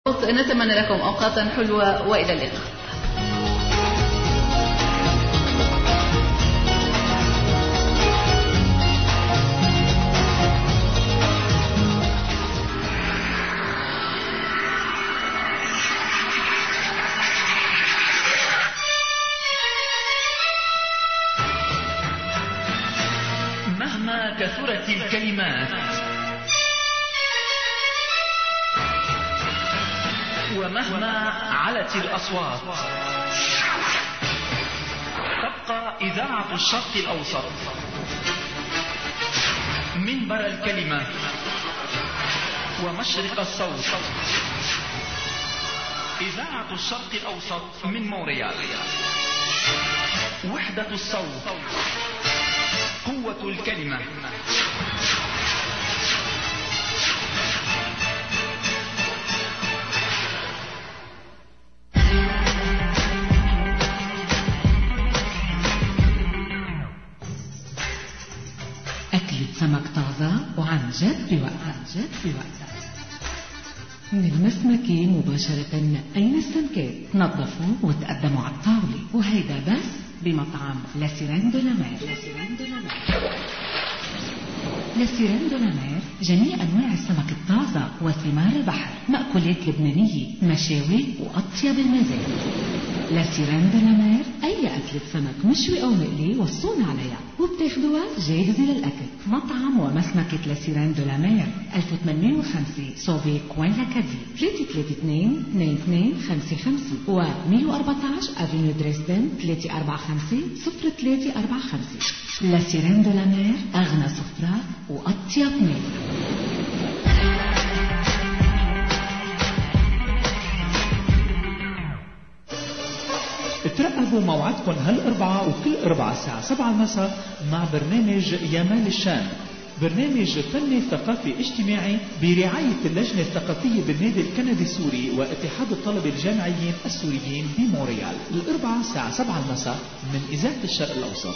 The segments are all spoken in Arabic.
نتمنى لكم أوقاتا حلوة وإلى اللقاء. مهما كثرت الكلمات ومهما علت الأصوات، تبقى إذاعة الشرق الأوسط منبر الكلمة ومشرق الصوت. إذاعة الشرق الأوسط من مونريال، وحدة الصوت، قوة الكلمة. أكلة سمك طازة وعن جد بوقتها. من المسمكة مباشرة نقينا السمكات، نظفوه وتقدموا على الطاولة، وهيدا بس بمطعم لاسيرين دو لامير. لاسيرين دو لامير جميع أنواع السمك الطازة وثمار البحر، مأكولات لبنانية، مشاوي وأطيب المزاج. لاسيرين دو لامير أي أكلة سمك مشوي أو مقلي وصونا عليها وبتاخدوها جاهزة للأكل. مطعم ومسمكة لاسيرين دو لامير 1805 سوفي كوين لاكادي 332-2255 و 114 افينيو دريسدن 345-0345. لاسيرين دو لامير أغنى سفرة وأطيب مال. ترقبوا موعدكم هالأربعة وكل أربعة الساعة 7 المساء مع برنامج يمال الشام، برنامج فني ثقافي اجتماعي برعاية اللجنة الثقافية بالنادي الكندي السوري واتحاد الطلبة الجامعيين السوريين بمونريال، الأربعة الساعة 7 المساء من إذاعة الشرق الأوسط.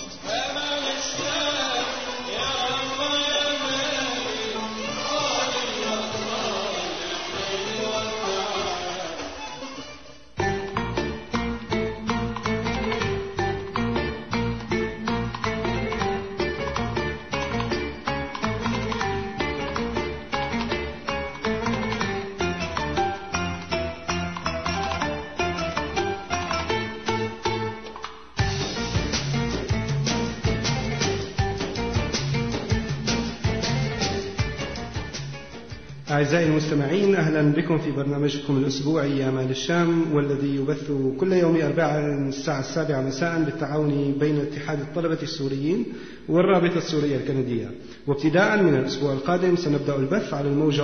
أعزائي المستمعين، أهلا بكم في برنامجكم الأسبوعي يمال الشام، والذي يبث كل يوم أربعاء الساعة 7 مساء بالتعاون بين اتحاد الطلبة السوريين والرابطة السورية الكندية. وابتداء من الأسبوع القادم سنبدأ البث على الموجة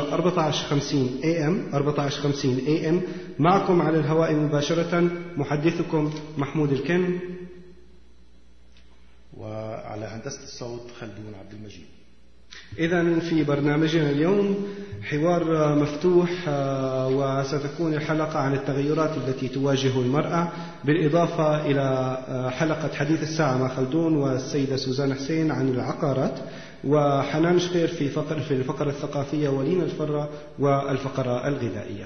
1450 AM معكم على الهواء مباشرة محدثكم محمود الكن، وعلى هندسة الصوت خلدون عبد المجيد. إذن في برنامجنا اليوم حوار مفتوح، وستكون الحلقة عن التغيرات التي تواجه المرأة، بالإضافة إلى حلقة حديث الساعة مع خلدون والسيدة سوزان حسين عن العقارات، وحنان شقير في الفقرة الثقافية، ولينا الفرة والفقرة الغذائية.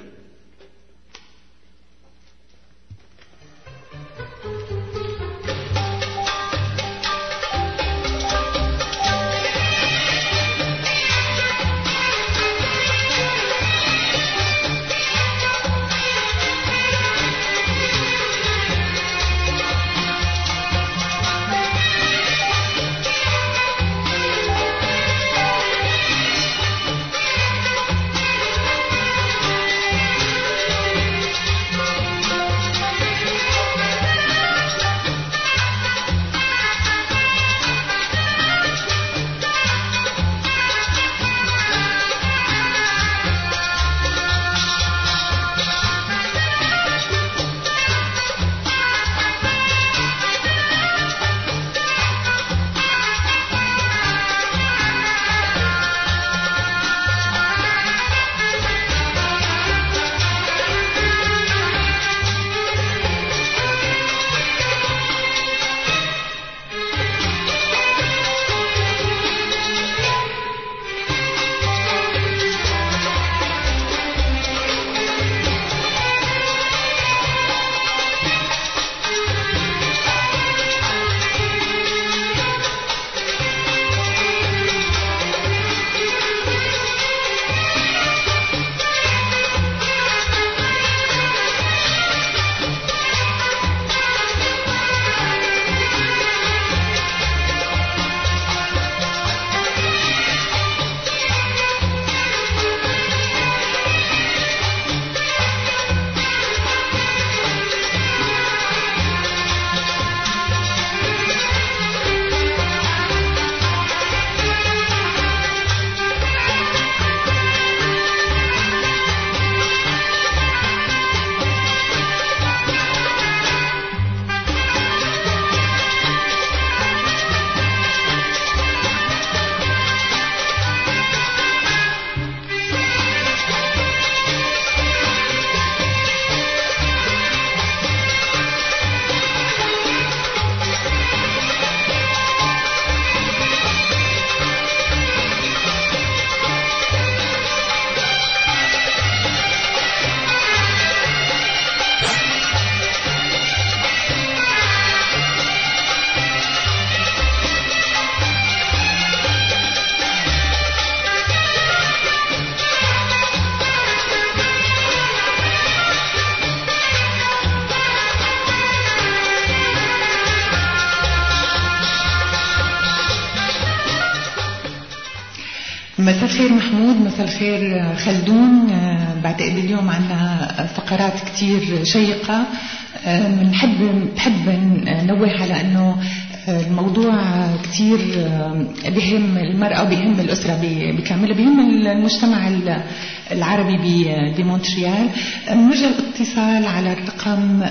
مساء الخير محمود، مساء الخير خلدون. بعتقد اليوم عنا فقرات كتير شيقة. بحب نوه على أنه الموضوع كتير بهم المرأة وبهم الأسرة بكاملها، بهم المجتمع العربي بمونتريال. نرجى الاتصال على الرقم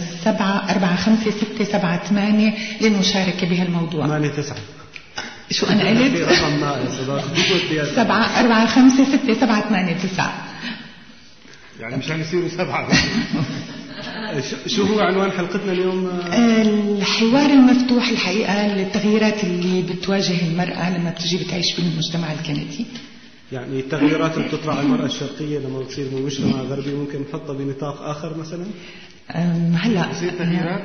7456778 للمشاركة بهالموضوع. 89 شو أنا قلت؟ رقم يا صداقتي 7456789 يعني مشان يصيروا 7. شو هو عنوان حلقتنا اليوم؟ الحوار المفتوح الحقيقة للتغييرات اللي بتواجه المرأة لما بتجي بتعيش في المجتمع الكندي. يعني التغييرات اللي بتطرح على المرأة الشرقية لما بتصير من مجتمع غربي ممكن نحطها بنطاق آخر مثلا؟ هلا بصير تغييرات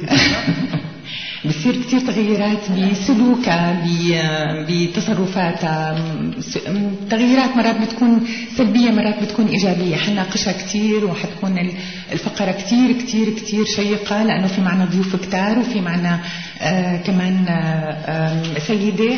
بصير كتير تغييرات بسلوكها بتصرفاتها. تغييرات مرات بتكون سلبية مرات بتكون إيجابية. حنناقشها كتير وحتكون الفقرة كتير كتير كتير شيقة لأنه في معنا ضيوف كتار وفي معنا كمان سيدة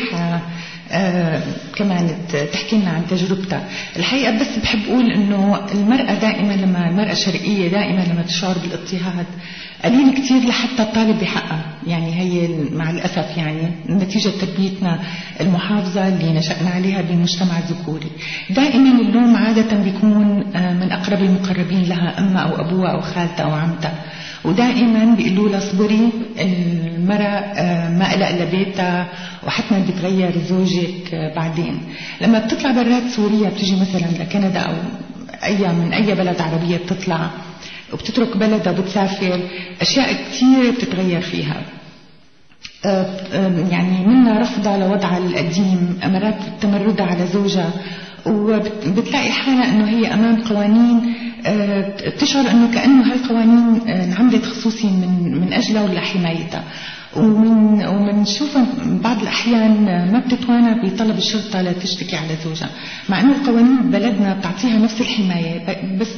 كمان تحكي لنا عن تجربتها. الحقيقة بس بحب أقول إنه المرأة دائما لما المرأة الشرقية دائما لما تشعر بالاضطهاد قليل كتير لحتى الطالب بحقها. يعني هي مع الأسف يعني نتيجة تربيتنا المحافظة اللي نشأنا عليها بمجتمع ذكوري. دائما اللوم عادة بيكون من أقرب المقربين لها، أمها أو أبوها أو خالتها أو عمتها، ودائما بيقولوا لها اصبري المرأة ما قلق لبيتها وحتما بتغير زوجك بعدين. لما بتطلع برات سوريا بتجي مثلا لكندا أو من أي بلد عربية بتطلع وبتترك بلدها وبتسافر، أشياء كتير بتتغير فيها. يعني منها رفضها لوضعها القديم، مرات تمردها على زوجها، وبتلاقي حالها أنه هي أمام قوانين تشعر أنه كأنه هالقوانين انعملت خصوصي من أجلها ولا حمايتها. ومنشوفها بعض الأحيان ما بتتوانى بطلب الشرطة لتشتكي على زوجها، مع أنه القوانين ببلدنا بتعطيها نفس الحماية، بس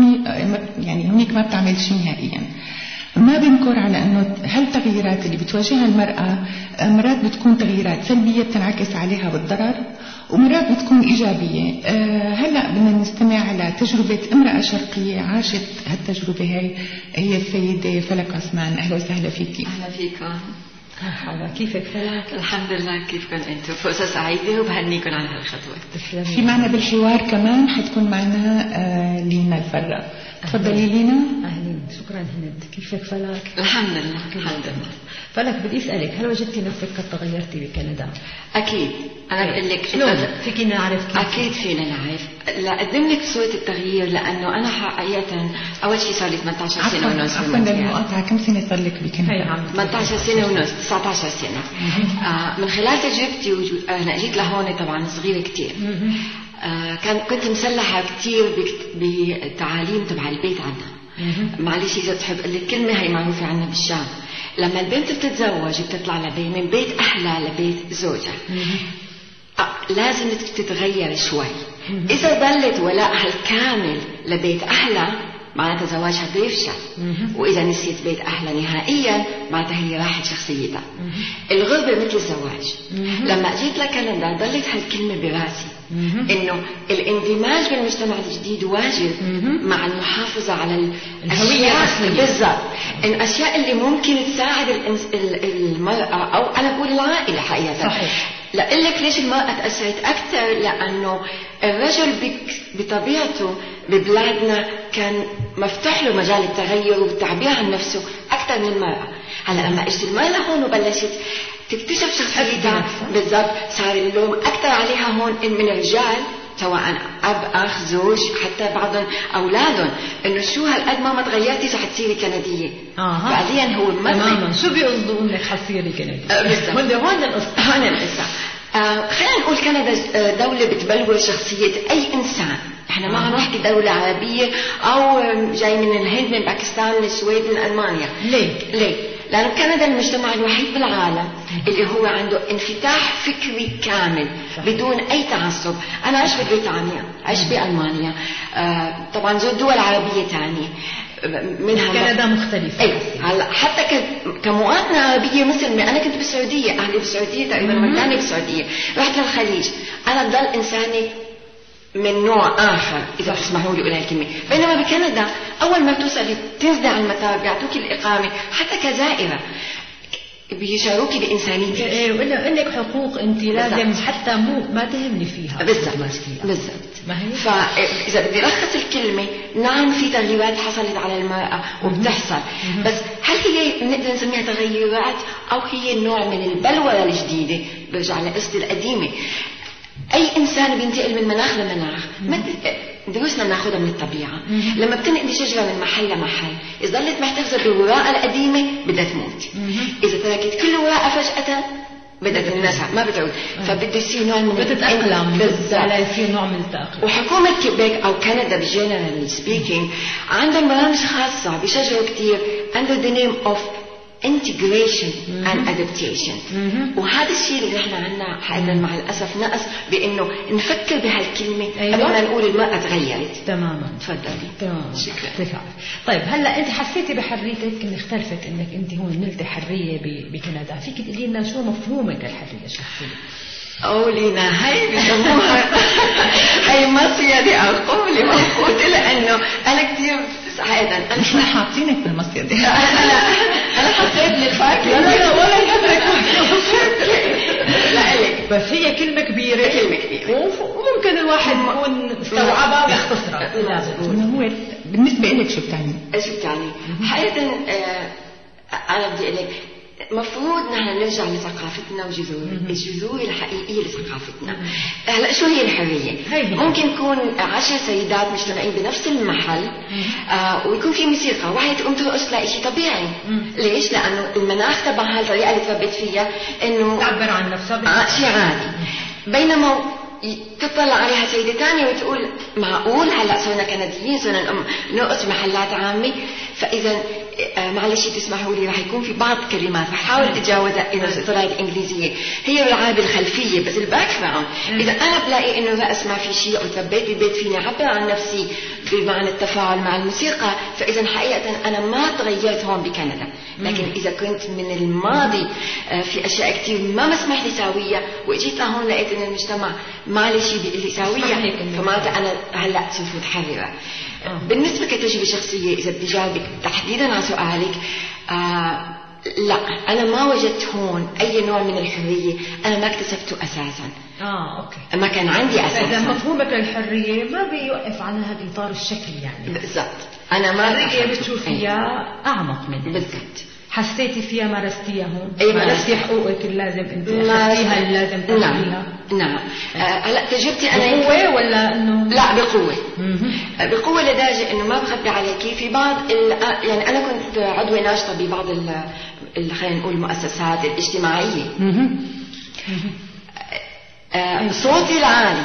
هونيك ما بتعمل شيء نهائيا. ما بنكر على أنه هالتغييرات اللي بتواجهها المرأة مرات بتكون تغييرات سلبية بتنعكس عليها بالضرر، ومرات بتكون إيجابية. هلأ بدنا نستمع على تجربة امرأة شرقية عاشت هالتجربة. هي السيدة فلك عثمان. أهلا وسهلا فيكي. أهلا فيكم. مرحبا، كيفك فلك؟ الحمد لله. كيفكم أنتم؟ فرصة سعيدة وبهنيكم على هالخطوة. في معنا بالحوار كمان حتكون معنا لينا الفرة. تفضلي لينا. أهلا، شكرا هند. كيفك فلك؟ الحمد لله الحمد لله. فلك بدي أسألك، هل وجدتي نفسك قد تغيرتي بكندا؟ أكيد. أنا بقول لك فيكي نعرف كيف؟ أكيد فينا نعرف. لأقدم لك صورة التغيير، لأنه أنا حقيقة أول شيء صار لي 18 سنة ونص. عفوا للمقاطعة، كم سنة صار لك بكندا؟ 18 سنة ونص، 19 سنة. من خلال تجربتي أنا جيت لهون طبعا صغيرة كتير. كنت مسلحة كتير بتعاليم تبع البيت عنا. معلش إذا تحب أقول لك كلمة هي معروفة عنا بالشام، لما البنت بتتزوج بتطلع من بيت أحلى لبيت زوجها لازم تتغير شوي. إذا ظلت ولاءها الكامل لبيت أحلى معناتها زواجها بده يفشل، وإذا نسيت بيت أحلى نهائيا معناتها هي راحت شخصيتها. الغربة مثل الزواج. لما جيت لكندا ضلت هالكلمة براسي، إنه الاندماج بالمجتمع الجديد واجب مع المحافظة على الهوية الأصلية. بالضبط. الأشياء اللي ممكن تساعد المرأة أو أنا بقول العائلة حقيقة. صحيح. لأقول لك ليش المرأة تأثرت أكثر، لأنه الرجل بطبيعته ببلادنا كان مفتوح له مجال التغير والتعبير عن نفسه أكثر من المرأة. هلا لما اجت المرأة لهون وبلشت تكتشف شخصيتها بالضبط، صار اللوم أكثر عليها هون من الرجال، سواء أب أخ زوج حتى بعضهم أولادهم، إنه شو هالقد ما تغيرتي رح تصيري كندية. فعليا هو تماما. شو بيقصدوا إنك حتصيري كندية؟ بالضبط. هون القصة. خلينا نقول كندا دولة بتبلور شخصية أي إنسان. احنا ما عم نحكي دولة عربية أو جاي من الهند من باكستان من السويد من ألمانيا. ليه؟ لأن كندا المجتمع الوحيد بالعالم اللي هو عنده انفتاح فكري كامل بدون أي تعصب. أنا عشت ببريطانيا، عشت بألمانيا، طبعا زرت دول عربية تانية. منها كندا مختلفة. اي هلا حتى كمواطنة عربية مسلمة، أنا كنت بالسعودية، أهلي بالسعودية تقريبا، والثاني بالسعودية، رحت للخليج، أنا بضل إنسانة من نوع آخر إذا تسمحوا لي أقول هالكلمة. بينما بكندا أول ما توصلي تنزلي على المطار بيعطوكي الإقامة حتى كزائرة، بيشعروكي بإنسانيتك. إيه وإلا إنك حقوق أنت لازم حتى ما تهمني فيها. بالضبط. فإذا بدي ألخص الكلمة، نعم في تغييرات حصلت على المرأة وبتحصل، بس هل هي نقدر نسميها تغيرات أو هي نوع من البلورة الجديدة؟ برجع لقصة القديمة، أي إنسان بينتقل من مناخ لمناخ، دروسنا بناخذها من الطبيعة. لما بتنقلي شجرة من محل لمحل، إذا ضلت محتفظة بالوراقة القديمة بدها تموت، إذا تركت كل وراقة فجأة بدها تنسى ما بتعود، فبده يصير نوع من التأقلم. بالضبط، يصير نوع من التأقلم. وحكومة كيبيك أو كندا بجنرال سبيكينج عندهم برامج خاصة بيشجعوا كتير under the name of integration and adaptation. وهذا الشيء اللي نحن عندنا حقيقة مع الأسف نقص بأنه نفكر بهالكلمة قبل ما نقول المرأة تغيرت. تماما. تفضلي. تماما. شكرا. طيب هلا أنت حسيتي بحريتك إن اختلفت، إنك أنت هون نلتي حرية بكندا، فيك تقولي لنا شو مفهومك الحرية الشخصية؟ قولينا هاي بسموها هاي مصيدة أو قولي موجودة، لأنه أنا كتير سعيدة. احنا حاطينك بالمصيدة. أنا حطيت للفاكهة. لا ولا يهمك. لا إلك، بس هي كلمة كبيرة. وممكن الواحد يكون استوعبها ويختصرها. لازم. هو بالنسبة لك شو بتعني؟ شو بتعني؟ حقيقة أنا بدي أقول لك مفروض نحن نرجع لثقافتنا الجذور الحقيقية لثقافتنا. هلا شو هي الحرية؟ ممكن يكون 10 سيدات مجتمعين بنفس المحل ويكون في موسيقى، واحد تقوم ترقص تلاقي شيء طبيعي. ليش؟ لأنه المناخ تبعها الطريقة اللي تربت فيها إنه تعبر عن نفسها شيء عادي. بينما تطلع عليها سيدة تانية وتقول معقول هلا صرنا كنديين صرنا نرقص محلات عامة. فإذا معلش تسمحوا لي، رح يكون في بعض كلمات رح احاول اتجاوزها اذا طلعت انجليزيه، هي بالعاده الخلفيه بس الباك جراوند. اذا انا بلاقي انه رأس ما في شيء او تربيت البيت فيني اعبر عن نفسي بمعنى التفاعل مع الموسيقى، فاذا حقيقه انا ما تغيرت هون بكندا. لكن اذا كنت من الماضي في اشياء كثير ما مسمح لي ساويه واجيت لهون لقيت ان المجتمع ما لي شيء بيقول لي ساويه، فمعناتها انا هلا صرت متحرره. بالنسبة كتجربة شخصية إذا بدي جاوبك تحديدا على سؤالك، لا أنا ما وجدت هون أي نوع من الحرية، أنا ما اكتسبته أساسا. أوكي. ما كان عندي أساسا. إذا مفهومك للحرية ما بيوقف على هذا الإطار الشكلي يعني. بالضبط. أنا ما الحرية بتشوفيها أعمق من بالضبط. حسيتي فيها مارستيها هون؟ أي مارستي حقوقك اللازم أنت أخذتيها اللازم تاخذيها؟ نعم. هلا تجربتي أنا بقوة ولا إنه؟ لا بقوة. بقوة لدرجة إنه ما بخبي عليكي في بعض يعني أنا كنت عضوة ناشطة ببعض خلينا نقول المؤسسات الاجتماعية. صوتي العالي.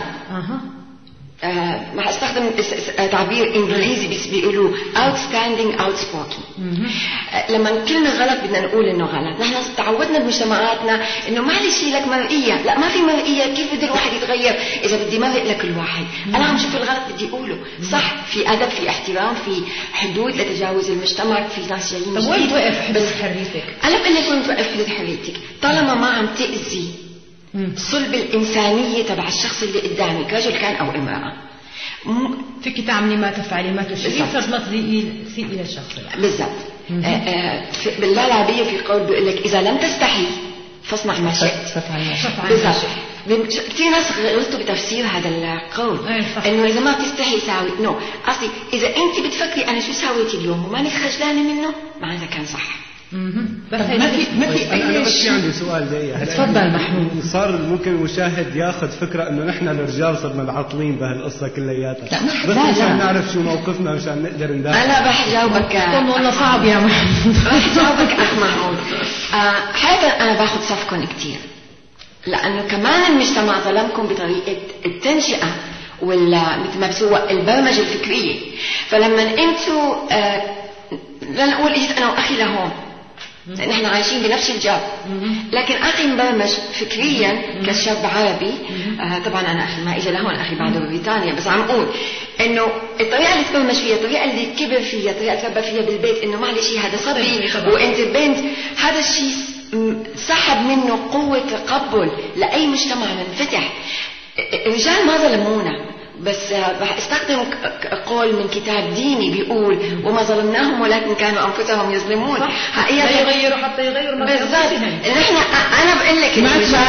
ما استخدم تعبير انجليزي بس بيقولوا outstanding outspoken. لما كلمة غلط بدنا نقول انه غلط. نحن تعودنا بمجتمعاتنا انه ما لي شيء لك مرئية، لا ما في مرئية، كيف بده الواحد يتغير اذا بدي مرئ لكل واحد؟ انا عم شوف الغلط بدي اقوله، صح في ادب في احترام في حدود لتجاوز المجتمع، في ناس جايين. طيب وين توقف حدود حريتك؟ انا بقول لك وين توقف حدود حريتك طالما ما عم تأذي صلب الإنسانية تبع الشخص اللي قدامك، رجل كان أو امرأة. فيك تعملي ما تفعلي ما تشيء فما تسيء إلى الشخص. بالضبط. بالله العربية في قول بيقول لك إذا لم تستحي فاصنع ما شئت. بالضبط. كثير ناس غلطوا بتفسير هذا القول إنه إذا ما بتستحي ساوي نو. أصلي إذا أنت بتفكري أنا شو سويتي اليوم وماني خجلانة منه معناتها كان صح. بس ما في أنا بس عندي سؤال زي تفضل محمود. صار ممكن المشاهد ياخذ فكرة إنه نحن الرجال صرنا معطلين بهالقصة كلياتها، بس عشان نعرف شو موقفنا مشان نقدر ندافع. أنا رح جاوبك. والله صعب يا محمود. رح جاوبك أخ محمود. حاجة أنا باخذ صفكم كتير لأنه كمان المجتمع ظلمكم بطريقة التنشئة ولا مثل ما بسوى البرمجة الفكرية. فلما أنتوا لنقول إجيت أنا وأخي لهون، نحن عايشين بنفس الجو، لكن أخي مبرمج فكريا كشاب عربي. طبعا أنا أخي ما إجا لهون، أخي بعده ببريطانيا، بس عم أقول انه الطريقه اللي تبرمج فيها، الطريقه اللي كبر فيها، الطريقه اللي تربى فيها بالبيت، انه معلش هذا صبي وانت بنت، هذا الشيء سحب منه قوه تقبل لاي مجتمع منفتح. الرجال ما ظلمونا، بس راح استخدم قول من كتاب ديني بيقول وما ظلمناهم ولكن كانوا انفسهم يظلمون. لا يغيروا حتى يغيروا بالضبط. نحن انا بقول لك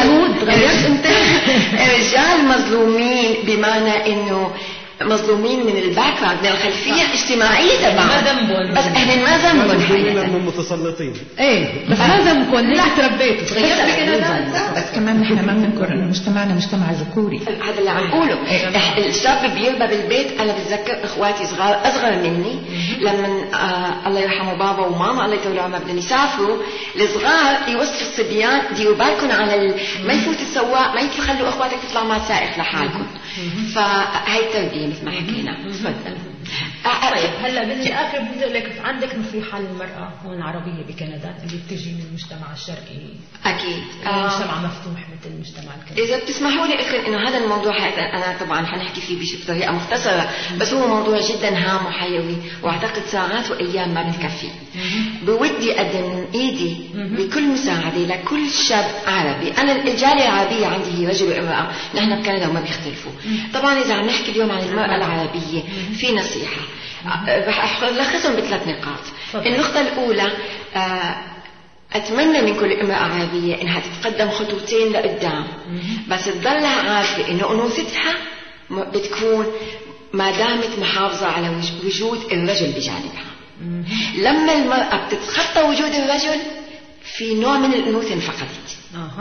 الرجال مظلومين بمعنى انه مظلومين من الباك جراوند، من الخلفيه الاجتماعيه تبعهم، ما ذنبهم، بس احنا ما ذنبهم مظلومين من متسلطين. ايه بس ما ذنبكم، ليه تربيتوا تغيرت بكندا؟ بس كمان نحن ما بننكر انه مجتمعنا مجتمع ذكوري. هذا اللي عم بقوله. الشاب بيربى بالبيت. انا بتذكر اخواتي اصغر مني لما الله يرحمه بابا وماما الله يطول عمرهم بدهم يسافروا، الصغار يوصفوا الصبيان ديروا بالكم على ما يفوت السواق، ما تخلوا اخواتك تطلع مع سائق لحالكم. فهي التربيه مثل ما حكينا. تفضل. طيب هلا بالاخر بدي اقول لك عندك نصيحه للمراه هون عربيه بكندا اللي بتجي من المجتمع الشرقي؟ اكيد مجتمع مفتوح مثل المجتمع الكندي. اذا بتسمحوا لي اذكر انه هذا الموضوع انا طبعا حنحكي فيه بطريقه مختصره، بس هو موضوع جدا هام وحيوي واعتقد ساعات وايام ما بتكفي. بودي اقدم ايدي بكل مساعده لكل شاب عربي. انا الجاليه العربيه عندي هي رجل وامراه، نحن بكندا وما بيختلفوا. طبعا اذا عم نحكي اليوم عن المراه العربيه في نصيحه رح ألخصهم ب3 نقاط. النقطة الأولى، أتمنى من كل امرأة عربية إنها تتقدم خطوتين لقدام، بس تضلها عارفة إنه أنوثتها بتكون ما دامت محافظة على وجود الرجل بجانبها. لما المرأة بتتخطى وجود الرجل في نوع من الأنوثة انفقدت.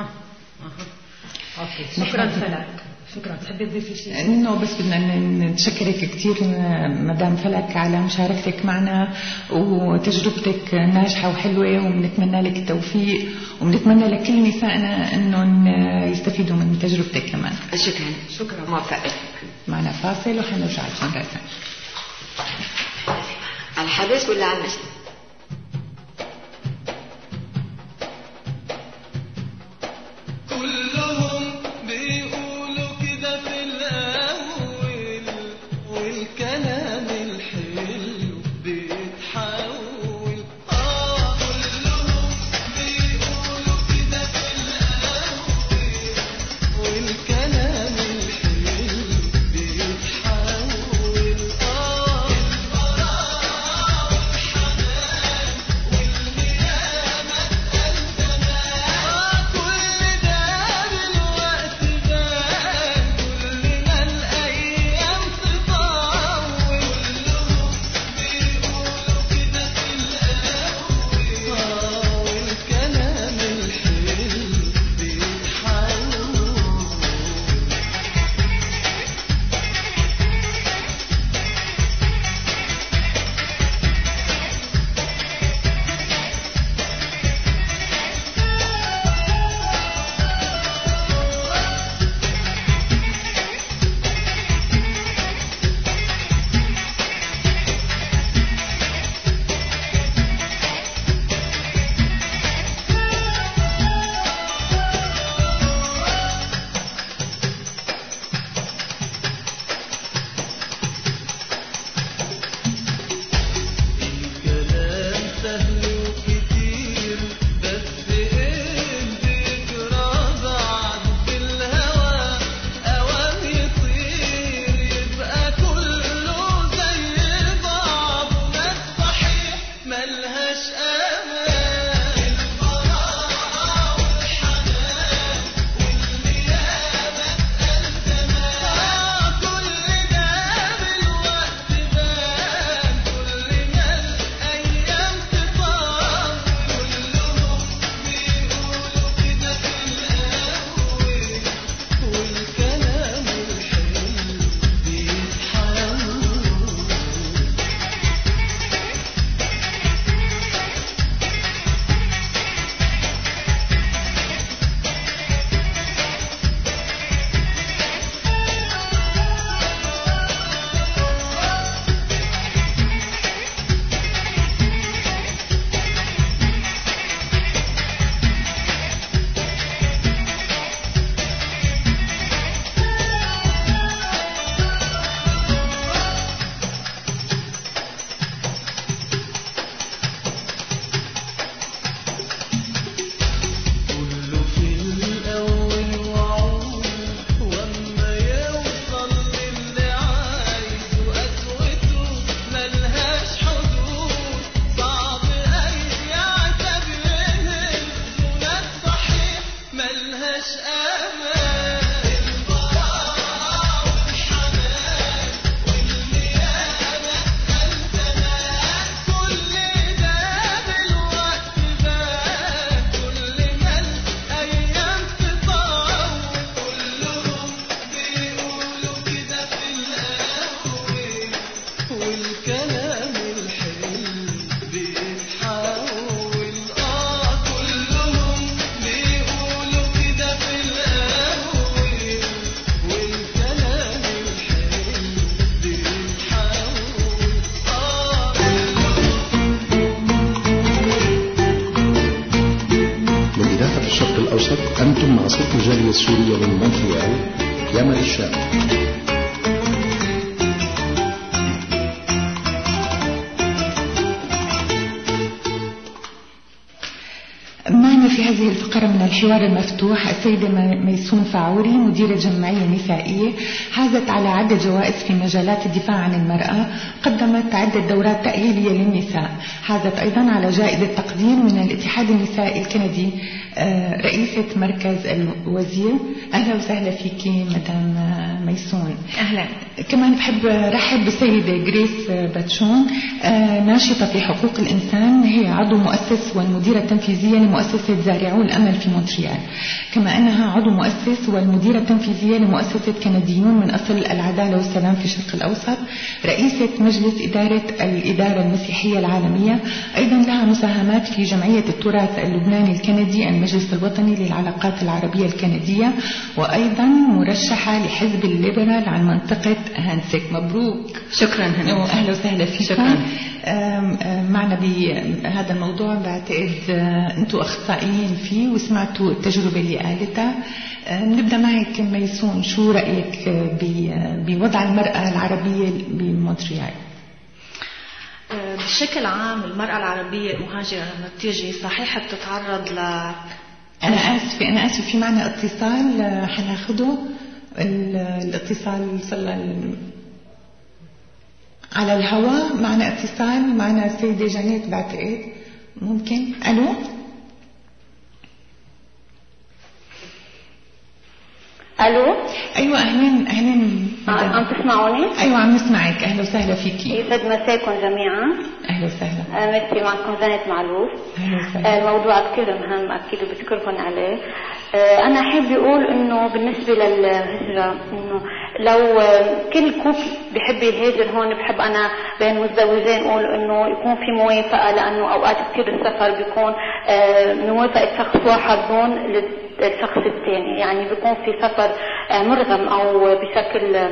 أوكي. شكرا فلك. شكرا. تحبي تضيفي شيء؟ انه بس بدنا نتشكرك كثير مدام فلك على مشاركتك معنا وتجربتك ناجحه وحلوه، وبنتمنى لك التوفيق، وبنتمنى لكل نسائنا انهم يستفيدوا من تجربتك كمان. شكرا موفقة. معنا فاصل وحنرجع لكم مرة ثانية. على الحدث ولا على المشهد؟ الجالية السورية من مونتريال يامل الشام. معنا في هذه الفقرة من الحوار المفتوح السيدة ميسون فاعوري، مديرة جمعية نسائية حازت على عدة جوائز في مجالات الدفاع عن المرأة، قدمت عدة دورات تأهيلية للنساء، حازت أيضا على جائزة تقدير من الاتحاد النسائي الكندي، رئيسة مركز الوزير. أهلا وسهلا فيك مدام ميسون. أهلا. كمان بحب رحب بالسيدة جريس باتشون، ناشطة في حقوق الإنسان، هي عضو مؤسس والمديرة التنفيذية لمؤسسة زارعو الأمل في مونتريال، كما أنها عضو مؤسس والمديرة التنفيذية لمؤسسة كنديون من أصل العدالة والسلام في الشرق الأوسط، رئيسة مجلس إدارة الإدارة المسيحية العالمية، أيضا لها مساهمات في جمعية التراث اللبناني الكندي، المجلس الوطني للعلاقات العربية الكندية، وأيضا مرشحة لحزب الليبرال عن منطقة هانسك. مبروك. شكرا هنا. أهلا وسهلا فيكم. شكرا. معنا بهذا الموضوع بعتقد أنتم أخصائيين فيه وسمعتوا التجربة اللي قالتها. نبدأ معك ميسون، شو رأيك بوضع المرأة العربية بمونتريال؟ بشكل عام المرأة العربية المهاجرة لما بتيجي صحيح بتتعرض أنا آسفة في معنا اتصال حناخده. الاتصال صلى على الهواء. معنا اتصال، معنا السيدة جانيت بعتقد. ممكن. ألو. الو. ايوه اهلا. عم تسمعوني؟ ايوه عم نسمعك. اهلا وسهلا فيكي. يسعد مساكم جميعا. اهلا وسهلا. ميرسي. معكم جانيت معلوف. اهلا وسهلا. الموضوع كثير مهم اكيد وبشكركم عليه. انا احب اقول انه بالنسبه للهجره انه لو كل كوبل بحب يهاجر هون، بحب انا بين متزوجين اقول انه يكون في موافقه، لانه اوقات كثير السفر بيكون موافقه شخص واحد هون للشخص الثاني، يعني بيكون في سفر مرغم او بشكل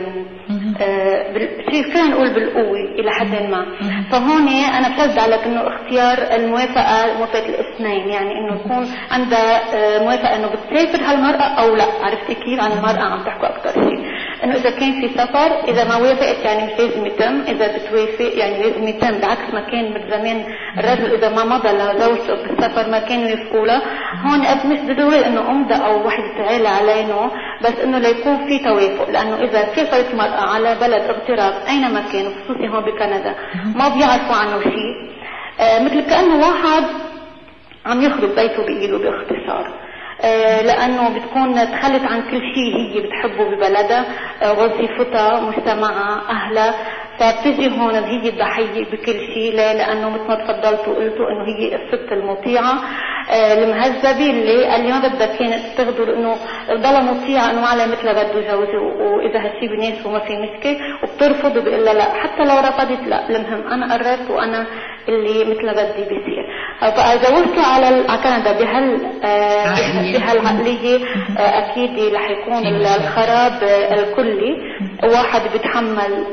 فينا نقول بالقوه الى حد ما. فهون انا بشد على انه اختيار الموافقه، موافقه الاثنين، يعني انه يكون عندها موافقه انه بتسافر هالمراه او لا. عرفتي كيف؟ عن المراه عم تحكوا اكثر شيء انه اذا كان في سفر، اذا ما وافقت يعني مش لازم يتم، اذا بتوافق يعني لازم يتم. بعكس ما كان بالزمان الرجل اذا ما مضى لزوجته بالسفر ما كانوا يوافقوا له. هون مش ضروري انه امضى او واحد تعالى علينا، بس انه ليكون في توافق، لانه اذا سافرت مرأة على بلد اغتراب اينما كان، خصوصي هون بكندا، ما بيعرفوا عنه شيء، مثل كأنه واحد عم يخرب بيته بإيده باختصار، لأنه بتكون تخلت عن كل شيء هي بتحبه ببلدها، وظيفتها، مجتمعها، أهلها، فبتجي هون هي الضحية بكل شيء. ليه؟ لأنه مثل ما تفضلتوا وقلتوا إنه هي الست المطيعة المهذبة اللي ما بدها كانت تغدر إنه تضلها مطيعة، إنه ما علي مثلها بده جوزي، وإذا هالشيء بناسبه ما في مشكلة، وبترفض وبقول لا، حتى لو رفضت لا، المهم أنا قررت وأنا اللي مثل بدي بيصير. فإذا وصلوا على كندا بهالعقلية أكيد رح يكون الخراب الكلي. واحد بيتحمل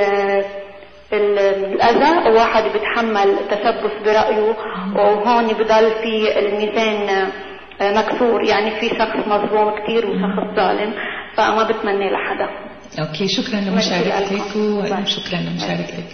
الأذى، وواحد بيتحمل التشبث برأيه، وهون بضل في الميزان مكسور، يعني في شخص مظلوم كتير وشخص ظالم، فما بتمنى لحدا. اوكي، شكرا لمشاركتك وشكرا لمشاركتك.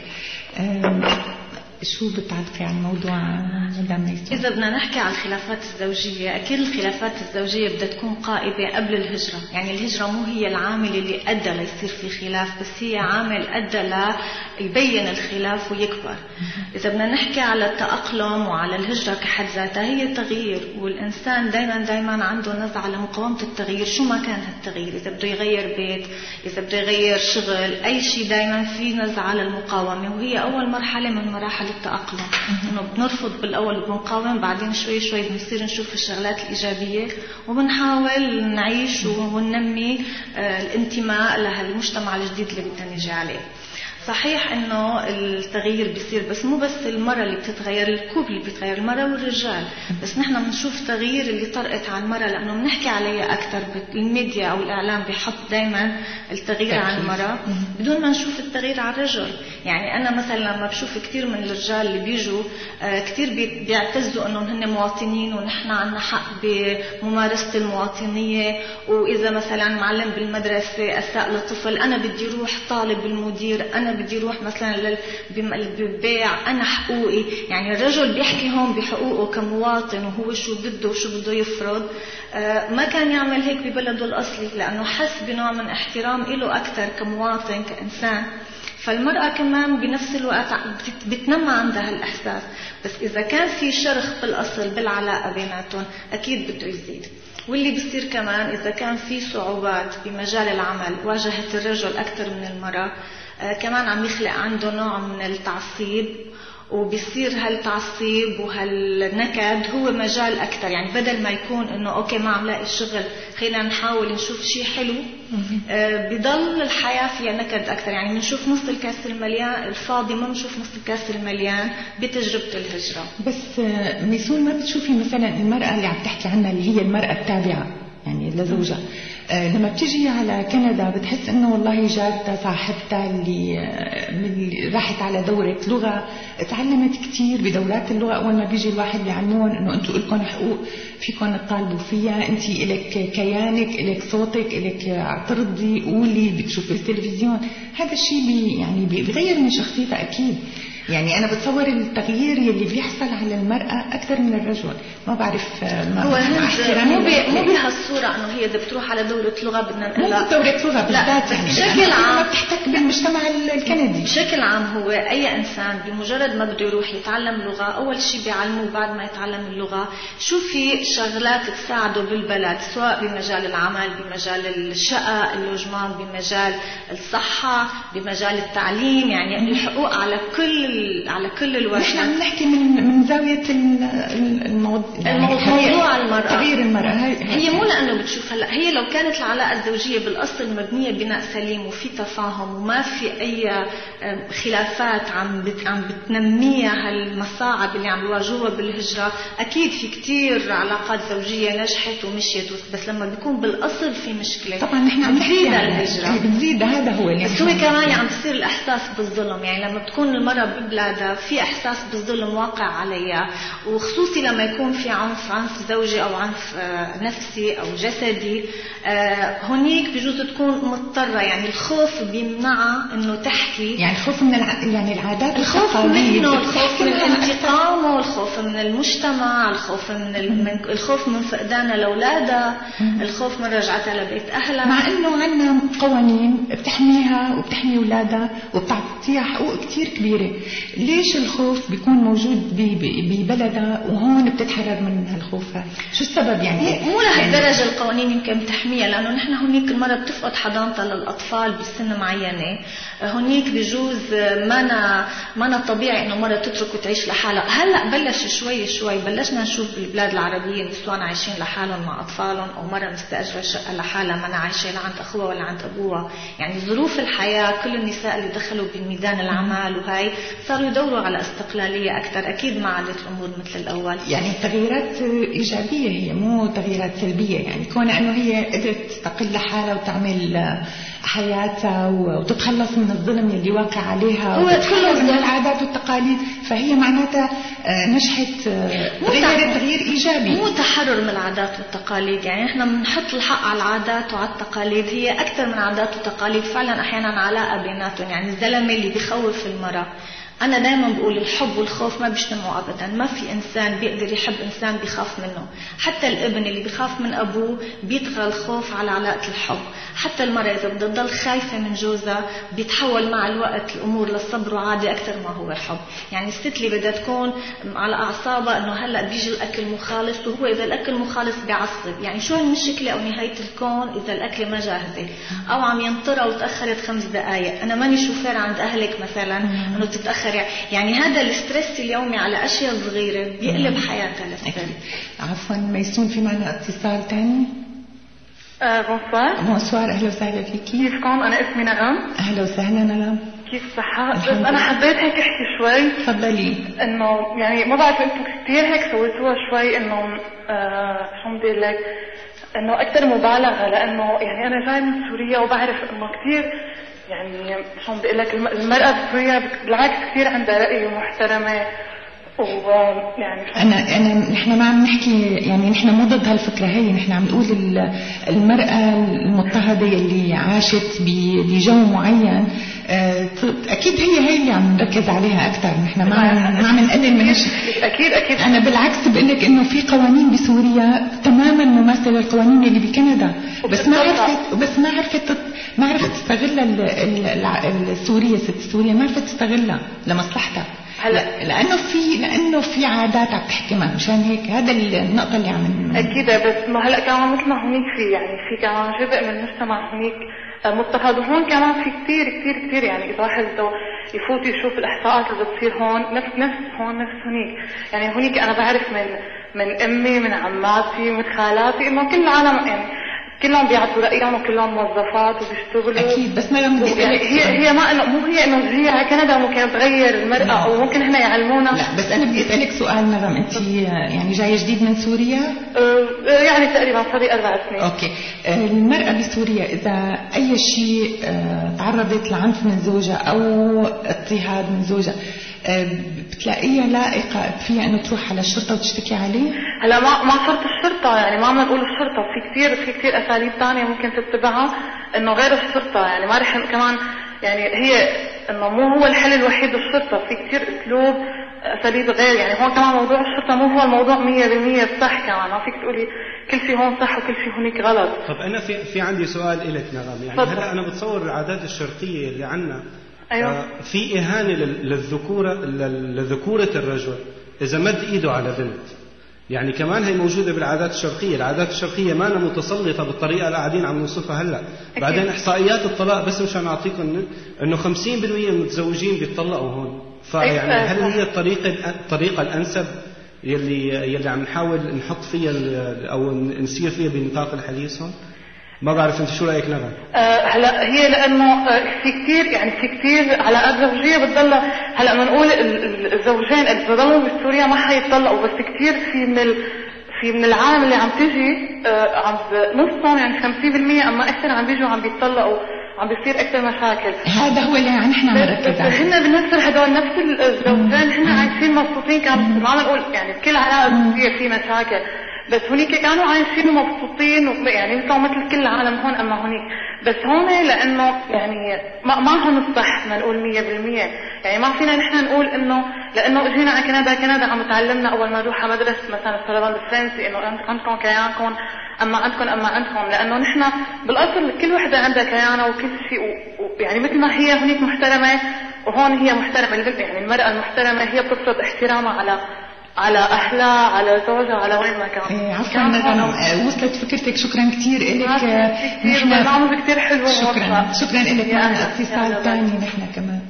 شو بتعرفي عن موضوع مدام ميسون؟ إذا بدنا نحكي عن الخلافات الزوجية، أكيد الخلافات الزوجية بدها تكون قائمة قبل الهجرة، يعني الهجرة مو هي العامل اللي أدى ليصير في خلاف، بس هي عامل أدى ليبين الخلاف ويكبر. إذا بدنا نحكي على التأقلم وعلى الهجرة كحد ذاتها، هي تغيير، والإنسان دايما عنده نزعة لمقاومة التغيير، شو ما كان هالتغيير، إذا بده يغير بيت، إذا بده يغير شغل، أي شيء دايما في نزعة للمقاومة، وهي أول مرحلة من مراحل التأقلم، إنه بنرفض بالأول وبنقاوم، بعدين شوي بنصير نشوف الشغلات الإيجابية وبنحاول نعيش وننمي الانتماء لهالمجتمع الجديد اللي بدنا نجي عليه. صحيح انه التغيير بيصير، بس مو بس المرأة اللي بتتغير، الكوب اللي بيتغير، المرأة والرجال، بس نحن بنشوف تغيير اللي طرقت على المرأة لانه بنحكي عليها اكثر، الميديا او الاعلام بيحط دايما التغيير على المرأة بدون ما نشوف التغيير على الرجل. يعني أنا مثلا لما بشوف كتير من الرجال اللي بيجوا كتير بيعتزوا أنهم هن مواطنين ونحن عنا حق بممارسة المواطنية، وإذا مثلا معلم بالمدرسة أساء لطفل أنا بدي روح طالب بالمدير، أنا بدي روح مثلا بالبيع، أنا حقوقي. يعني الرجل بيحكي هون بحقوقه كمواطن وهو شو بده وشو بده يفرض. ما كان يعمل هيك ببلده الأصلي لأنه حس بنوع من احترام له أكثر كمواطن كإنسان. فالمرأة كمان بنفس الوقت بتنمى عندها الإحساس، بس إذا كان في شرخ بالأصل بالعلاقة بيناتهم أكيد بده يزيد. واللي بيصير كمان إذا كان في صعوبات بمجال العمل واجهت الرجل أكثر من المرأة، كمان عم يخلق عنده نوع من التعصيب، وبيصير هالتعصيب وهالنكد هو مجال أكثر. يعني بدل ما يكون إنه أوكي ما عم لاقي الشغل خلينا نحاول نشوف شيء حلو، بضل الحياة فيها نكد أكثر. يعني بنشوف نص الكاس المليان الفاضي، ما بنشوف نص الكاس المليان بتجربة الهجرة. بس ميسون ما بتشوفي مثلا المرأة اللي عم تحكي عنها اللي هي المرأة التابعة يعني لزوجها، لما بتيجي على كندا بتحس انه والله جارتها صاحبتها اللي راحت على دورة لغة تعلمت كتير بدورات اللغة. اول ما بيجي الواحد بيعلمون انه انتم لكم حقوق فيكم تطالبوا فيها، انت الك كيانك، الك صوتك، الك اعترضي قولي، بتشوفي التلفزيون. هذا الشيء يعني بيغير من شخصيتها اكيد. يعني أنا بتصور التغيير اللي بيحصل على المرأة أكثر من الرجل. ما بعرف هو مو بهالصورة إنه هي إذا بتروح على دورة لغة بدنا نقول مو دورة لغة بالذات، يعني بشكل عام بتحتك بالمجتمع الكندي. بشكل عام هو أي إنسان بمجرد ما بده يروح يتعلم لغة أول شيء بيعلموه بعد ما يتعلم اللغة شو في شغلات تساعده بالبلد، سواء بمجال العمل، بمجال الشقة، اللوجمان، بمجال الصحة، بمجال التعليم. يعني الحقوق على كل الوجه. نحن عم نحكي من زاوية الموضوع المرأة، تغيير المرأة. هي مو لأنه بتشوف هلا، هي لو كانت العلاقة الزوجية بالأصل مبنية بناء سليم وفي تفاهم وما في أي خلافات عم بتنميها هالمصاعب اللي عم يواجهوها بالهجرة، أكيد في كتير علاقات زوجية نجحت ومشيت. بس لما بيكون بالأصل في مشكلة طبعا نحن عم نحكي الهجرة بتزيد. هذا هو اللي بس هو كمان عم بصير الإحساس بالظلم. يعني لما بتكون المرأة ببلادها في إحساس بالظلم واقع عليها، وخصوصي لما يكون في عنف زوجي أو عنف نفسي أو جسدي، هنيك بجوز تكون مضطرة. يعني الخوف بيمنعها إنه تحكي، يعني الخوف من يعني العادات والتقاليد، الخوف من الانتقام، والخوف من المجتمع، الخوف من فقدانها لأولادها، الخوف من رجعتها لبيت أهلها. مع إنه عنا قوانين بتحميها وبتحمي أولادها وبتعطيها حقوق كتير كبيرة. ليش الخوف بيكون موجود ببلدها وهون بتتحرر من هالخوف هاي؟ شو السبب يعني؟ مو لهالدرجة القوانين يمكن تحميها، لأنه نحن هنيك المرأة بتفقد حضانتها للأطفال بسن معينة. هنيك بجوز ما طبيعي إنه مرة تترك وتعيش لحالها. هلأ بلش شوي بلشنا نشوف بالبلاد العربية نسوان عايشين لحالهم مع أطفالهم، أو مرة مستأجرة شقة لحالها ما عايشة لا عند أخوها ولا عند أبوها. يعني ظروف الحياة كل النساء اللي دخلوا بميدان العمل وهاي صاروا يدوروا على استقلالية أكثر. أكيد ما عادت الأمور مثل الأول. يعني تغييرات إيجابية هي مو تغييرات سلبية. يعني كون أنه هي قدرت تستقل لحالها وتعمل حياتها وتتخلص من الظلم اللي واقع عليها وتتخلص من العادات والتقاليد، فهي معناتها نجحت تغيير إيجابي، مو تحرر من العادات والتقاليد. يعني احنا بنحط الحق على العادات وعلى التقاليد، هي أكثر من عادات وتقاليد فعلا أحيانا علاقة بيناتهم. يعني الزلمة اللي بيخوف المرأة، أنا دائما بقول الحب والخوف ما بيجتمعوا أبدا. ما في إنسان بيقدر يحب إنسان بيخاف منه. حتى الابن اللي بيخاف من أبوه بيطغى الخوف على علاقة الحب. حتى المرأة إذا بدها تضل خايفة من جوزها بيتحول مع الوقت الأمور للصبر وعادي أكثر ما هو الحب. يعني الست اللي بدها تكون على أعصابها إنه هلأ بيجي الأكل مخالص، وهو إذا الأكل مخالص بيعصب. يعني شو المشكلة أو نهاية الكون إذا الأكل ما جاهزة أو عم ينطرها وتأخرت 5 دقائق. أنا ماني شوفير عند أهلك مثلا إنه تتأخر. يعني هذا الاسترس اليومي على أشياء صغيرة بيقلب حياتها للسلب. عفوا ميسون، في معنا اتصال تاني. بونسوار، أهلا وسهلا فيكي. كيفكم؟ أنا اسمي نغم. أهلا وسهلا نغم. كيف الصحة؟ بس أنا حبيت هيك أحكي شوي. تفضلي. إنه يعني ما بعرف أنتم كثير هيك سويتوها شوي، إنه شو بدي أقول لك، إنه أكثر مبالغة، لأنه يعني أنا جاي من سوريا وبعرف إنه كثير يعني شو بدي اقول لك، المرأة بسوريا بالعكس كثير عندها رأي ومحترمة، ويعني نحن ما عم نحكي، يعني نحن مو ضد هالفكره هي، نحن عم نقول المراه المضطهده اللي عاشت بجو معين اكيد هي اللي عم نركز عليها اكثر. نحن ما عم نقلل من اكيد انا بالعكس بقول لك انه في قوانين بسوريا تماما مماثله للقوانين اللي بكندا، بس ما عرفت تستغلها السوريه، ست سوريا ما عرفت تستغلها لمصلحتها. هلا لانه في عادات عم تحكمها، مشان هيك هذا النقطه اللي عم اكيد. بس ما هلا كمان مثل ما هونيك في كمان جزء من المجتمع هونيك مضطهد، وهون كمان في كثير كثير كثير، يعني اذا واحد يفوت يشوف الاحصاءات اللي بتصير هون نفس هونيك، يعني هونيك انا بعرف من امي، من عماتي، من خالاتي، انه كل العالم يعني كلهم بيعطوا رأيهم وكلهم موظفات وبيشتغلوا. أكيد، بس ما يعني هي ما إنه مو هي إنه تجي على كندا ممكن تغير المرأة أو ممكن هنا يعلمونا. لا بس أنا بدي أسألك سؤال نغم، أنت يعني جاية جديد من سوريا؟ يعني تقريبا صار لي 4 سنين. أوكي، المرأة بسوريا إذا أي شيء تعرضت لعنف من زوجها أو اضطهاد من زوجها بتلاقيها لائقة فيها انه تروح على الشرطة وتشتكي عليه؟ هلا ما شرط الشرطة، يعني ما بدنا نقول الشرطة، في كثير اساليب ثانية ممكن تتبعها انه غير الشرطة، يعني ما رح كمان يعني هي انه مو هو الحل الوحيد الشرطة، في كثير اسلوب اساليب غير، يعني هون كمان موضوع الشرطة مو هو الموضوع 100% صح، كمان ما فيك تقولي كل شيء هون صح وكل شيء هونيك غلط. طب انا في عندي سؤال إلك نغم، يعني هلا انا بتصور العادات الشرقية اللي عنا أيوة. في إهانة لذكورة الرجل إذا مد إيده على بنت، يعني كمان هي موجودة بالعادات الشرقية. العادات الشرقية ما أنا متسلطة بالطريقة اللي قاعدين عم نوصفها هلا. بعدين إحصائيات الطلاق بس مشان أعطيكم إنه 50% من المتزوجين بيطلقوا هون، فيعني هل هي الطريقة الأنسب يلي عم نحاول نحط فيها أو نسير فيها بنطاق الحديث هون؟ ما بعرف انت شو رايك نغم؟ هلا هي لانه في كثير علاقات زوجيه بتضل. هلا بنقول الزوجين اللي بضلوا بسوريا ما حيتطلقوا، بس كثير في من العالم اللي عم تيجي عم نصهم يعني 50% اما اكثر عم بيجوا عم بيتطلقوا، عم بيصير اكثر مشاكل. هذا هو اللي نحن عم نركز عليه. هن بالنسبه لهدول نفس الزوجين هن عايشين مبسوطين، كانوا ما بنقول يعني بكل علاقه زوجيه في مشاكل، بس هونيك كانوا عايشين مبسوطين، يعني مثل كل العالم هون. اما هونيك بس هون لانه يعني ما هون الصح ما نقول 100%، يعني ما فينا نحن نقول انه لانه اجينا على كندا عم تعلمنا اول ما نروح على مدرسه مثلا السلفان الفرنسي انه عندكم كيانكم اما عندكم، لانه نحن بالاصل كل وحده عندها كيانها وكل شيء، يعني مثل ما هي هونيك محترمه وهون هي محترمه، يعني المراه المحترمه هي بتفرض احترامها على أهلها، على زوجها، على وين ما كان. عفوا وصلت فكرتك، شكرا كثير إلك. نحن برنامج كثير حلو. شكرا إلك. معنا اتصال ثاني نحن كمان.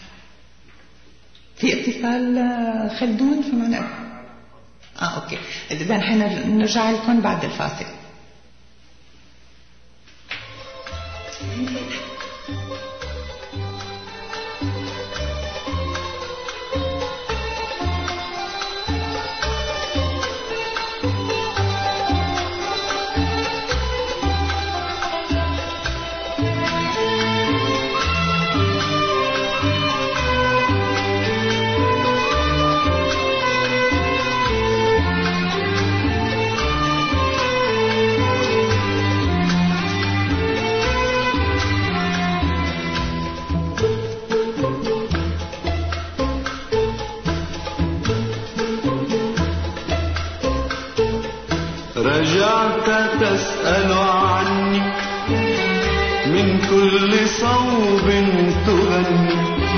في اتصال خلدون في معنا. أوكي، إذا نحن نرجع لكم بعد الفاصل. رجعت تسأل عني من كل صوب تغني،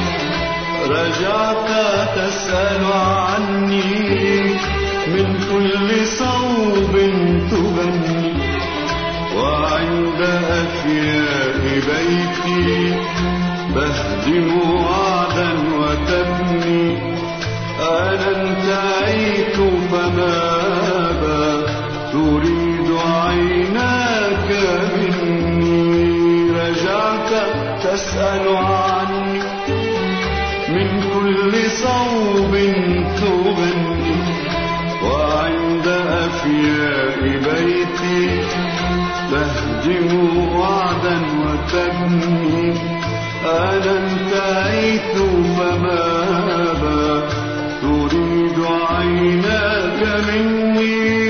رجعت تسأل عني من كل صوب تغني، وعند أفياء بيتي بهدم وعدا وتبني، أنا انتهيت فماذا تريد عيناك مني، رجعت تسأل عني من كل صوب تغني، وعند أفياء بيتي تهدم وعدا وتبني، أنا انتهيت فماذا تريد عيناك مني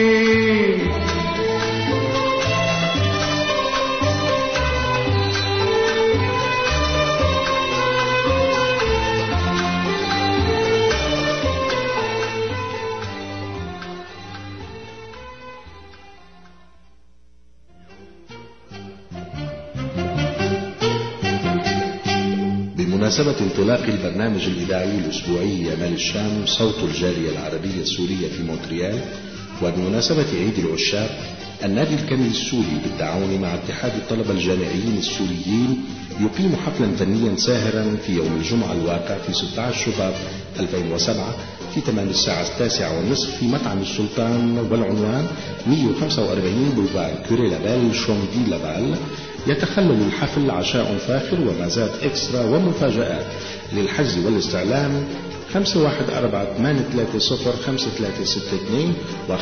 بمناسبة انطلاق البرنامج الإذاعي الأسبوعي يمال الشام صوت الجالية العربية السورية في مونتريال، وبمناسبة عيد العشاق، النادي الكندي السوري بالتعاون مع اتحاد الطلبة الجامعيين السوريين يقيم حفلا فنيا ساهرا في يوم الجمعة الواقع في 16 شباط 2007 في تمام الساعة 9:30 في مطعم السلطان، والعنوان 145 بولفار كوري لابال شونفي لابال. يتخلل الحفل عشاء فاخر ومازات اكسترا ومفاجآت. للحجز والاستعلام 514-830-5362 و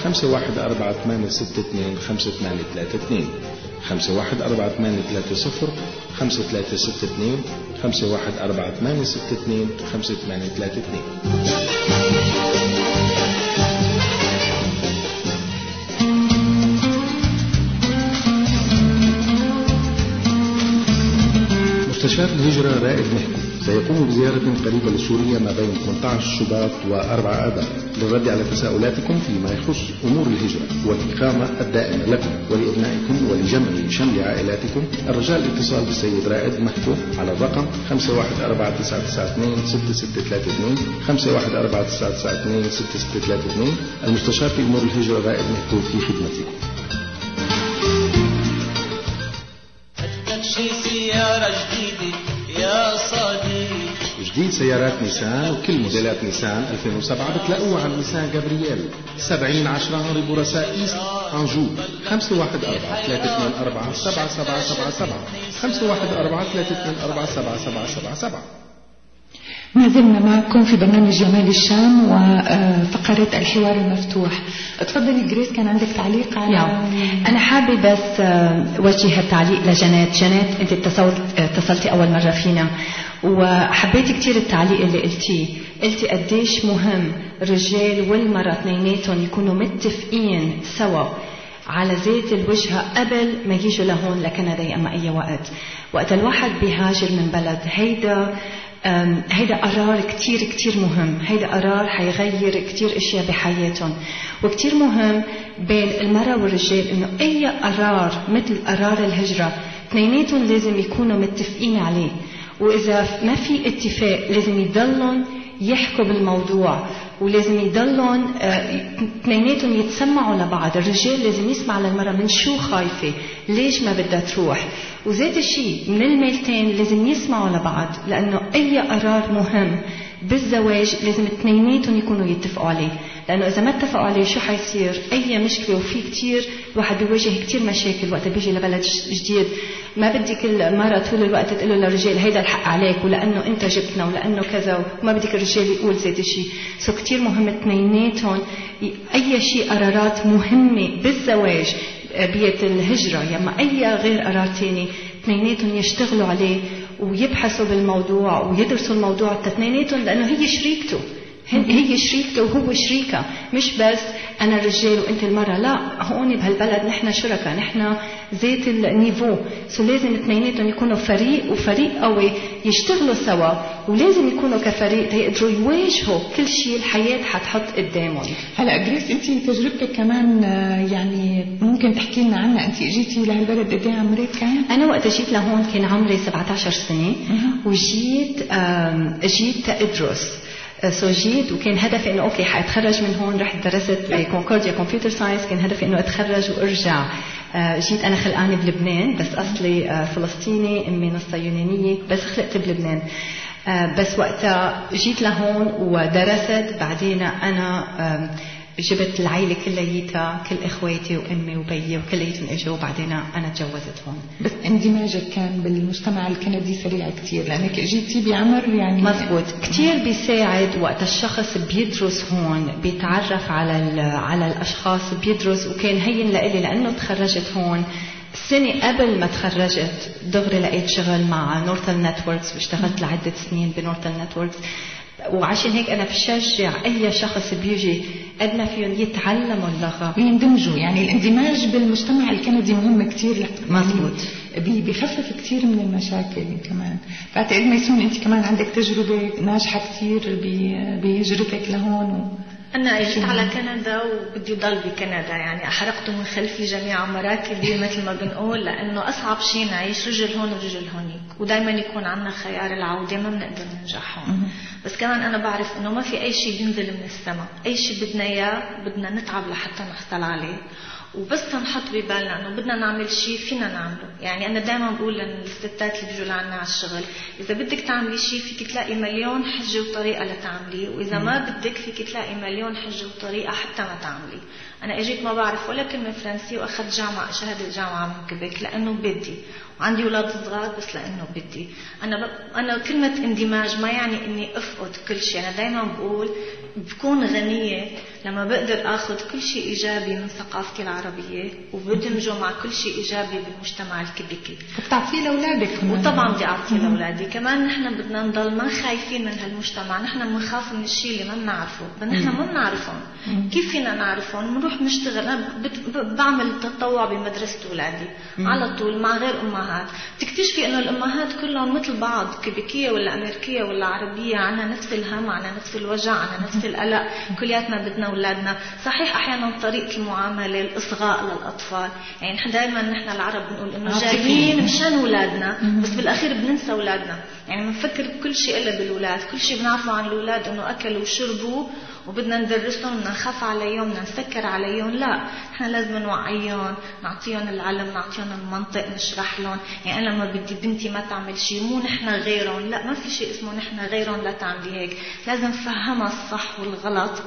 514-862-5832 514-830-5362 514-862-5832. مستشار الهجرة رائد محكو سيقوم بزيارة قريبة لسوريا ما بين 18 شباط و4 آذار للرد على تساؤلاتكم فيما يخص أمور الهجرة والإقامة الدائمة لكم ولأبنائكم ولجمع شمل عائلاتكم. الرجاء الاتصال بالسيد رائد محكو على الرقم 514-992-6632 514-992-6632. المستشار في أمور الهجرة رائد محكو في خدمتكم. سيارة جديدة يا صديق. جديد سيارات نيسان وكل موديلات نيسان 2007 بتلاقوها على نيسان جابرييل 7010 هنري بورساء إيست أنجو 514-324-7777 514-324-7777. ما زلنا معكم في برنامج جمال الشام وفقرة الحوار المفتوح. تفضلي جريس، كان عندك تعليق على أنا حابة بس وجه التعليق لجنات. أنت اتصلتي أول مرة فينا وحبيت كتير التعليق اللي قلتي قديش مهم الرجال والمرأة اثنيناتهم يكونوا متفقين سوا على زيت الوجهة قبل ما يجوا لهون لكندا أما أي وقت الواحد بيهاجر من بلد. هيدا قرار كتير كتير مهم. هيدا قرار حيغير كتير اشياء بحياتهم، وكتير مهم بين المرأة والرجال انه اي قرار مثل قرار الهجرة اثنيناتهم لازم يكونوا متفقين عليه، واذا ما في اتفاق لازم يضلون يحكوا بالموضوع، ولازم يضلون اثنيناتهم يتسمعوا لبعض. الرجال لازم يسمع للمرأة من شو خايفة، ليش ما بدها تروح، وذات الشيء من الميلتين لازم يسمعوا لبعض، لأنه أي قرار مهم بالزواج لازم اثنيناتهم يكونوا يتفقوا عليه، لأنه إذا ما اتفقوا عليه شو حيصير؟ أي مشكلة. وفي كتير الواحد بيواجه كتير مشاكل وقت بيجي لبلد جديد. ما بدي كل مرة طول الوقت تقول له للرجال هيدا الحق عليك ولأنه أنت جبتنا ولأنه كذا، وما بدك الرجال يقول ذات الشيء. كتير مهم اثنيناتهم أي شيء قرارات مهمة بالزواج بيت الهجرة يما أي غير قرار تاني اثنيناتهم يشتغلوا عليه ويبحثوا بالموضوع ويدرسوا الموضوع اثنيناتهم، لأنه هي شريكته وهو شريكة، مش بس أنا الرجال وأنت المرأة. لا، هون بهالبلد نحن شركاء، نحن ذات النيفو. لازم اثنيناتهم يكونوا فريق وفريق قوي يشتغلوا سوا، ولازم يكونوا كفريق يقدروا يواجهوا كل شيء الحياة حتحط قدامهم. هلا جريس، أنت تجربتك كمان يعني ممكن تحكي لنا عنها. أنت اجيتي لهالبلد قد ايه عمرك كان؟ أنا وقت جيت لهون كان عمري 17 سنة وجيت أدرس. جيت وكان هدفي انه اوكي حاتخرج من هون. رحت درست بكونكورديا كمبيوتر ساينس، كان هدفي انه اتخرج وارجع. جيت انا خلقانه بلبنان، بس اصلي فلسطيني، امي نصها يونانيه، بس خلقت بلبنان. بس وقتها جيت لهون ودرست. بعدين انا جبت العائله كليتها، كل اخواتي وامي وبيي وكليتهم اجوا، وبعدين انا تجوزت هون. بس اندماجك كان بالمجتمع الكندي سريع كتير، لانك اجيتي بعمر يعني مزبوط. كتير بيساعد وقت الشخص بيدرس هون، بيتعرف على الاشخاص، بيدرس. وكان هين لإلي لانه تخرجت هون السنة قبل ما تخرجت دغري لقيت شغل مع نورثرن نتوركس، واشتغلت لعدة سنين بنورثرن نتوركس. وعشان هيك أنا بشجع أي شخص بيجي قد ما فيهم يتعلموا اللغة ويندمجوا. يعني الاندماج بالمجتمع الكندي مهم كتير. مظبوط. بيخفف كتير من المشاكل كمان. بعتقد ميسون أنت كمان عندك تجربة ناجحة كتير بهجرتك لهون. أنا أجيت على كندا وبدي ضل بكندا، يعني أحرقت من خلفي جميع مراكبي مثل ما بنقول، لأنه أصعب شيء نعيش رجل هون ورجل هونيك، ودايما يكون عنا خيار العودة ما بنقدر ننجح هون. بس كمان أنا بعرف إنه ما في أي شيء بينزل من السماء، أي شيء بدنا إياه بدنا نتعب لحتى نحصل عليه، وبس نحط ببالنا انه بدنا نعمل شيء فينا نعمله. يعني انا دائما بقول للستات اللي بيجوا لعنا على الشغل، اذا بدك تعملي شيء فيك تلاقي مليون حجه وطريقه لتعمليه، واذا ما بدك فيك تلاقي مليون حجه وطريقه حتى ما تعملي. انا اجيت ما بعرف ولا كلمه فرنسي واخذت شهاده جامعه من كيبيك لانه بدي، وعندي اولاد صغار بس لانه بدي. انا كلمه اندماج ما يعني اني افقد كل شيء، انا دائما بقول بكون غنيه لما بقدر اخذ كل شيء ايجابي من ثقافتي العربيه وبدمجه مع كل شيء ايجابي بالمجتمع الكيبيكي. بتعطيه لاولادك كمان. وطبعا بدي اعطيه لاولادي كمان. نحن بدنا نضل ما خايفين من هالمجتمع، نحن بنخاف من الشيء اللي ما بنعرفه، نحن ما بنعرفهم. كيف فينا نعرفهم؟ بنروح نشتغل. انا بعمل تطوع بمدرسه اولادي على طول مع غير امهات، تكتشفي انه الامهات كلهم مثل بعض، كيبيكيه ولا امريكيه ولا عربيه، عنا نفس الهم، عنا نفس الوجع، عنا نفس القلق، كلياتنا بدنا اولادنا. صحيح احيانا طريقه المعامله، الاصغاء للاطفال، يعني نحن دائما نحن العرب بنقول انه جايين مشان اولادنا، بس بالاخير بننسى اولادنا. يعني بنفكر بكل شيء الا بالاولاد، كل شيء بنعرفه عن الاولاد انه اكلوا وشربوا وبدنا ندرسهم، بدنا نخاف عليهم، بدنا نسكر عليهم. لا، احنا لازم نوعيهم، نعطيهم العلم، نعطيهم المنطق، نشرح لهم. يعني انا لما بدي بنتي ما تعمل شيء مو نحن غيرهم، لا، ما في شيء اسمه نحن غيرهم لا تعملي هيك، لازم فهمها الصح والغلط،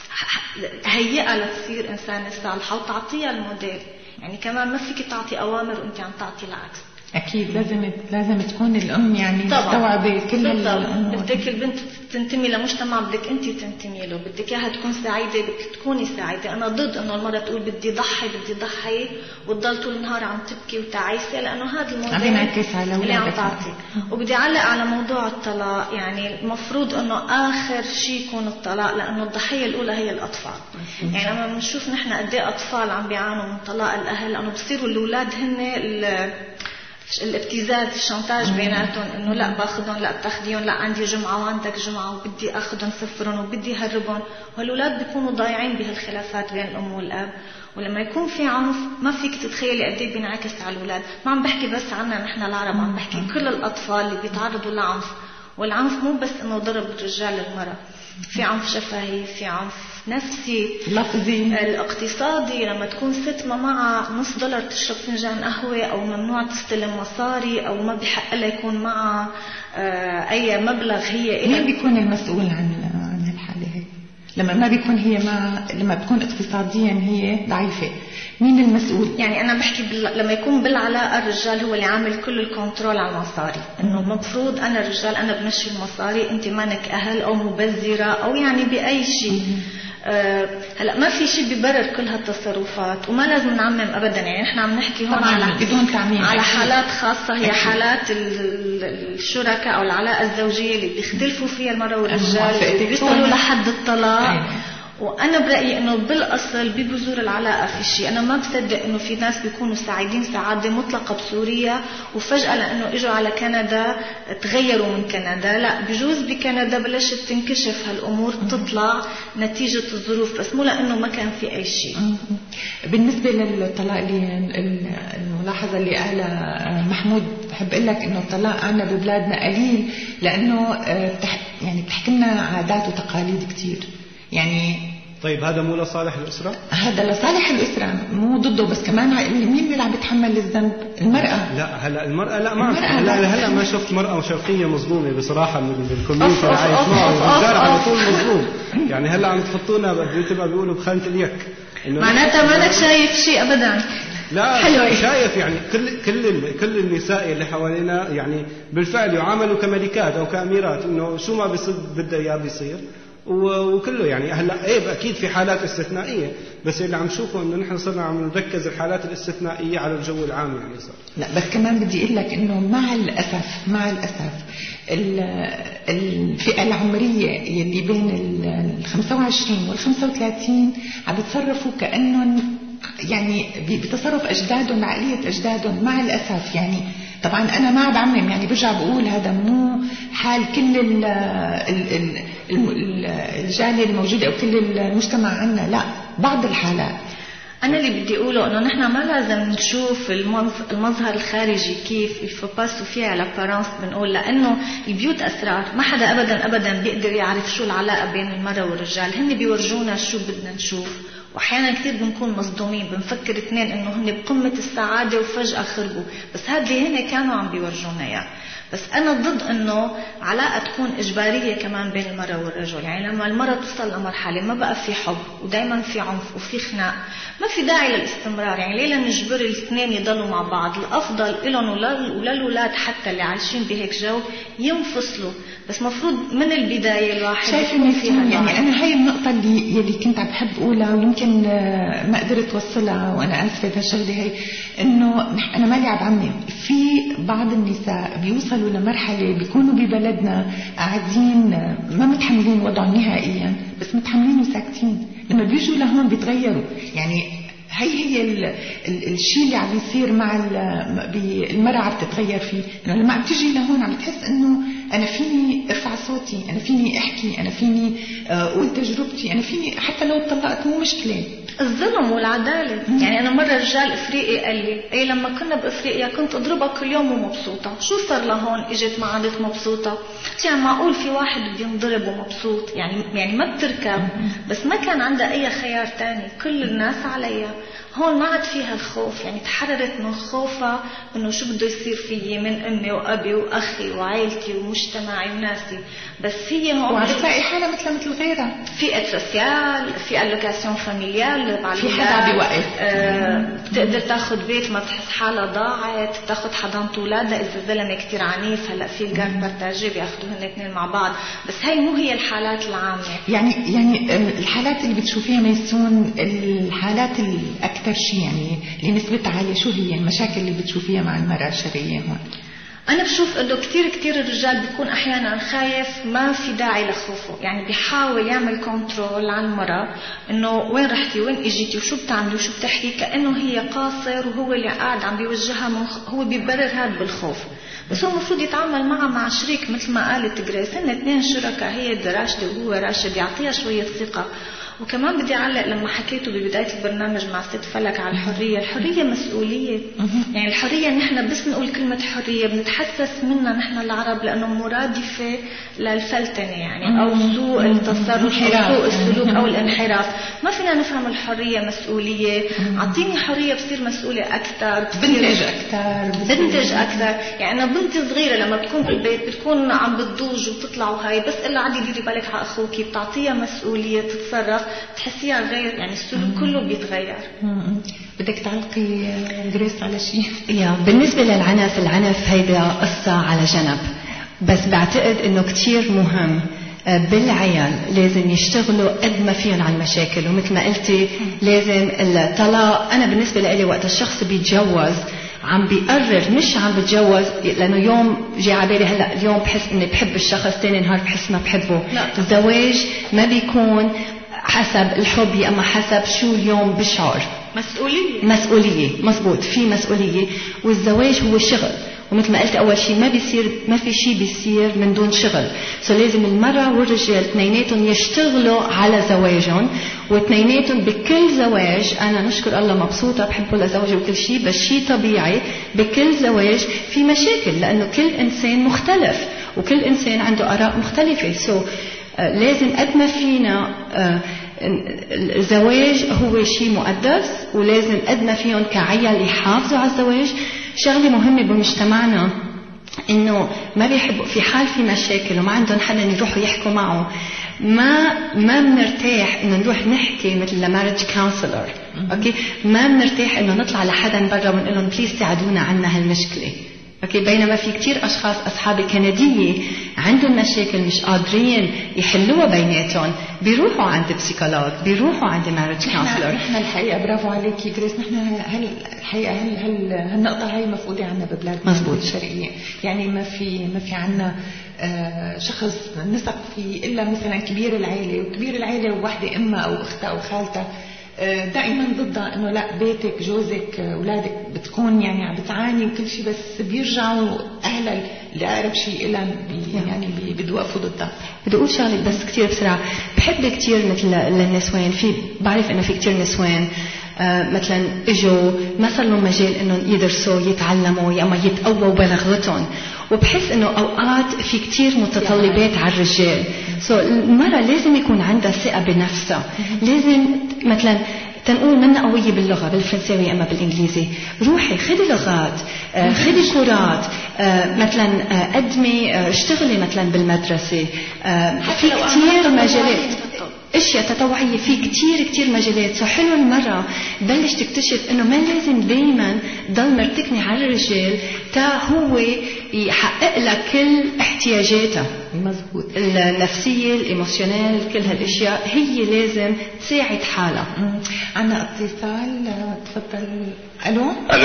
هيئها لتصير انسانه صالحه وتعطيها الموديل. يعني كمان ما فيك تعطي اوامر وانت عم تعطي العكس. اكيد لازم تكون الام يعني مستوعبه كل الامور. بدك البنت تنتمي لمجتمع، بدك انت تنتمي له، بدك اياها تكون سعيده، بدك تكوني سعيده. انا ضد انه المراه تقول بدي ضحي وتضل طول النهار عم تبكي وتعيسه، لانه هذا الموضوع اللي عم تعطي. وبدي اعلق على موضوع الطلاق. يعني المفروض انه اخر شيء يكون الطلاق، لانه الضحيه الاولى هي الاطفال. يعني لما بنشوف نحن قد ايه اطفال عم بيعانوا من طلاق الاهل، لانه بصيروا الاولاد هن الابتزاز، الشانتاج بيناتهم، انه لا باخذهم، لا بتاخذيهم، لا عندي جمعه وعندك جمعه وبدي اخذهم سفرهم وبدي هربهم. والاولاد بيكونوا ضايعين بهالخلافات بين الام والاب. ولما يكون في عنف ما فيك تتخيلي قد ايه بينعكس على الاولاد. ما عم بحكي بس عنا نحن العرب، عم بحكي كل الاطفال اللي بيتعرضوا لعنف. والعنف مو بس انه ضرب الرجال للمراه، في عنف شفهي، في عنف نفسي، لفظي، الاقتصادي. لما تكون ست ما معها نص دولار تشرب فنجان قهوة، أو ممنوع تستلم مصاري، أو ما بحق لها يكون معها أي مبلغ هي. مين بيكون المسؤول عن الحالة هي؟ لما ما بيكون هي لما بتكون اقتصاديا هي ضعيفة، مين المسؤول؟ يعني أنا بحكي لما يكون بالعلاقة الرجال هو اللي عامل كل الكنترول على المصاري، إنه المفروض أنا الرجال أنا بمشي المصاري، أنت مانك أهل أو مبذرة أو يعني بأي شيء. هلا ما في شيء بيبرر كل هالتصرفات، وما لازم نعمم ابدا. يعني نحن عم نحكي هون بدون تعميم على حالات خاصه، هي حالات الشركاء او العلاقه الزوجيه اللي بيختلفوا فيها المراه والرجال، بيوصلوا لحد الطلاق. وانا برايي انه بالاصل ببذور العلاقه في شيء. انا ما بصدق انه في ناس بيكونوا سعيدين سعاده مطلقه بسوريا وفجاه لانه اجوا على كندا تغيروا من كندا. لا، بجوز بكندا بلشت تنكشف هالامور، تطلع نتيجه الظروف، بس مو لانه ما كان في اي شيء. بالنسبه للطلاق الملاحظه اللي قالها محمود، بحب اقول لك انه الطلاق عنا ببلادنا قليل، لانه يعني بتحكي لنا عادات وتقاليد كثير. يعني طيب هذا مو لصالح الأسرة؟ هذا لصالح الأسرة، مو ضده، بس كمان مين اللي عم يتحمل الذنب؟ المرأة. لا هلا المرأة لا ما هلا ما شفت مرأة شرقية مظلومة بصراحة من الكوميونتي اللي عايش معه، الرجال على طول مظلوم. يعني هلا عم تحطونا بتبقى بيقولوا بخانة اليك، معناتها ما انك شايف شيء ابدا. لا شايف، يعني كل النساء اللي حوالينا يعني بالفعل يعاملوا كملكات او كاميرات، انه شو ما بده اياه بيصير، وكله يعني هلا ايه اكيد في حالات استثنائيه، بس اللي عم نشوفه انه نحن صرنا عم نركز الحالات الاستثنائيه على الجو العام يعني صار. لا بس كمان بدي اقول لك انه مع الاسف الفئه العمريه اللي بين ال 25 وال 35 عم بيتصرفوا كانهم يعني بتصرف اجدادهم، عقليه اجدادهم مع الاسف. يعني طبعا انا ما بعمم، يعني برجع بقول هذا مو حال كل الجاليه الموجوده او كل المجتمع عنا، لا بعض الحالات. أنا اللي بدي أقوله إنه نحن ما لازم نشوف المظهر الخارجي كيف الفوباس وفيها الابارانس بنقول، لأنه البيوت أسرار، ما حدا أبدا بيقدر يعرف شو العلاقة بين المرأة والرجال، هن بيورجونا شو بدنا نشوف، وأحيانا كثير بنكون مصدومين، بنفكر اثنين إنه هن بقمة السعادة وفجأة خربوا، بس هذه هن كانوا عم بيورجونا إياه. بس أنا ضد إنه علاقة تكون إجبارية كمان بين المرأة والرجل، يعني لما المرأة توصل لمرحلة ما بقى في حب ودايما في عنف وفي خناق، ما في داعي للاستمرار. يعني ليه نجبر الاثنين يضلوا مع بعض؟ الأفضل لهم وللأولاد حتى اللي عايشين بهيك جو ينفصلوا، بس مفروض من البداية الواحد شايفة فيها. يعني أنا هاي النقطة اللي كنت عم بحب أقولها ويمكن ما قدرت أوصلها، وأنا آسفة بهالشغلة هي، إنه أنا مالي عم بعمم. في بعض النساء بيوصلوا لمرحلة بيكونوا ببلدنا قاعدين ما متحملين وضعهم نهائيا، بس متحملين وساكتين، لما بيجوا لهون بيتغيروا. يعني هي الشيء اللي عم يصير مع المرأة عم تتغير فيه، إنه لما عم تجي لهون عم بتحس إنه أنا فيني ارفع صوتي، أنا فيني أحكي، أنا فيني أقول تجربتي، أنا فيني حتى لو اتطلقت مو مشكلة. الظلم والعدالة. يعني أنا مرة رجال إفريقي قال لي أي لما كنا بإفريقيا كنت أضربها كل يوم ومبسوطة، شو صار لهون إجت ما عادت مبسوطة؟ يعني معقول في واحد بينضرب ومبسوط؟ يعني ما بتركب، بس ما كان عندها أي خيار تاني، كل الناس عليها. هون ما عاد فيها الخوف، يعني تحررت من خوفها انه شو بده يصير فيي من امي وابي واخي وعائلتي ومجتمعي وناسي، بس هي هون وعم تلاقي حالها مثل غيرها، في اتسوسيال، في الوكاسيون فاميليال، في حدا بيوقف، بتقدر تاخذ بيت ما تحس حالها ضاعت، تاخذ حضانة اولادها اذا الزلمه كثير عنيف، هلا في الجار بارتاجي بياخذوهن الاثنين مع بعض، بس هاي مو هي الحالات العامه. يعني الحالات اللي بتشوفيها ميسون، الحالات الاكثر شيء يعني اللي نسبتها عاليه، شو هي المشاكل اللي بتشوفيها مع المرأة الشرقية هون؟ أنا بشوف إنه كتير الرجال بيكون أحيانا خايف، ما في داعي لخوفه، يعني بيحاول يعمل كنترول على المرأة، إنه وين رحتي وين إجيتي وشو بتعملي وشو بتحكي، كأنه هي قاصر وهو اللي قاعد عم بيوجهها هو بيبرر هذا بالخوف. بس هو المفروض يتعامل معها مع شريك مثل ما قالت جريس، هن اثنين شركاء، هي راشدة وهو راشد، يعطيها شوية ثقة. وكمان بدي أعلق لما حكيته ببداية البرنامج مع ست فلك على الحرية مسؤولية. يعني الحرية نحن بس نقول كلمة حرية بنتحسس منها نحن العرب لأنه مرادفة للفلتنة، يعني أو سوء التصرف أو سوء السلوك أو الانحراف. ما فينا نفهم الحرية مسؤولية. أعطيني حرية بصير مسؤولة أكثر، بنتج أكثر. يعني أنا بنتي صغيرة لما بتكون في البيت بتكون عم بتضوج وتطلع وهاي، بس إلا عادي ديري بالك على أخوكي، بتعطيها مسؤولية تتصرف، تحسيها غير، يعني السلوك كله بيتغير. بدك تعلقي جريس على شيء؟ بالنسبة للعنف، العنف هيدا قصة على جنب، بس بعتقد انه كتير مهم بالعيال لازم يشتغلوا قد ما فيهم على المشاكل. ومثل ما قلتي لازم الطلاق، انا بالنسبة لي وقت الشخص بيتجوز عم بيقرر، مش عم بتجوز لانه يوم جاي على بالي هلا اليوم بحس اني بحب الشخص، ثاني نهار بحس ما بحبه. الزواج ما بيكون حسب الحب، يا اما حسب شو اليوم بشعر. مسؤولية مزبوط، في مسؤولية. والزواج هو شغل، ومثل ما قلت اول شيء ما في شيء بيصير من دون شغل. لازم المرأة والرجال اثنيناتهم يشتغلوا على زواجهم، واثنيناتهم بكل زواج انا نشكر الله مبسوطة بحبه لزوجي وكل شيء، بس شيء طبيعي بكل زواج في مشاكل، لانه كل انسان مختلف وكل انسان عنده اراء مختلفة. لازم قد ما فينا الزواج هو شيء مقدس، ولازم قد ما فيهم كعيال يحافظوا على الزواج. شغلة مهمة بمجتمعنا انه ما بيحبوا في حال في مشاكل وما عندهم حدا يروحوا يحكوا معه، ما بنرتاح انه نروح نحكي مثل لمارج كونسلر، اوكي، ما بنرتاح انه نطلع لحدا برا ونقول لهم بليز ساعدونا عنا هالمشكله. اوكي، بينما في كتير اشخاص اصحابي كنديه عندهم مشاكل مش قادرين يحلوها بيناتهم، بيروحوا عند بسيكولوج، بيروحوا عند مارج كونسلر. نحن الحقيقه برافو عليكي جريس، نحن الحقيقه هالنقطه هاي مفقوده عنا ببلادنا مزبوط الشرقيه، يعني ما في عنا شخص نثق فيه الا مثلا كبير العائله، وكبير العائله ووحده امها او اختها او خالتها دائما ضدها انه لا بيتك جوزك اولادك بتكون يعني عم بتعاني وكل شيء، بس بيرجعوا اهلها لاقرب شيء لها يعني بيوقفوا ضدها. بدي اقول شغله بس كثير بسرعه، بحب كثير مثل النسوان، بعرف انه في كثير نسوان مثلا اجوا ما صار لهم مجال انهم يدرسوا يتعلموا يا اما يتقووا بلغتهم، وبحس انه اوقات في كثير متطلبات على الرجال. المرأة لازم يكون عندها ثقة بنفسها، لازم مثلا تنقول منا قوية باللغة بالفرنساوي أما بالإنجليزي، روحي خدي لغات، خدي كورات، مثلا قدمي اشتغلي مثلا بالمدرسة، في كتير مجالات اشياء تطوعية، في كتير مجالات. حلو المرأة بلش تكتشف انه ما لازم دايما ضل مرتكني على الرجال تا هو يحقق لك كل احتياجاتها. مزبوط. النفسية الايموشنال كل هالاشياء هي لازم تساعد حالها. عنا اتصال، تفضل. الو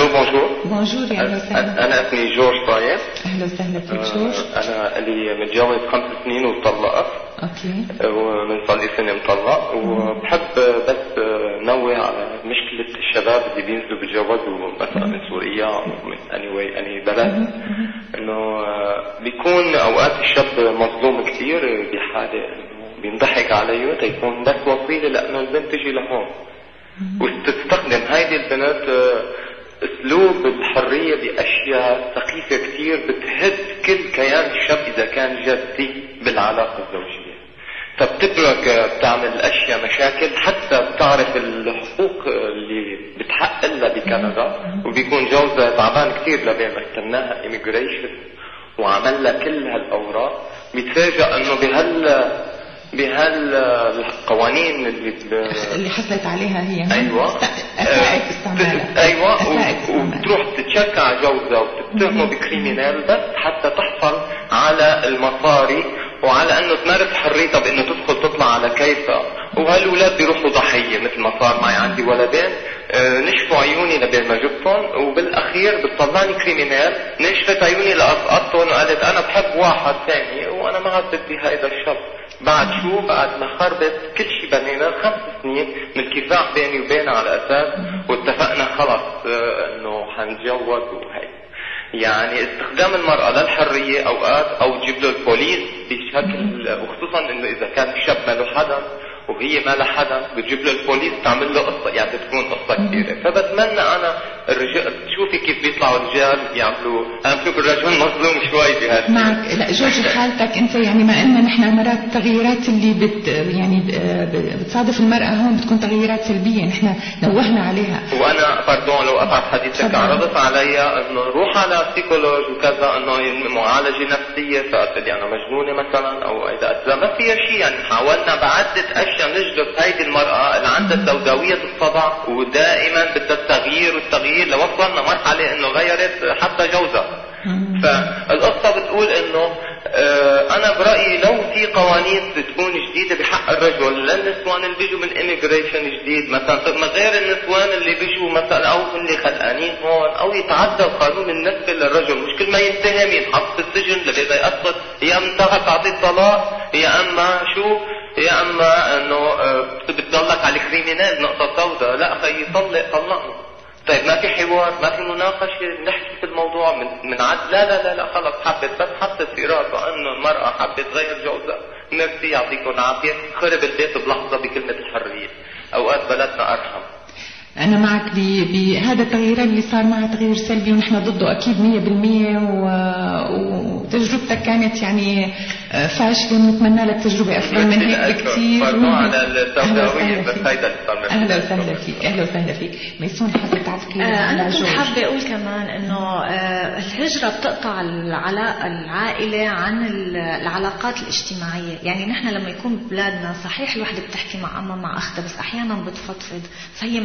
بونجور. يا اهلا وسهلا. انا اسمي جورج طايف. اهلا وسهلا فيك جورج. انا لي متجوز 5 سنين وطلقت. اوكي. ومن صار لي سنه مطلق، وبحب بس نوه على مشكله الشباب اللي بينزلوا بيتجوزوا مثلا من سوريا او من اني بلد، انه بيكون اوقات الشاب مظلوم كثير بحاله بينضحك عليه تيكون بس وسيله لانه البنت تجي لهون، وتستخدم هيدي البنات اسلوب الحريه باشياء سخيفه كثير بتهد كل كيان الشاب اذا كان جدي بالعلاقه الزوجيه. فبتترك بتعمل اشياء مشاكل، حتى بتعرف الحقوق اللي بتحق لها بكندا، وبيكون جوزها تعبان كثير لبين ما استناها ايميجريشن وعمل لها كل هالاوراق، بيتفاجئ انه بهالقوانين اللي حصلت عليها هي. ايوه اثناء استعمالها. ايوه وبتروح تتشكى جوزها وبتتهمه بكريمينال بس حتى تحصل على المصاري وعلى انه تمارس حريتها بانه تدخل تطلع على كيفها. وهالولاد بيروحوا ضحيه مثل ما صار معي، عندي ولدين نشفوا عيوني لبين ما جبتهم، وبالاخير بتطلعني كريمينال. نشفت عيوني لاسقطتهم وقالت انا بحب واحد ثاني وانا ما عاد بدي هيدا الشاب. بعد ما خربت كل شيء بنينا 5 سنين من كفاح بيني وبينها على اساس واتفقنا خلص انه حنتجوز وهي. يعني استخدام المرأة للحرية اوقات او تجيب له البوليس بشكل، وخصوصا انه اذا كان الشاب ما له حدا وهي ما لها حدا بتجيب له البوليس تعمل له قصة، يعني بتكون قصة كبيرة. فبتمنى انا الرجال تشوفي كيف بيطلعوا الرجال بيعملوا، انا بشوف الرجل مظلوم شوي بهذا. معك. لا جورج حالتك انت يعني ما قلنا نحن مرات التغييرات اللي بتصادف المرأة هون بتكون تغييرات سلبية، نحن نوهنا عليها. وانا باردون لو قطعت حديثك، عرضت علي انه نروح على سيكولوج وكذا، انه معالجة نفسية، فقلت لي انا مجنونة مثلا او اذا ما فيها شيء. يعني حاولنا بعدة اشياء نجلب هيدي المرأة اللي عندها سوداوية الصدع ودائما بدها التغيير لوصلنا مرحلة انه غيرت حتى جوزها. فالقصة بتقول انه انا برأيي لو في قوانين تكون جديدة بحق الرجل للنسوان اللي بيجوا من immigration جديد مثلا، غير النسوان اللي بيجوا مثلا او اللي خلقانين هون، او يتعدى القانون بالنسبة للرجل، مش كل ما يتهم ينحط في السجن اللي يقصد، يا اما تعطي طلاق يا اما شو، يا اما انه بتضلك على الكريمينال نقطة سوداء. لا خيي طلقنا. طيب ما في حوار، ما في مناقشة نحكي في الموضوع من عد. لا خلص حطت في راسه انه المرأة حبت تغير جوزها، ميرسي يعطيكم العافية، خرب البيت بلحظة بكلمة الحرية. اوقات بلدنا ارحم. أنا معك بهذا التغيير اللي صار معها تغيير سلبي ونحن ضده أكيد 100%. وتجربتك كانت يعني فاشلة، نتمنى لك تجربة أفضل من هيك بكثير. أهلا وسهلا فيك. أهلا وسهلا فيك. ميسون حابة تعرفي؟ أنا كنت حابة أقول كمان إنه الهجرة بتقطع العائلة عن العلاقات الاجتماعية. يعني نحن لما يكون ببلادنا صحيح الوحدة بتحكي مع أمها مع أختها، بس أحيانا بتفضفض، فهي محتاجة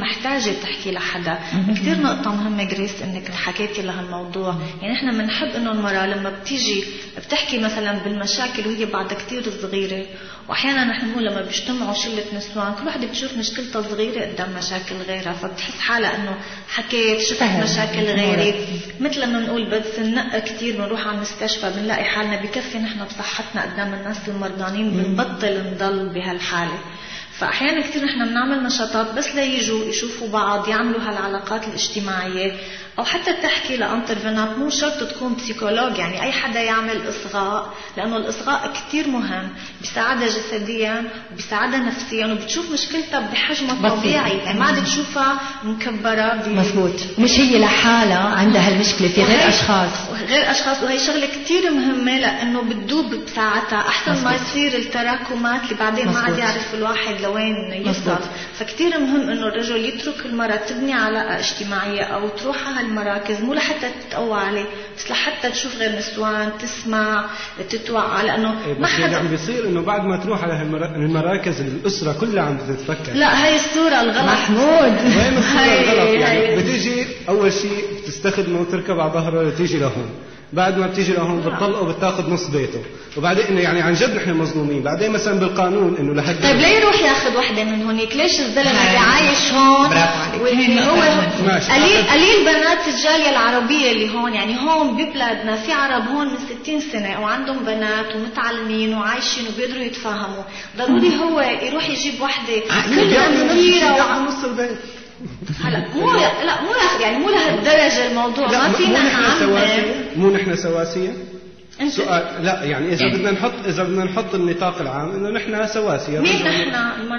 بحاجة تحكي لحدا. كتير نقطة مهمة جريس انك حكيتي لهالموضوع. يعني احنا بنحب انه المرأة لما بتيجي بتحكي مثلا بالمشاكل وهي بعدها كتير صغيرة، واحيانا نحن بنقول لما بيجتمعوا شلة نسوان كل واحدة بتشوف مشكلتها صغيرة قدام مشاكل غيرها، فبتحس حالها انه حكيت شفت مشاكل غيري. مثل لما بنقول بس ننقى كتير بنروح على المستشفى بنلاقي حالنا بكفي نحن بصحتنا قدام الناس المرضانين، بنبطل نضل بهالحالة. فأحيانا كتير نحن بنعمل نشاطات بس ليجوا يشوفوا بعض، يعملوا هالعلاقات الاجتماعية، أو حتى تحكي لأنترفينات. مو شرط تكون بسيكولوج، يعني أي حدا يعمل إصغاء، لأنه الإصغاء كتير مهم، بيساعدها جسديا وبيساعدها نفسيا، وبتشوف مشكلتها بحجمها الطبيعي، يعني ما عاد تشوفها مكبرة. مزبوط، مش هي لحالها عندها هالمشكلة، في غير أشخاص. وهي شغلة كتير مهمة لأنه بتدوب بساعتها، أحسن ما يصير التراكمات اللي بعدين ما عاد يعرف الواحد لوين يوصل. فكتير مهم إنه الرجل يترك المرأة تبني علاقة اجتماعية أو تروح على المراكز، مو لحتى تتقوى عليه بس لحتى تشوف غير نسوان، تسمع، تتوعى، لأنه ما حدا عم بيصير إنه بعد ما تروح على المراكز الأسرة كلها عم تتفكر. لا هاي الصورة الغلط محمود. وين الصورة الغلط؟ يعني بتيجي أول شيء بتستخدمه وتركب على ظهره لتيجي لهون، بعد ما بتيجي لهون بتطلقه وبتاخذ نص بيته، وبعدين انه يعني عن جد نحن مظلومين. بعدين مثلا بالقانون انه لحد طيب ليه يروح ياخذ وحده من هونيك؟ ليش الزلمه اللي عايش هون واللي هو قليل بنات الجاليه العربيه اللي هون، يعني هون ببلادنا في عرب هون من 60 سنه وعندهم بنات ومتعلمين وعايشين وبيقدروا يتفاهموا، ضروري هو يروح يجيب وحده كلها مثيره نص البيت؟ هلا مو يعني مو لهالدرجه الموضوع، ما فينا نعمم. مو نحن سواسيه؟ سؤال لا يعني اذا بدنا نحط النطاق العام انه نحن سواسيه. مين نحن؟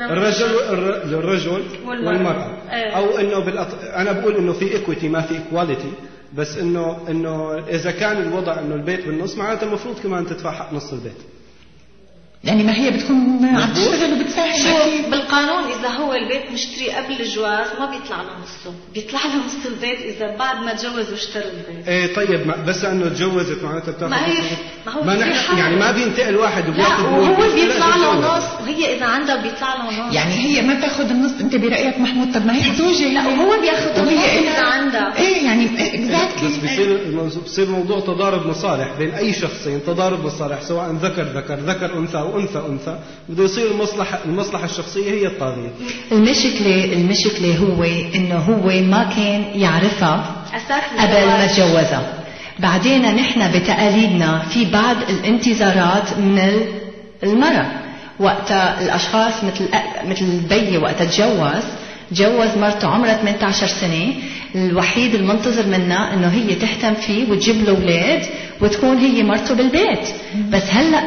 الرجل والمرأة. او انه انا بقول انه في ايكويتي ما في ايكواليتي، بس انه اذا كان الوضع انه البيت بالنص معناته المفروض كمان تدفع حق نص البيت. يعني ما هي بتكون عم تشتغل وبتساعد. شوف بالقانون إذا هو البيت مشتري قبل الجواز ما بيطلع له نصه، بيطلع له نص البيت إذا بعد ما تجوز واشترى البيت. إيه طيب بس إنه تجوزت معناتها بتاخذ ما هو نحن يعني ما بينتقل واحد وبياخذ وهو بيطلع له نص، وهي إذا عندها بيطلع له نص. يعني هي ما تاخذ النص. أنت برأيك محمود طب ما هي زوجة؟ لا وهو بياخذ النص إذا عندها. إيه يعني exactly. بس بصير موضوع تضارب مصالح بين أي شخصين، تضارب مصالح سواء ذكر أنثى أو أنثى، بده يصير المصلحة الشخصية هي الطاغية. المشكلة هو إنه هو ما كان يعرفها قبل ما تجوزها. بعدين نحن بتقاليدنا في بعض الانتظارات من المرأة وقتها الأشخاص مثل البي وقتها تجوز مرته عمرها 18 سنة، الوحيد المنتظر منها إنه هي تهتم فيه وتجيب له أولاد وتكون هي مرته بالبيت. بس هلأ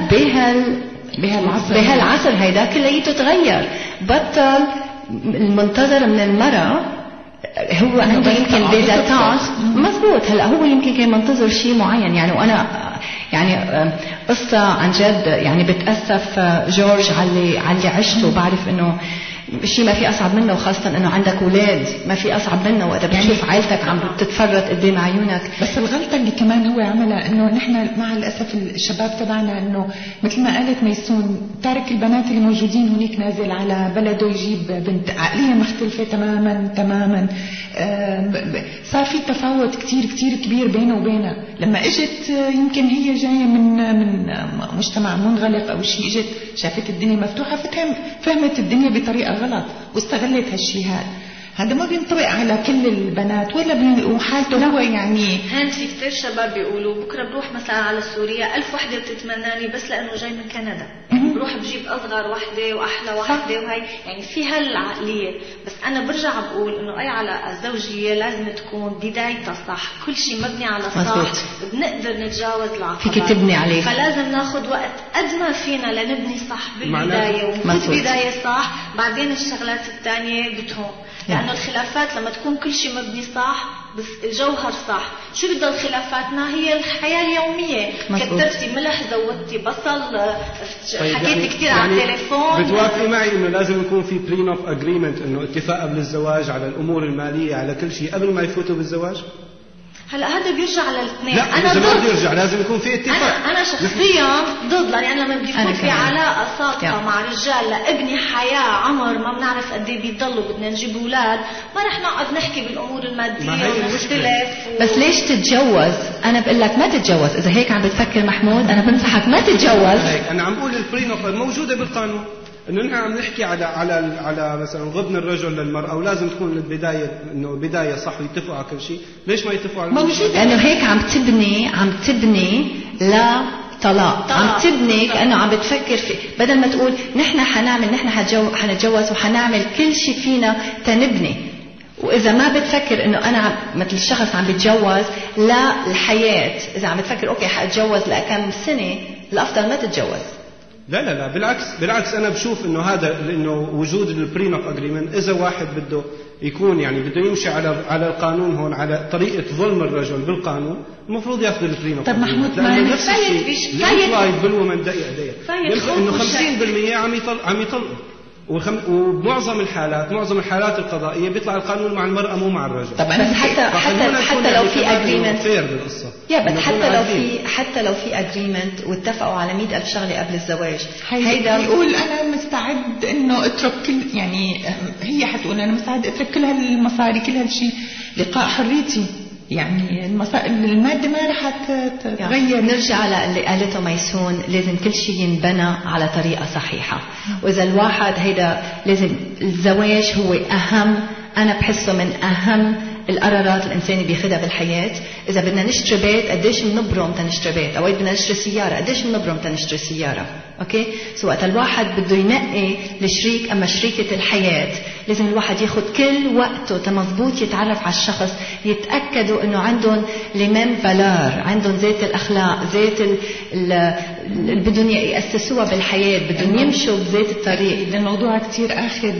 بهالعصر هيدا كليته تغير، بطل المنتظر من المرأة هو عنده يمكن بيزاتانس مزبوط. هلا هو يمكن كان منتظر شيء معين يعني. وانا يعني قصة عن جد يعني بتأسف جورج على اللي عشته، بعرف انه شيء ما في أصعب منه، وخاصة إنه عندك أولاد ما في أصعب منه وإذا بتشوف عائلتك عم تتفرط قدام عيونك. بس الغلطة اللي كمان هو عملها إنه نحن مع الأسف الشباب تبعنا إنه مثل ما قالت ميسون تارك البنات اللي موجودين هناك نازل على بلده يجيب بنت عقلية مختلفة تماما. صار في تفاوت كتير كبير بينه وبينها. لما اجت يمكن هي جاية من مجتمع منغلق أو شيء، اجت شافت الدنيا مفتوحة فهمت الدنيا بطريقة غلط واستغلت هالشيء هذا ما بينطبق على كل البنات وحالته هو يعني. هان في كتير شباب بيقولوا بكره بروح مثلا على سوريا 1000 وحده بتتمناني بس لانه جاي من كندا، بروح بجيب اصغر وحده واحلى وحده، وهي يعني في هالعقليه. بس انا برجع بقول انه اي علاقه زوجيه لازم تكون بدايتها صح، كل شيء مبني على صح، بنقدر نتجاوز العقبات، فيك تبني عليه. فلازم ناخذ وقت قد ما فينا لنبني صح بالبدايه، ونفوت بدايه صح، بعدين الشغلات الثانيه بتهون. لأنه الخلافات لما تكون كل شيء مبني صح بس الجوهر صح، شو بضل خلافاتنا هي الحياة اليومية. كترتي ملح، زودتي بصل، حكيتي كتير يعني على التليفون. بتوافقي معي انه لازم يكون في prenup agreement، انه اتفاق قبل الزواج على الامور المالية على كل شيء قبل ما يفوتوا بالزواج؟ هلا هذا بيرجع للاثنين. لا انا ما بدي يرجع، لازم يكون في اتفاق. انا شخصيا ضد، لان لما بدي يكون في علاقه صادقه مع رجال لابني حياه عمر ما بنعرف قد ايه بيضلوا بدنا نجيب اولاد، ما رح نقعد نحكي بالامور الماديه ونختلف بس ليش تتجوز؟ انا بقول لك ما تتجوز، اذا هيك عم بتفكر محمود انا بنصحك ما تتجوز. انا عم بقول البرينوبل موجوده بالقانون، انه نحن عم نحكي على مثلا غبن الرجل للمراه، ولازم تكون البدايه انه بدايه صح ويتفقوا على كل شيء. ليش ما يتفقوا على موجود؟ لانه هيك عم تبني لا طلاق، عم تبني كأنه عم بتفكر في، بدل ما تقول نحن حنتجوز وحنعمل كل شيء فينا تنبني. وإذا ما بتفكر إنه أنا مثل الشخص عم بتجوز للحياة، إذا عم بتفكر أوكي حأتجوز لكم سنة، الأفضل ما تتجوز. لا بالعكس أنا بشوف إنه هذا، لأنه وجود البرينوب أجريمنت، إذا واحد بده يكون يعني بده يمشي على القانون هون، على طريقة ظلم الرجل بالقانون، المفروض ياخذ البرينوب. طب محمود ما نفس الشيء يطلع بالومن دقيقة إنه 50% عم يطلقوا، وبمعظم الحالات القضائية بيطلع القانون مع المرأة مو مع الرجل. طبعا بس حتى لو في اجريمنت فير بالقصة، بس حتى لو في اجريمنت واتفقوا على 100,000 شغلة قبل الزواج، هيدا بيقول انا مستعد انه اترك كل، يعني هي حتقول انا مستعد اترك كل هالمصاري كل هالشيء لقاء حريتي، يعني المادة ما رح تتغير. نرجع على اللي قالته ميسون، لازم كل شيء ينبنى على طريقة صحيحة. وإذا الواحد هيدا لازم، الزواج هو أهم، أنا بحسه من أهم القرارات الإنساني بياخدها بالحياة. إذا بدنا نشتري بيت قديش بنبرم تنشتري بيت، أو بدنا نشتري سيارة قديش بنبرم تنشتري سيارة. أوكي، سواء الواحد بده ينقي الشريك أما شريكة الحياة، لازم الواحد ياخد كل وقته تمضبوط يتعرف على الشخص، يتأكدوا إنه عندهم لمن فالور، عندهم ذات الأخلاق، ذات اللي بدهم يأسسوها بالحياة، بدهم يمشوا بذات الطريق. الموضوع كتير أخذ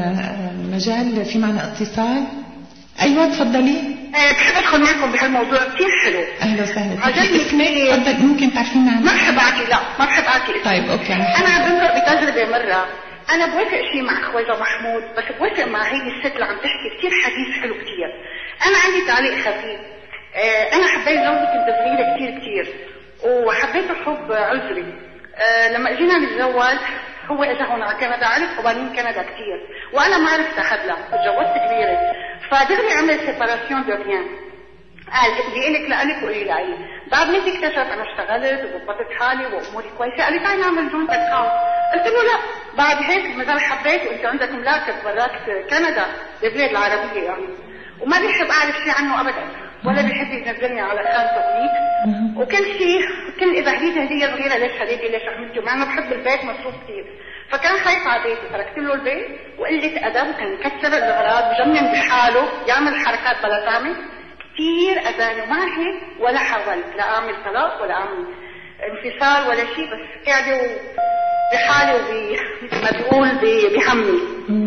مجال. في معنا اتصال. أيوة تفضلي. بحب أدخل معكم بهالموضوع كتير حلو. أهلا وسهلا. عجبني كثير. تفضل، ممكن تعرفين عنه؟ ما بحب أحكي طيب أوكي. أنا بنظر بتجربة مرة، أنا بوافق شيء مع خويزة محمود، بس بوافق مع هيدي الست اللي عم تحكي كتير حديث حلو كتير. أنا عندي تعليق خفيف. أنا حبيت زوجي كنت صغيرة كتير وحبيته حب عذري. لما اجينا نتزوج هو اجى هون على كندا، عرف قوانين كندا كتير وانا ما عرفت احدها، اتجوزت كبيره، فدغري عمل سيباراسيون دو بيان، قال اللي الك لك وقولي لي. بعد ما اكتشف انا اشتغلت وظبطت حالي واموري كويسه، قال لي تعالي نعمل جوينت اكاونت. قلت له لا، بعد هيك مثلا حبيت وانت عندك ملاك برات كندا بالبلاد العربيه يعني، وما بيحب اعرف شيء عنه ابدا، ولا بيحب ينزلني على خانته هنيك، وكل شيء كل اذا هديت هديه صغيره ليش حبيبي ليش عملتي، مع انه بحب البيت مصروف كثير، فكان خايف على بيتي، تركت له البيت وقلة ادب، وكان يكسر الاغراض وجنن بحاله يعمل حركات بلا تعمل كثير اذاني، ومع هيك ولا حاولت لا اعمل طلاق ولا اعمل انفصال ولا شيء، بس قاعده بحالي مثل ما بيقول بحملي،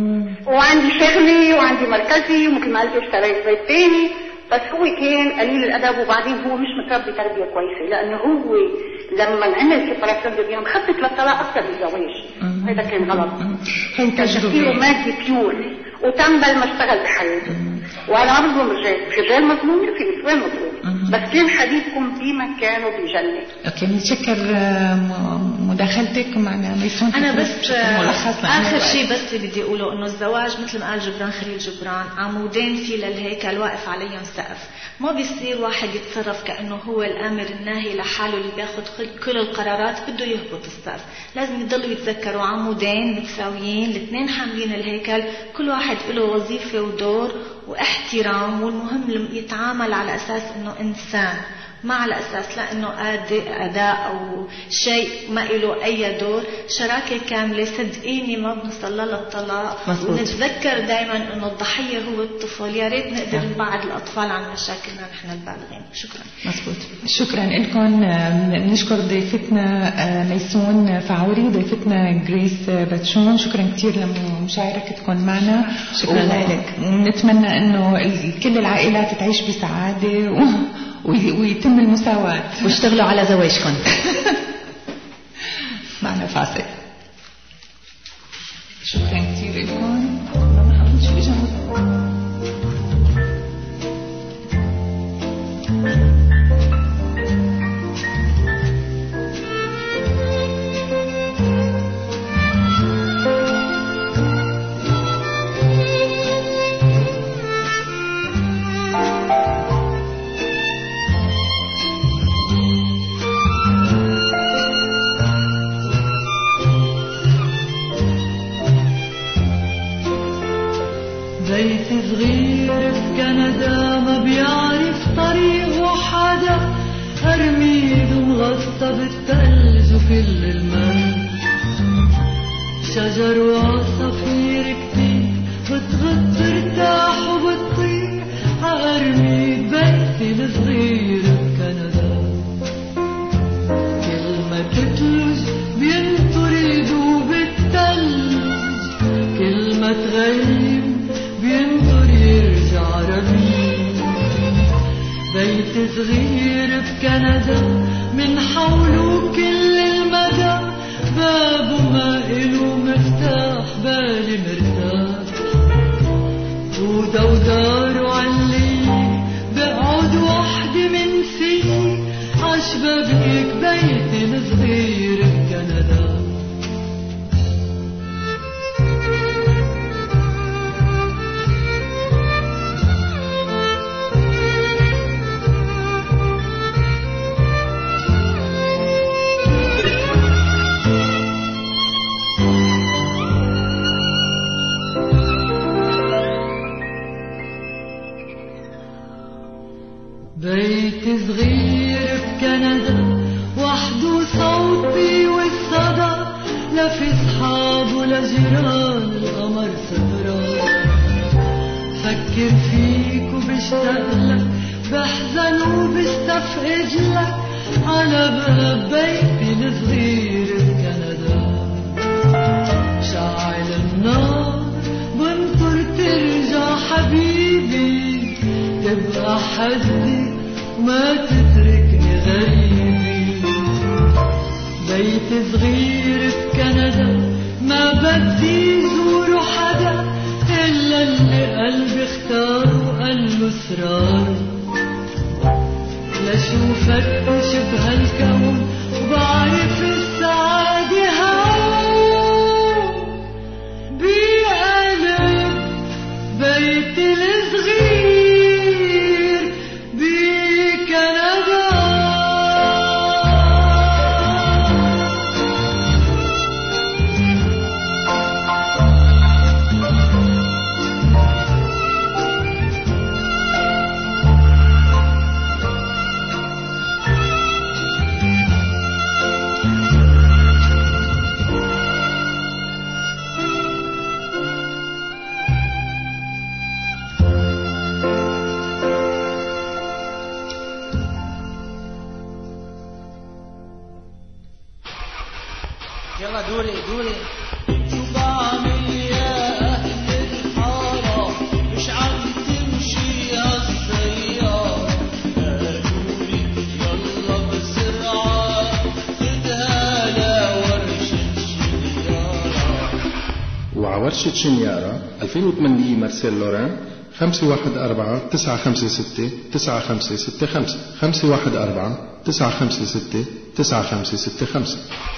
وعندي شغلي وعندي مركزي، وممكن ما قلت اشتريت بيت تاني، بس هو كان قليل الادب، وبعدين هو مش متربي تربيه كويسه، لانه هو لما عمل سيباراسيون دو بيان خطط للطلاق اكثر من الزواج، هذا كان غلط. كان تفكيره مادي بيور وتنبل ما اشتغل بحياته، وانا ما بظلم الرجال، في رجال مظلومين في نسوان مظلومين، بس كان حديثكم بمكانه بجنة. اوكي، بنتشكر مداخلتك معنا ميسون. انا بس اخر شيء بس بدي اقوله انه الزواج مثل ما قال جبران خليل جبران، عمودين في للهيكل واقف عليهم سقف، ما بيصير واحد يتصرف كانه هو الامر الناهي لحاله اللي بياخذ كل القرارات بده يهبط السقف، لازم يضلوا يتذكروا عمودين متساويين، الاثنين حاملين الهيكل، كل واحد له وظيفه ودور واحترام، والمهم يتعامل على اساس انه انسان، ما على أساس لا إنه أداء أو شيء ما له أي دور، شراكة كاملة. صدقيني ما بنوصل للطلاق، ونتذكر دائما إنه الضحية هو الطفل، يا ريت نقدر نبعد الأطفال عن مشاكلنا نحن البالغين. شكرا. مزبوط، شكرا لكم. بنشكر ضيفتنا ميسون فعوري وضيفتنا جريس باتشون، شكرا كثير لمشاركتكم معنا. شكرا لك، ونتمنى إنه كل العائلات تعيش بسعادة ويتم المساواة، واشتغلوا على زواجكم. معنا فاصل. شكرا كثير لكم. شو بيت صغير بكندا ما بيعرف طريق وحدا، أرميد ومغطى بالثلج وكل الماء، شجر وعصافير كتير بتغط ترتاح وبتطير عأرميد بيتي الصغير بكندا. كل ما تتلج بينطر يدوب التلج، كل ما تغيب بينطر يرجع رميد. بيت صغير بكندا من حوله كل المدى، بابه ما إله مفتاح بالي مرتاح، أوضة ودار وعلية بقعد وحدي من فيه عشبابيك بيتي الصغير بكندا. بيت صغير بكندا وحده صوتي والصدى، لا في صحاب ولا جيران القمر سهران. فكر فيك وبشتاق لك، بحزن وبستفقد لك، على باب بيتي الصغير بكندا. شعل النار بنطر ترجع حبيبي، تبقى حدي وما تتركني غريبي. بيت صغير بكندا ما بدي زوره حدا، إلا اللي قلبي اختاره وقال له اسرار. لشوفك شبه الكون وبعرف السعادة هون بقلب بيتي الصغير. يلا دوري شو بعمل يا أهل الحارة، مش عم تمشي هالسيارة. قالولي يلا بسرعة خدها لورشة شنيارة. وعورشة شنيارة 2800 مارسيل لوران 514 956 9565 514 956 9565.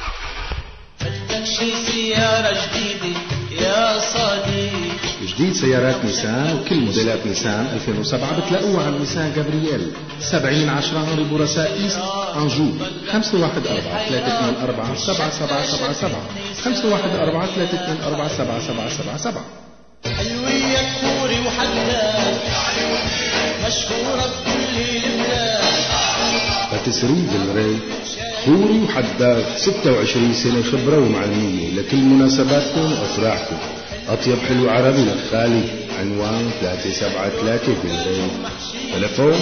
بدك شي سيارة جديدة يا صديق. جديد سيارات نيسان وكل موديلات نيسان 2007 بتلاقوها عند نيسان جابرييل 7010 هنري بورساء إيست أنجو 514 324 7777 514 324 7777. حلوية كوري وحداد مشهورة بكل البلاد. باتسري بالري كوري وحداد 26 سنة خبرة ومعلمية لكل مناسباتكم وأفراحكم. أطيب حلو عربي للخالي. عنوان 373 بالري. تلفون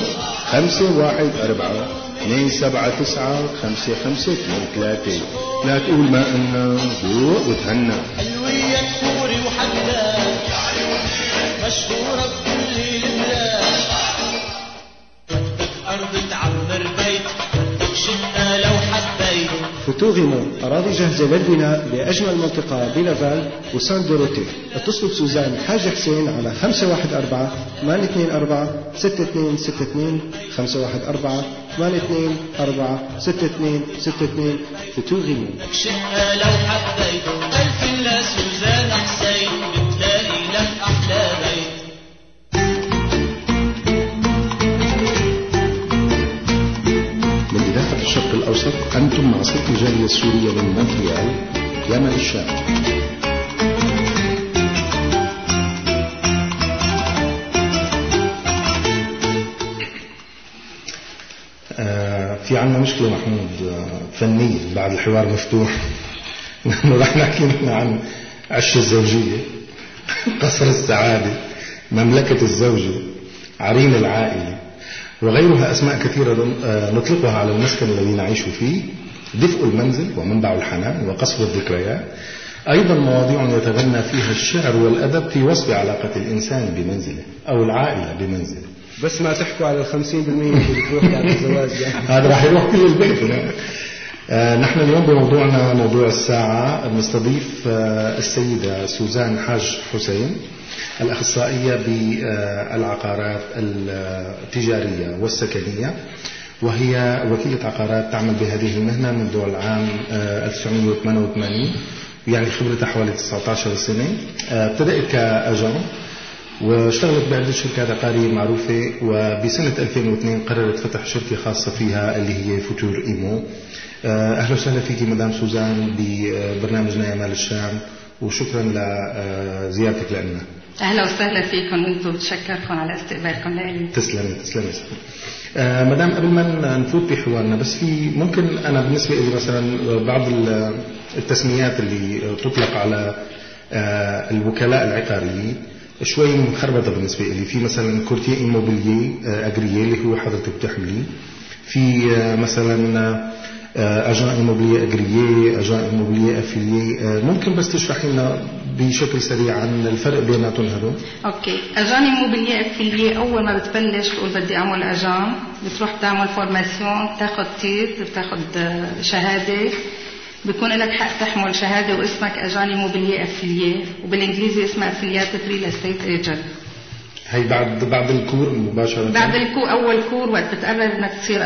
514 279 5523. لا تقول ما إنا ذوق وتهنى. حلوية كوري وحداد مشهورة بكل البلاد. بدك أرض تعمر بيت، بدك شقة لو حبيت. فوتوغيمو أراضي جاهزة للبناء بأجمل منطقة بلافال وسان دوروتي. اتصلوا بسوزان حاج حسين على 514 824 6262 514 824 6262. فوتوغيمو. شقة لو حبيت ألف لسوزان حسين بتلاقي لك أحلى بيت. من إذاعة الشرق الأوسط أنتم مع صوت الجالية السورية من مونتريال يمن الشام. في عنا مشكلة محمود فنية بعد الحوار مفتوح. نحن رح نحكي عن عش الزوجية، قصر السعادة، مملكة الزوجة، عرين العائلة، وغيرها أسماء كثيرة نطلقها على المسكن الذي نعيش فيه، دفء المنزل ومنبع الحنان وقصف الذكريات. أيضا مواضيع يتغنى فيها الشعر والأدب في وصف علاقة الإنسان بمنزله أو العائلة بمنزله. بس ما تحكوا على 50% اللي بتروح بعد الزواج يعني. هذا راح يروح كل البيت. نحن اليوم بموضوعنا موضوع الساعة بنستضيف السيدة سوزان حاج حسين، الأخصائية بالعقارات التجارية والسكنية، وهي وكيلة عقارات تعمل بهذه المهنة منذ العام 1988، يعني خبرتها حوالي 19 سنة. ابتدأت كأجان واشتغلت بعدة شركات عقارية معروفة، وبسنة 2002 قررت فتح شركة خاصة فيها اللي هي فوتور إيمو. أهلا وسهلا فيكي مدام سوزان ببرنامجنا يا مال الشام، وشكرا لزيارتك لنا. أهلا وسهلا فيكم وانتم، بتشكركم على استقبالكم لي. تسلمي تسلمي. مدام قبل ما نفوت بحوارنا، بس في ممكن أنا بالنسبة لي مثلا بعض التسميات اللي تطلق على الوكلاء العقاريين شوي مخربطة بالنسبة لي. في مثلا كورتيه إيموبيليي أجريي اللي هو حضرتك بتحمليه، في مثلا أجان إيموبيليي أجريي، أجان إيموبيليي أفيليي. ممكن بس تشرحي لنا بشكل سريع عن الفرق بيناتهم هذول؟ اوكي، أجان إيموبيليي أفيليي أول ما بتبلش تقول بدي أعمل أجان، بتروح تعمل فورماسيون، بتاخد تير، بتاخد شهادة، بيكون لك حق تحمل شهادة واسمك أجان إيموبيليي أفيليي، وبالإنجليزي اسمها أفيلياتد ريل استيت ايجنت. هي بعد الكور مباشرة؟ بعد الكور، أول كور وقت بتقرر إنك تصير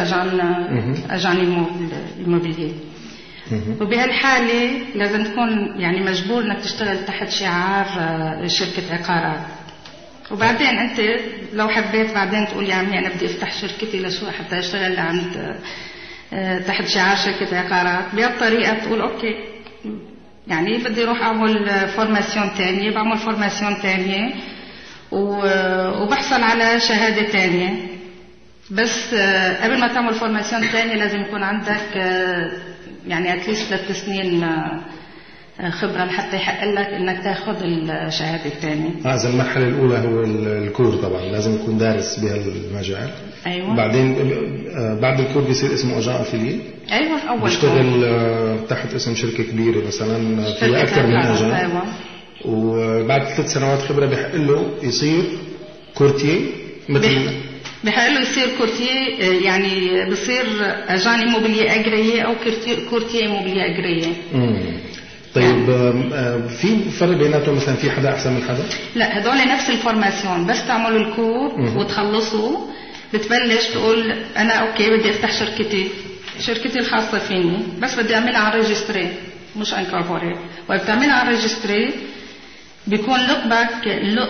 أجان إيموبيليي. وبهالحالة لازم تكون يعني مجبور إنك تشتغل تحت شعار شركة عقارات. وبعدين أنت لو حبيت بعدين تقول يا عمي أنا بدي أفتح شركتي لشو حتى أشتغل عند تحت شعار شركة عقارات، بهالطريقة تقول أوكي يعني بدي أروح أعمل فورماسيون تانية، بعمل فورماسيون تانية وبحصل على شهادة تانية. بس قبل ما تعمل فورماسيون تانية لازم يكون عندك يعني اتليست 3 سنين خبرة حتى يحق لك انك تاخذ الشهادة الثانية. هذا المرحلة الأولى هو الكور، طبعا لازم يكون دارس بهالمجال. أيوة. بعدين بعد الكور بيصير اسمه أجان أفيليي. أيوة، أول بيشتغل تحت اسم شركة كبيرة مثلا فيها أكثر من أجان. أيوة. وبعد 3 سنوات خبرة بيحق له يصير كورتيه مثل بحق له يصير كورتيه، يعني بصير أجان إيموبيليي أجريي أو كورتيه إيموبيليي أجريي. طيب في فرق بيناتهم مثلا؟ في حدا أحسن من حدا؟ لا، هدول نفس الفورماسيون، بس تعملوا الكور وتخلصوا بتبلش تقول أنا أوكي بدي أفتح شركتي الخاصة فيني، بس بدي أعملها على ريجستري مش انكوربوريت. وبتعملها على ريجستري بيكون لقبك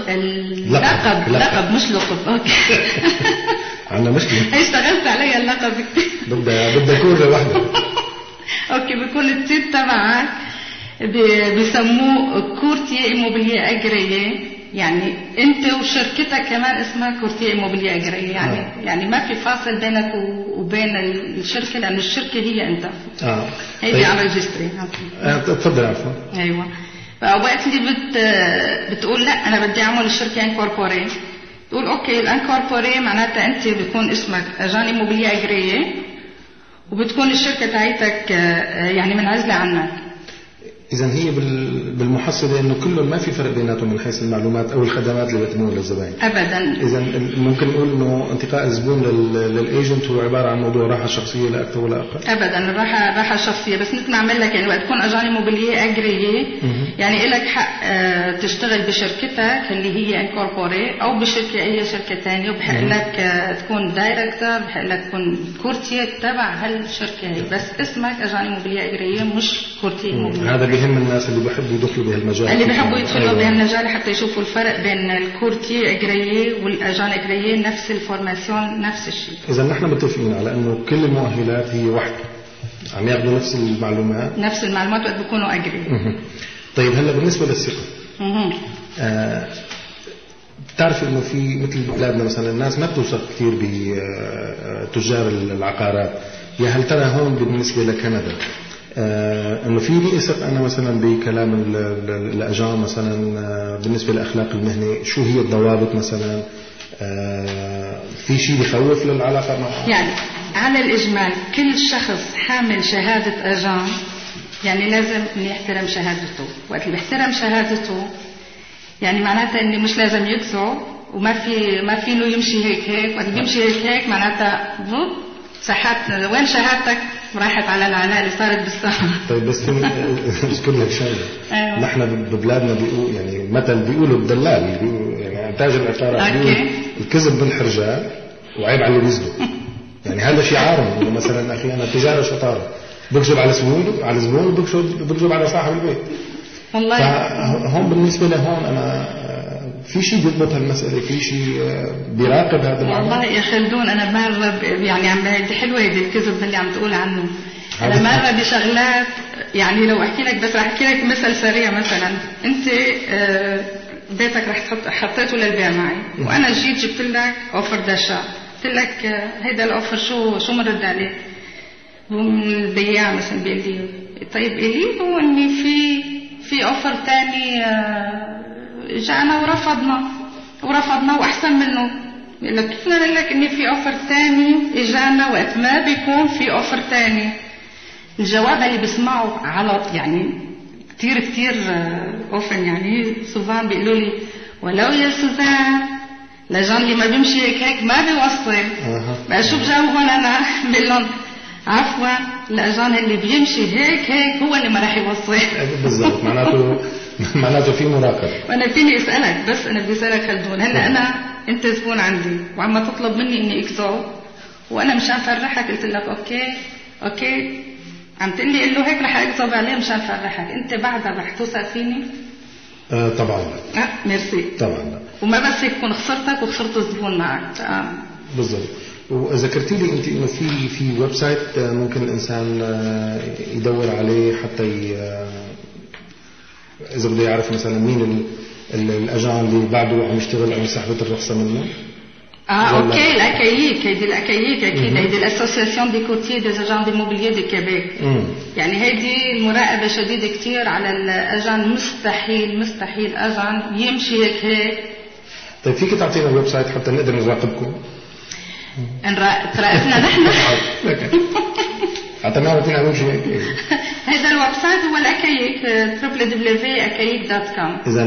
لقب مش لقب. اوكي. عندنا مشكلة. اشتغلت علي اللقب كتير. بدها كور لوحده. اوكي، بيكون التير تبعك بيسموه كورتيه إيموبيليي أجريي، يعني انت وشركتك كمان اسمها كورتيه إيموبيليي أجريي، يعني ما في فاصل بينك وبين الشركة، لأن الشركة هي انت. هي طيب. على ريجستري. تفضل. عفوا. ايوه. فوقت اللي بتقول لا انا بدي اعمل الشركه انكوربوري، تقول اوكي الانكوربوري معناتها انت بيكون اسمك أجان إيموبيليي أجريي، وبتكون الشركه تاعتك يعني منعزله عنك. إذا هي بالمحصلة إنه كلهم ما في فرق بيناتهم من حيث المعلومات أو الخدمات اللي بيقدموها للزبائن. أبدا. إذا ممكن نقول إنه انتقاء الزبون للإيجنت هو عبارة عن موضوع راحة شخصية لا أكثر ولا أقل. أبدا، راحة شخصية، بس مثل ما أعمل لك يعني وقت تكون أجان إيموبيليي أجريي يعني إلك حق تشتغل بشركتك اللي هي انكوربوري أو بشركة أي شركة ثانية، وبحق لك تكون دايركتور، بحق لك تكون كورتيه تبع هالشركة هي، بس اسمك أجان إيموبيليي أجريي مش كورتيه إيموبيليي. هذا بيهم الناس اللي بيحبوا يدخلوا بهالمجال، اللي بيحبوا يدخلوا بهالمجال حتى يشوفوا الفرق بين الكورتيه أجريي والأجان أجريي، نفس الفورماسيون نفس الشيء. إذا نحن متفقين على إنه كل المؤهلات هي واحدة، عم ياخذوا نفس المعلومات وقت بيكونوا أجريي. طيب هلا بالنسبة للثقة، بتعرف إنه في مثل بلادنا مثلا الناس ما بتوثق كثير بتجار العقارات، يا هل ترى هون بالنسبة لكندا انه في اثق انا مثلا بكلام الاجان مثلا بالنسبه لاخلاق المهنه، شو هي الضوابط مثلا؟ في شيء بخوف للعلاقه معه؟ يعني على الاجمال كل شخص حامل شهاده اجان يعني لازم انه يحترم شهادته، وقت اللي بيحترم شهادته يعني معناتها انه مش لازم يكذب وما في له يمشي هيك، وقت اللي بيمشي هيك معناتها صحت وين شهادتك راحت على العناء اللي صارت بالساعة. طيب بس اذكر لك شغله. أيوة. نحن ببلادنا بيقول يعني مثل بيقولوا الدلال بيقولوا يعني تاج العطاره بيقول الكذب بالحرجال وعيب على اللي بيصدق. يعني هذا شعارهم انه مثلا اخي انا تجاره شطاره، بكذب على زبون وبكذب على صاحب البيت. والله هون بالنسبه لهون انا في شيء بيضبط هالمسألة، في شيء بيراقب هذا العمل. والله يا خلدون أنا مرة يعني عم دي حلوة دي الكذب اللي عم تقول عنه. أنا مرة بشغلات يعني لو أحكي لك بس رح أحكي لك مثل سريع. مثلا أنت بيتك رح حطيته للبيع معي وأنا جيت جبت لك أوفر دشا، قلت لك هيدا الأوفر شو مرد عليه؟ البياع مثلا بيقول لي طيب إلي هو إني في أوفر تاني جاءنا ورفضنا وأحسن منه. كيف نقول لك إني في أوفر تاني إجانا وقت ما بيكون في أوفر تاني؟ الجواب اللي بسمعه على يعني كتير أوفن يعني سوفان بيقولوا لي ولو يا سوزان لجان اللي ما بيمشي هيك ما بيوصل. بقى شو بجاوبهم أنا بقول عفوا الأجان اللي بيمشي هيك هو اللي ما راح يوصل. بالضبط معناته في مراقبة. وأنا فيني أسألك بس أنا بدي أسألك خلدون هلا أنت زبون عندي وعم تطلب مني إني أكذب وأنا مشان فرحك قلت لك أوكي عم تقول لي له هيك رح أكذب عليه مشان فرحك، أنت بعدها رح توثق فيني؟ طبعا لا. ميرسي. طبعا لا. وما بس يكون خسرتك وخسرت الزبون معك. بالضبط. وذكرتي لي انت انه في ويب سايت ممكن الانسان يدور عليه حتى اذا بده يعرف مثلا مين الاجان اللي بعده عم يشتغل او سحبت الرخصه منه. اوكي الاكاييك اكيد هيدي الاسوسياسيون دي كورتيي دي اجان ديموبيليي دي كيبيك. يعني هيدي المراقبه شديده كتير على الاجان. مستحيل اجان يمشي هيك. طيب فيك تعطينا الويب سايت حتى نقدر نراقبكم؟ تراقبنا نحن حتى نعرف فينا نمشي هيك. هذا الويب سايت هو الاكاييك www.akayik.com. اذا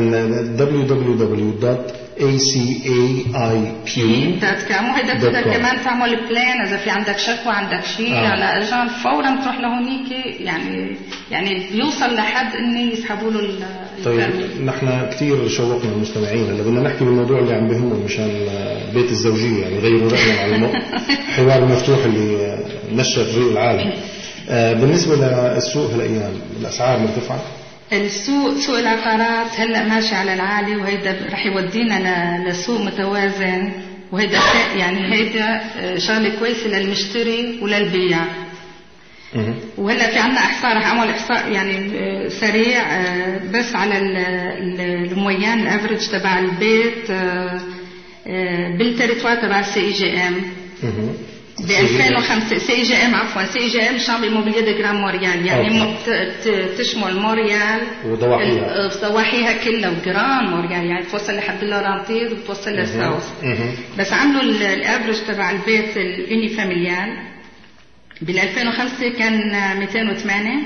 www.acayik.com. وهذا بتقدر كمان تعمل بلان اذا في عندك شكوى عندك شيء على اجان فورا تروح لهونيك يعني بيوصل لحد انه يسحبوا له طيب نحن كثير شوقنا المستمعين هلا بدنا نحكي بالموضوع اللي عم بهمهم مشان بيت الزوجيه يعني غيروا رايهم على الحوار المفتوح اللي نشر رأي العالم. بالنسبه للسوق هالايام الاسعار مرتفعه. سوق العقارات هلا ماشي على العالي وهيدا رح يودينا لسوق متوازن وهيدا يعني هيدا شغله كويسه للمشتري وللبيع. وهلا في عنا احصاء رح اعمل احصاء يعني سريع بس على المويان الافرج تبع البيت بالتريتوار تبع CIGM ب 2005. CIGM شامبر إيموبيلييه دي جران موريال يعني تشمل موريال وضواحيها كلها وجران موريال يعني توصل لحد لورانتير وتوصل للساوث. بس عملوا الافرج تبع البيت اليوني فاميليال بال 2005 كان 208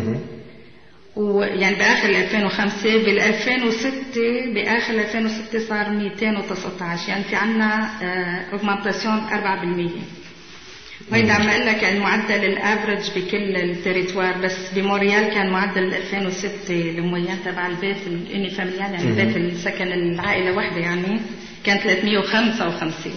ويعني باخر 2005 بال 2006 باخر 2006 صار 219 يعني في عنا اوغمانتاسيون 4%. وهيدا عم اقول لك يعني معدل الافرج بكل التريتوار بس بموريال كان معدل 2006 المويان تبع البيت اليوني فاميليال يعني بيت السكن العائله واحده يعني كان 355.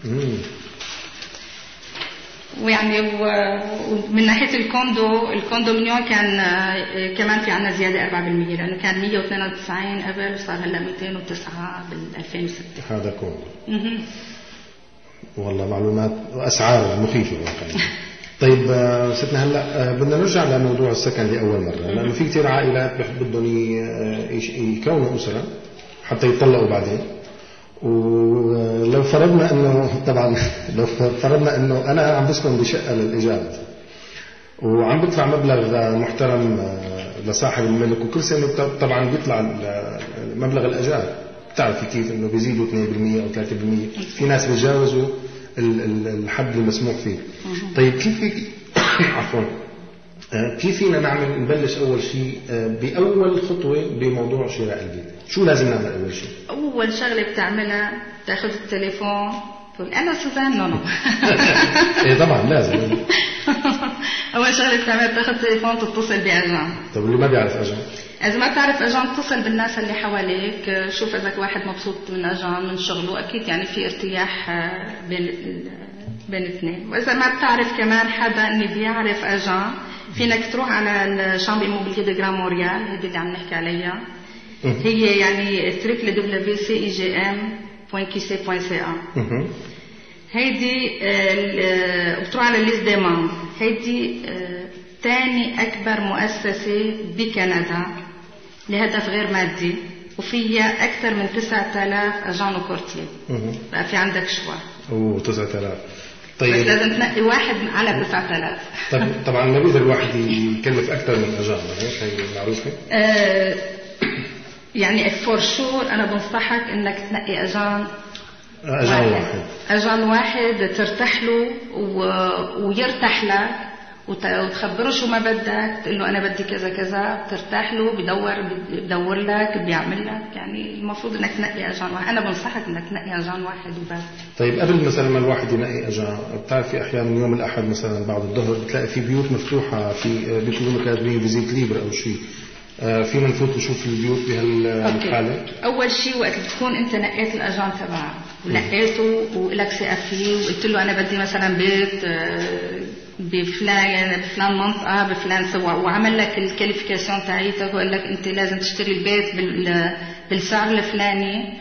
ويعني ومن ناحيه الكوندومينيون كان كمان في عنا زياده 4% لانه كان 192 قبل وصار هلا 209 بال 2006. هذا كوندو. والله معلومات واسعار مخيفه واقعا. طيب ستنا هلا بدنا نرجع لموضوع السكن لاول مره لانه في كثير عائلات بدهم يكونوا اسره حتى يطلقوا بعدين. ولو فرضنا انه طبعا لو فرضنا انه انا عم بسكن بشقه للايجار وعم بيطلع مبلغ محترم لصاحب الملك، وكل سنة طبعا بيطلع مبلغ الأجار. بتعرفي كيف إنه بيزيدوا 2% أو 3%، في ناس بيجاوزوا الحد المسموح فيه. طيب عفوا، كيف فينا نبلش أول شيء بأول خطوة بموضوع شراء البيت؟ شو لازم نعمل أول شيء؟ أول شغلة بتعملها تاخذ التليفون تقول أنا سوزان نونو. إيه طبعا لازم. أول شغلة بتعملها تاخذ التليفون تتصل بأجان. طب اللي ما بيعرف أجان؟ إذا ما تعرف أجان اتصل بالناس اللي حواليك، شوف إذا واحد مبسوط من أجان من شغله، أكيد يعني في ارتياح بين اثنين. وإذا ما بتعرف كمان حدا إني بيعرف أجان، فينك تروح على الشامبي موبيلية دي جران موريال، هذه اللي عم نحكي عليها. هي يعني www.cigm.qc.ca. هيدي بتروح على الليست دي مام. هيدي تاني أكبر مؤسسة بكندا لهدف غير مادي، وفيها أكثر من 9000 أجان وكورتيه. بقى في عندك شوي. 9000. طيب بس لازم تنقي واحد على 9000. طبعا ما بيقدر الواحد يكلف أكثر من أجان، هي معروفة. يعني فور شور أنا بنصحك إنك تنقي أجان واحد ترتاح له ويرتاح لك، وتخبره شو ما بدك، تقول له أنا بدي كذا كذا، بترتاح له، بدور لك، بيعمل لك. يعني المفروض إنك تنقي أجان واحد. أنا بنصحك إنك تنقي أجان واحد وبس. طيب قبل مثلا ما الواحد ينقي أجان، بتعرفي أحيانا يوم الأحد مثلا بعد الظهر بتلاقي في بيوت مفتوحة، في بيقولوا كاتبين فيزيت ليبر أو شيء، فينا نفوت نشوف البيوت بهالحالة؟ أول شيء وقت تكون أنت نقيت الأجان تبعك ولقيته ولك ثقة فيه، وقلت له أنا بدي مثلا بيت بفلان منطقة بفلان سوا، وعمل لك الكاليفيكاسيون تاعيتك وقال لك أنت لازم تشتري البيت بالسعر الفلاني،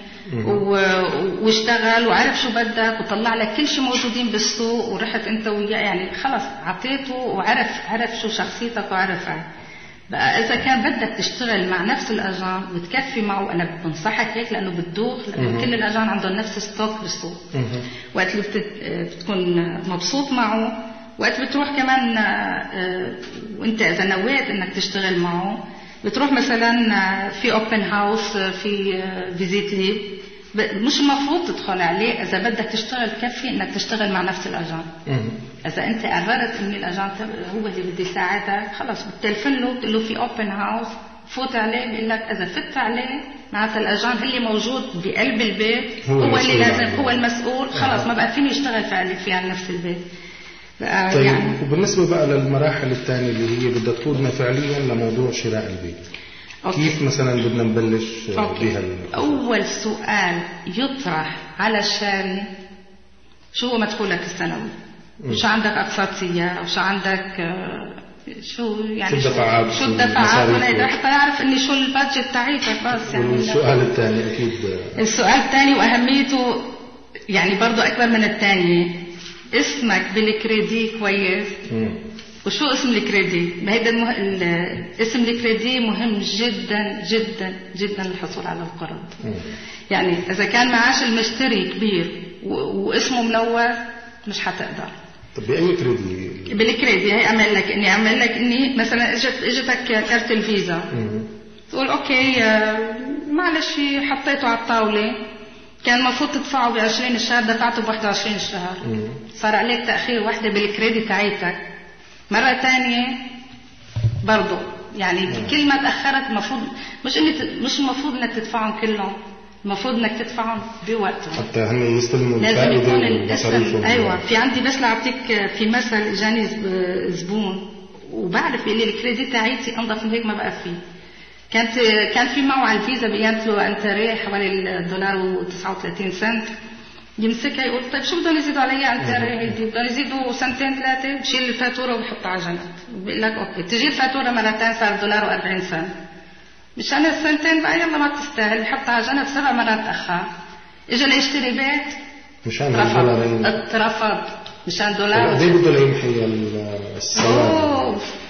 واشتغل وعرف شو بدك وطلع لك كل شيء موجودين بالسوق، ورحت أنت وياه يعني خلص عطيته وعرف شو شخصيتك وعرفها. بقى إذا كان بدك تشتغل مع نفس الأجان وتكفي معه، أنا بنصحك هيك لأنه بتدوخ، لأنه كل الأجان عندهم نفس ستوك بالسوق. وقت اللي بتكون مبسوط معه، وقت بتروح كمان وانت إذا نويت إنك تشتغل معه، بتروح مثلا في أوبن هاوس، في فيزيت ليب، مش المفروض تدخل عليه. إذا بدك تشتغل كفي إنك تشتغل مع نفس الأجان. إذا أنت قررت إن الأجان هو اللي بدي يساعدك، خلاص بتلفن له بتقول له في أوبن هاوس، فوت عليه، بيقول لك إذا فت عليه معناتها الأجان اللي موجود بقلب البيت هو اللي لازم هو المسؤول، خلاص ما بقى فيني يشتغل في على نفس البيت. طيب يعني وبالنسبة بقى للمراحل الثانية اللي هي بدها تقودنا فعليا لموضوع شراء البيت، كيف مثلا بدنا نبلش بها؟ أول سؤال يطرح على الشاري، شو هو مدخولك السنوي؟ وشو عندك أقساط سيارة؟ وشو عندك شو يعني شو الدفعات حتى يعرف إني شو البادجت تاعيتك بس. يعني والسؤال الثاني أكيد، السؤال الثاني وأهميته يعني برضو أكبر من الثاني، اسمك بالكريدي كويس؟ وشو اسم الكريدي؟ هيدا اسم الكريدي مهم جدا جدا جدا للحصول على القرض. يعني إذا كان معاش المشتري كبير واسمه منور مش حتقدر. طب بأي كريدي؟ بالكريدي. هي أعمل لك إني مثلا اجتك كارت الفيزا، تقول أوكي معلش حطيته على الطاولة، كان المفروض تدفعه ب20 الشهر، دفعته ب21 الشهر، صار عليك تأخير واحدة بالكريدي تاعيتك. مرة تانية برضو يعني كل ما تأخرت المفروض مش المفروض انك تدفعهم كلهم، المفروض انك تدفعهم بوقتهم حتى هم يستلموا لازم يكون الاسم. ايوه في عندي بس لأعطيك في مثل، جاني زبون وبعرف اللي الكريديت تاعيتي انظف من هيك ما بقى فيه. كان في معه على الفيزا بيانت له انتريه حوالي $1.39. يمسكها يقول طيب شو بدهم يزيدوا علي انتريه؟ هيدي بدهم يزيدوا سنتين ثلاثه، بشيل الفاتوره وبحطها على جنب، بقول لك اوكي تجي الفاتوره مرتين صار $1.40. مشان السنتين بقى يلا ما تستاهل، بحطها على جنب 7 مرات تاخر. اجى ليشتري بيت مشان $1 اترفض مشان $1. قد ايه بده ليمحي السواد؟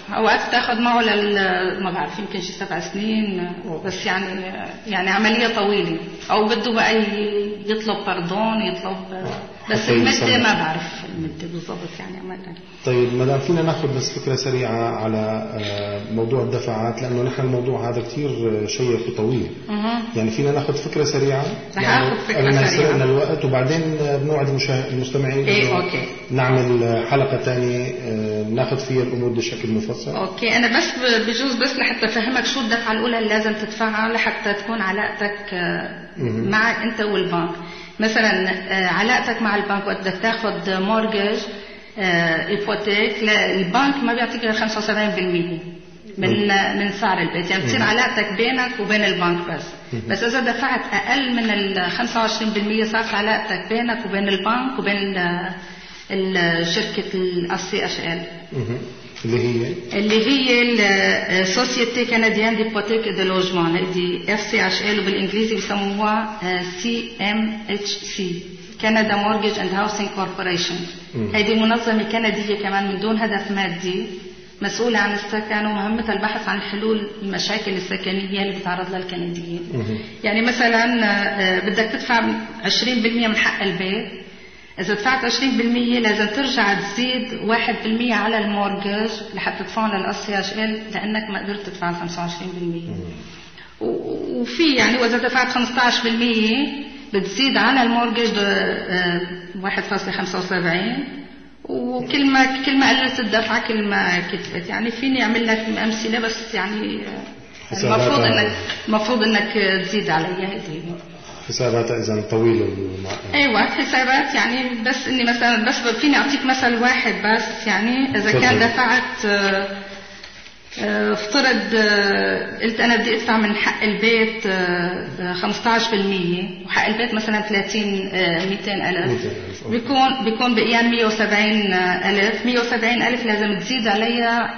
اوقات تاخذ معه ما بعرف يمكن شي 7 سنين، بس يعني عمليه طويله، او بده بقى يطلب باردون يطلب، بس المده ما بعرف المده بالضبط يعني عملها. طيب مدام فينا ناخذ بس فكره سريعه على موضوع الدفعات، لانه نحن الموضوع هذا كثير شيق وطويل. يعني فينا ناخذ فكره سريعه، رح اخذ فكره سريعه سرقنا الوقت، وبعدين بنوعد المستمعين اوكي نعمل حلقه ثانيه ناخذ فيها الامور بشكل مفصل. اوكي، انا بس بجوز بس لحتى افهمك شو الدفعه الاولى اللي لازم تدفعها لحتى تكون علاقتك معك انت والبنك. مثلا علاقتك مع البنك وقت بدك تاخذ مورجج ايبوتيك، البنك ما بيعطيك غير 75% من سعر البيت، يعني بتصير علاقتك بينك وبين البنك بس اذا دفعت اقل من ال 25% صارت علاقتك بينك وبين البنك وبين شركه السي اتش ال اللي هي السوسيتي كنديان ديبوتيك دي لوجمون، دي اف سي اتش ال وبالانجليزي بيسموها سي ام اتش سي، كندا مورجج اند هاوسنج كوربوريشن. هذه منظمه كنديه كمان من دون هدف مادي، مسؤوله عن السكن ومهمتها البحث عن حلول المشاكل السكنيه اللي بتعرض لها الكنديين. يعني مثلا بدك تدفع 20% من حق البيت، إذا دفعت 20% لازم ترجع تزيد 1% على المورجج لحتى تدفعهم للأسي اتش ال، لأنك ما قدرت تدفع 25%. وفي يعني وإذا دفعت 15% بتزيد على المورجج 1.75، وكل ما قللت الدفعة كل ما كتبت. يعني فيني أعمل لك أمثلة، بس يعني المفروض إنك تزيد عليها هذه حسابات إذا طويلة. أيوة حسابات، يعني بس إني مثلا بس فيني أعطيك مثل واحد بس. يعني إذا كان دفعت افترض قلت أنا بدي أدفع من حق البيت 15%، وحق البيت مثلا 200,000 بيكون بقيان 170,000. 170,000 لازم تزيد عليها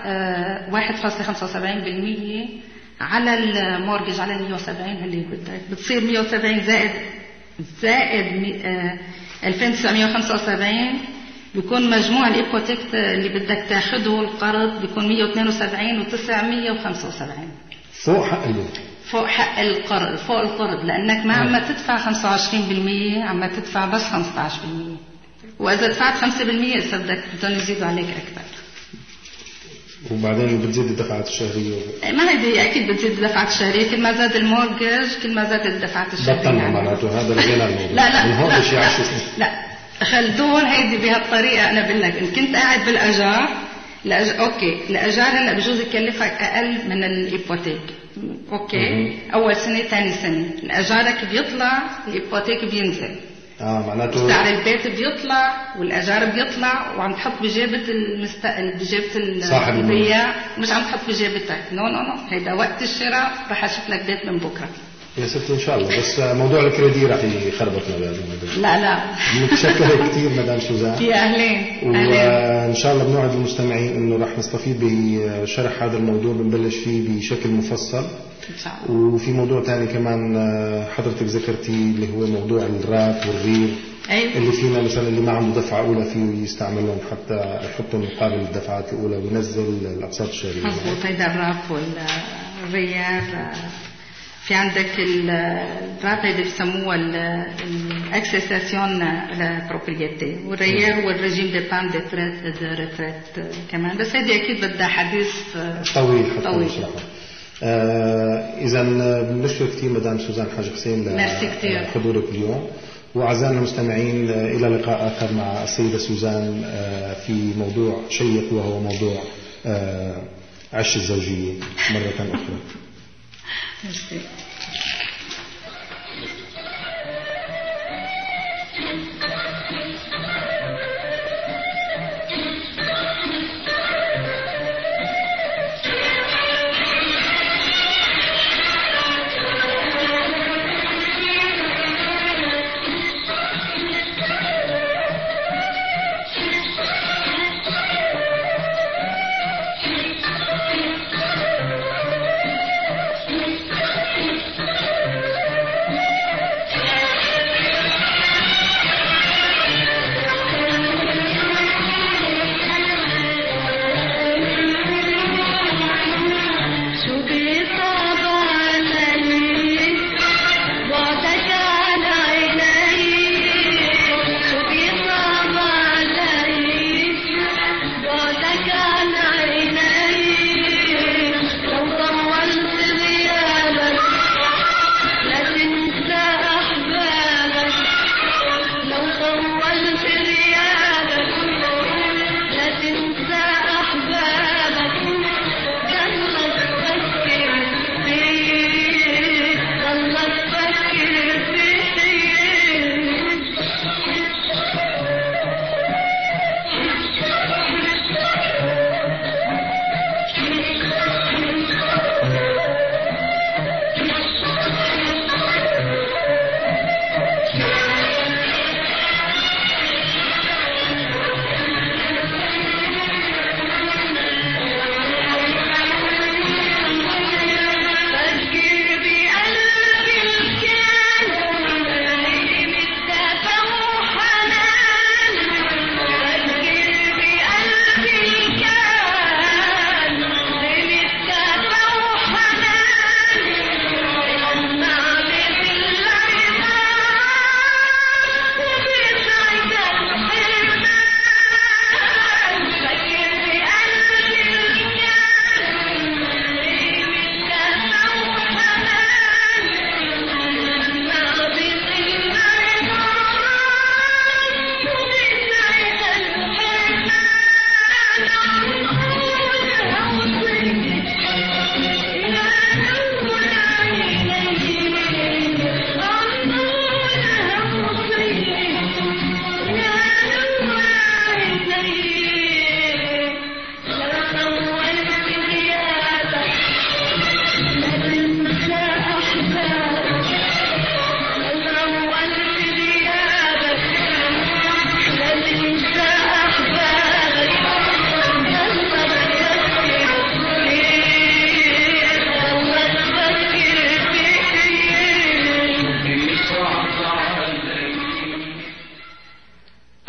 1.75% على المورجج على 170 اللي بدك، بتصير 170 زائد 2975، بيكون مجموع الايبوتيك اللي بدك تاخده القرض بيكون 172 و975 فوق حق البيت، فوق حق القرض، فوق القرض، لانك ما عم تدفع 25%، عم تدفع بس 15%. واذا دفعت 5% بدهم يزيدوا عليك اكثر. وبعدين بتزيد الدفعات الشهرية. ما هي أكيد بتزيد الدفعات الشهرية، كل ما زاد المورجج كل ما زادت الدفعات الشهرية. بطلنا معناته هذا لغينا الموضوع. لا خلدون هيدي بهالطريقة. أنا بقول لك إن كنت قاعد بالأجار أوكي، الأجار هلا بجوز يكلفك أقل من الإيبوتيك. أوكي أول سنة ثاني سنة الأجارك بيطلع الإيبوتيك بينزل. معناته سعر البيت بيطلع والأجار بيطلع، وعم تحط بجيبة بجيبة صاحب البياع، مش عم تحط بجيبتك. نو هيدا وقت الشراء رح أشوف لك بيت من بكرة يا ستي إن شاء الله. بس موضوع الكريدي رح يخربطنا بهذا الموضوع. لا متشكر كثير مدام سوزان. يا أهلين. وإن شاء الله بنوعد المستمعين إنه رح نستفيد بشرح هذا الموضوع، بنبلش فيه بشكل مفصل. وفي موضوع ثاني كمان حضرتك ذكرتي اللي هو موضوع الراب والرير. أيوة. اللي فينا مثلا اللي ما عنده دفعة أولى فيه يستعملهم حتى يحطهم مقابل الدفعات الأولى وينزل الأقساط الشهرية. مضبوط، هيدا الراب والرير. في عندك الراب اللي بسموه الاكسيساسيون للبروبريتي، والرير هو الرجيم دي بان دي ريتريت كمان، بس هذه أكيد بدها حديث طويل. إذا بنشكر كثير مدام سوزان حاج حسين لحضورك اليوم، وأعزائنا المستمعين إلى لقاء آخر مع السيدة سوزان في موضوع شيق وهو موضوع عش الزوجية مرة أخرى.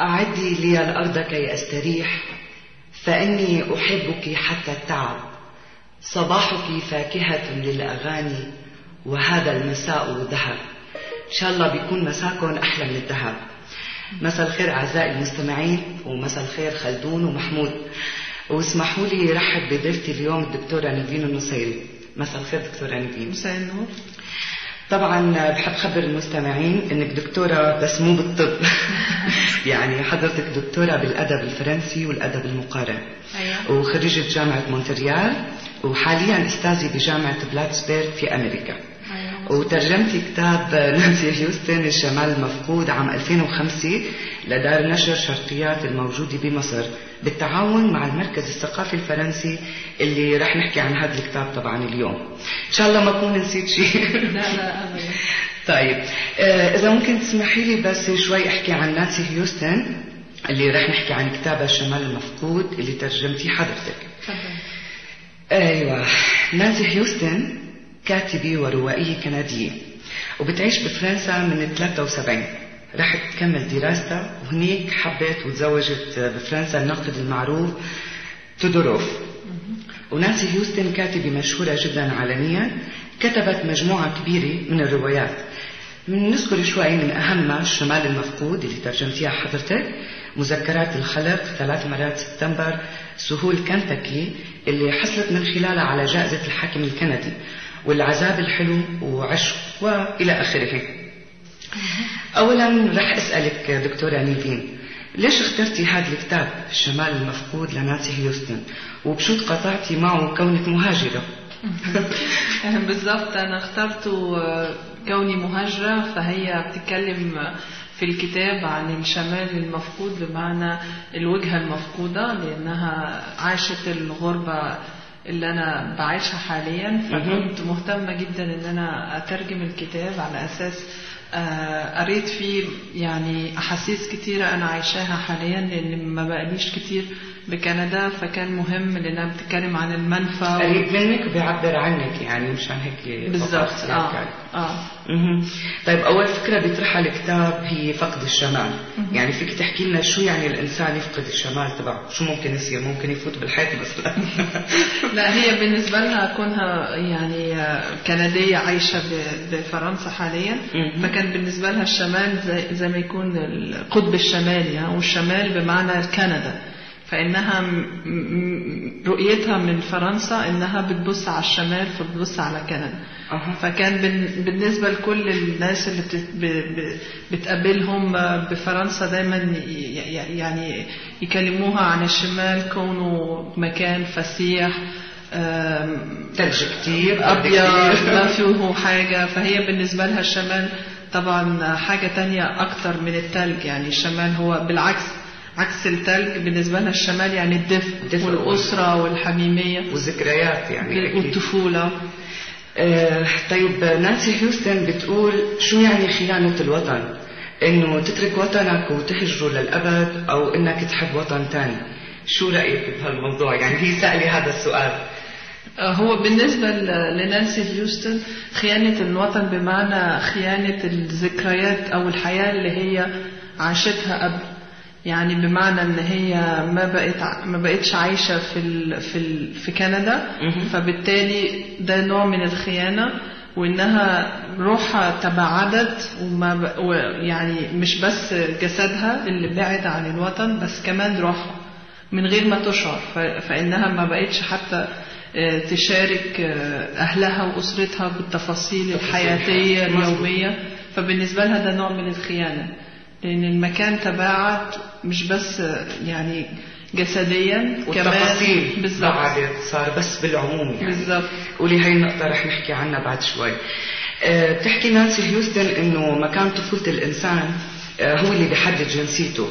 أعدي لي الأرض كي أستريح، فإني أحبك حتى التعب. صباحك فاكهة للأغاني، وهذا المساء ذهب. إن شاء الله بيكون مساكم أحلى من الذهب. مساء الخير أعزائي المستمعين، ومساء الخير خلدون ومحمود. واسمحوا لي رحب بضيفتي اليوم الدكتورة نيفين النصيري. مساء الخير دكتورة نيفين. مساء النور. طبعا بحب خبر المستمعين انك دكتورة بس مو بالطب. يعني حضرتك دكتورة بالادب الفرنسي والادب المقارن. أيوة. وخريجة جامعة مونتريال، وحاليا استاذي بجامعة بلاتسبيرغ في امريكا. أيوة. وترجمتي كتاب نانسي هيوستن الشمال المفقود عام 2005 لدار نشر شرقيات الموجودة بمصر بالتعاون مع المركز الثقافي الفرنسي اللي رح نحكي عن هذا الكتاب طبعا اليوم. ان شاء الله ما اكون نسيت شيء. لا ابدا. طيب اذا ممكن تسمحي لي بس شوي احكي عن نانسي هيوستن اللي رح نحكي عن كتابها الشمال المفقود اللي ترجمتيه حضرتك. تفضل. ايوه، نانسي هيوستن كاتبة وروائية كندية وبتعيش بفرنسا من 73. رح تكمل دراستها وهنيك حبت وتزوجت بفرنسا الناقد المعروف تودوروف. ونانسي هيوستن كاتبة مشهورة جدا عالميا، كتبت مجموعة كبيرة من الروايات. نذكر شوي من أهمها الشمال المفقود اللي ترجمتيها حضرتك، مذكرات الخلق، 3 مرات سبتمبر، سهول كنتاكي اللي حصلت من خلالها على جائزة الحاكم الكندي، والعذاب الحلو وعشق وإلى آخره. أولا رح أسألك دكتورة نيفين، ليش اخترتي هذا الكتاب الشمال المفقود لنانسي هيوستن، وبشو تقاطعتي معه كونك مهاجرة؟ بالضبط، أنا اخترته كوني مهاجرة، فهي بتتكلم في الكتاب عن الشمال المفقود بمعنى الوجهة المفقودة، لأنها عاشت الغربة اللي أنا بعيشها حاليا. فكنت مهتمة جدا أن أنا أترجم الكتاب على أساس قريت فيه يعني أحاسيس كتيرة أنا عايشاها حاليا، لأن ما بقاليش كتير بكندا، فكان مهم لأنها بتتكلم عن المنفى قريب منك وبيعبر عنك، يعني مشان هيك بالضبط. طيب أول فكرة بيطرحها الكتاب هي فقد الشمال. يعني فيك تحكي لنا شو يعني الإنسان يفقد الشمال تبعه؟ شو ممكن يصير؟ ممكن يفوت بالحيط مثلا؟ لا، هي بالنسبة لها كونها يعني كندية عايشة بفرنسا حاليا، فكان بالنسبة لها الشمال زي ما يكون القطب الشمالي، يعني والشمال بمعنى كندا. فإنها رؤيتها من فرنسا إنها بتبص على الشمال، فبتبص على كندا. فكان بالنسبة لكل الناس اللي بتقابلهم بفرنسا دايما يعني يكلموها عن الشمال كونه مكان فسيح، تلج كتير، أبيض، ما فيه حاجة. فهي بالنسبة لها الشمال طبعا حاجة تانية أكتر من التلج. يعني الشمال هو بالعكس، عكس التلج بالنسبة لها الشمال يعني الدفء والأسرة والحميمية والذكريات يعني والطفولة. طيب نانسي هيوستن بتقول شو يعني خيانة الوطن؟ إنه تترك وطنك وتهجره للأبد، أو إنك تحب وطن تاني. شو رأيك بهالموضوع؟ يعني هي سألي هذا السؤال. هو بالنسبة لنانسي هيوستن خيانة الوطن بمعنى خيانة الذكريات أو الحياة اللي هي عاشتها قبل. يعني بمعنى ان هي ما بقتش عايشة في كندا، فبالتالي ده نوع من الخيانة، وانها روحها تباعدت، يعني مش بس جسدها اللي بعد عن الوطن، بس كمان روحها من غير ما تشعر. فانها ما بقتش حتى تشارك اهلها واسرتها بالتفاصيل الحياتية اليومية. فبالنسبة لها ده نوع من الخيانة، لأن المكان تباعد مش بس يعني جسديا، والتفاصيل كمان بعدت صار بس بالعموم يعني. بالضبط. ولي هاي النقطة رح نحكي عنها بعد شوي. بتحكي نانسي هيوستن إنه مكان طفولة الإنسان هو اللي بيحدد جنسيته،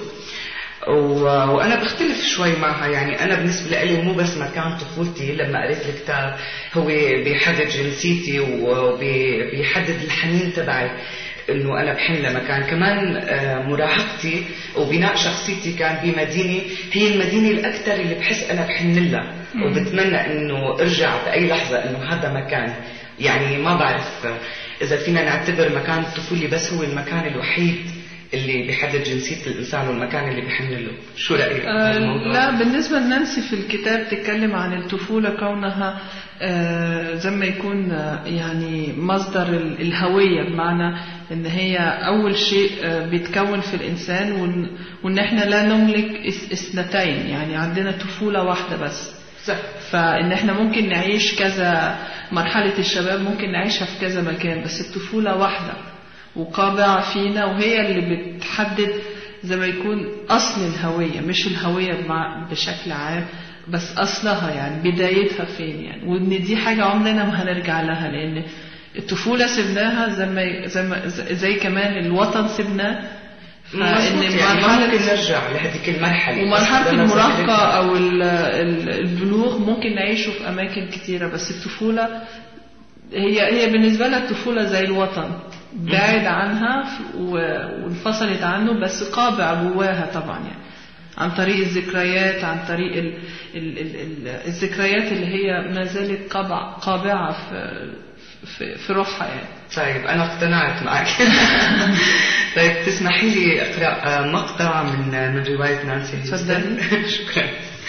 وأنا بختلف شوي معها. يعني أنا بالنسبة لي مو بس مكان طفولتي لما قريت الكتاب هو بيحدد جنسيتي وبيحدد الحنين تبعي، انه انا بحن لمكان. كمان مراهقتي وبناء شخصيتي كان بمدينه هي المدينه الاكثر اللي بحس انا بحن لها، وبتمنى انه ارجع باي لحظه انه هذا مكان. يعني ما بعرف اذا فينا نعتبر مكان الطفوله بس هو المكان الوحيد اللي بيحدد جنسية الإنسان والمكان اللي بيحن له. شو رأيك بهذا الموضوع؟ لا، بالنسبة لنانسي في الكتاب تتكلم عن الطفولة كونها زي ما يكون يعني مصدر الهوية، بمعنى ان هي اول شيء بيتكون في الانسان، وان احنا لا نملك اثنتين، يعني عندنا طفولة واحدة بس. فان احنا ممكن نعيش كذا مرحلة الشباب، ممكن نعيشها في كذا مكان، بس الطفولة واحدة وقابعة فينا، وهي اللي بتحدد زي ما يكون اصل الهوية، مش الهوية بشكل عام بس اصلها، يعني بدايتها فين يعني. وان دي حاجة عمرنا ما هنرجع لها، لان الطفولة سبناها زي كمان الوطن سبناه. فإن يعني ممكن نرجع لهذيك المرحلة، ومرحلة المراهقة أو البلوغ ممكن نعيشه في أماكن كتيرة، بس الطفولة هي بالنسبة لها الطفولة زي الوطن، بعد عنها وانفصلت عنه، بس قابع جواها طبعا، يعني عن طريق الذكريات، عن طريق الذكريات اللي هي ما زالت قابعة في روحها يعني. طيب أنا اقتنعت معك. طيب تسمحي لي أقرأ مقطع من رواية نانسي هيوستن؟ شكرا.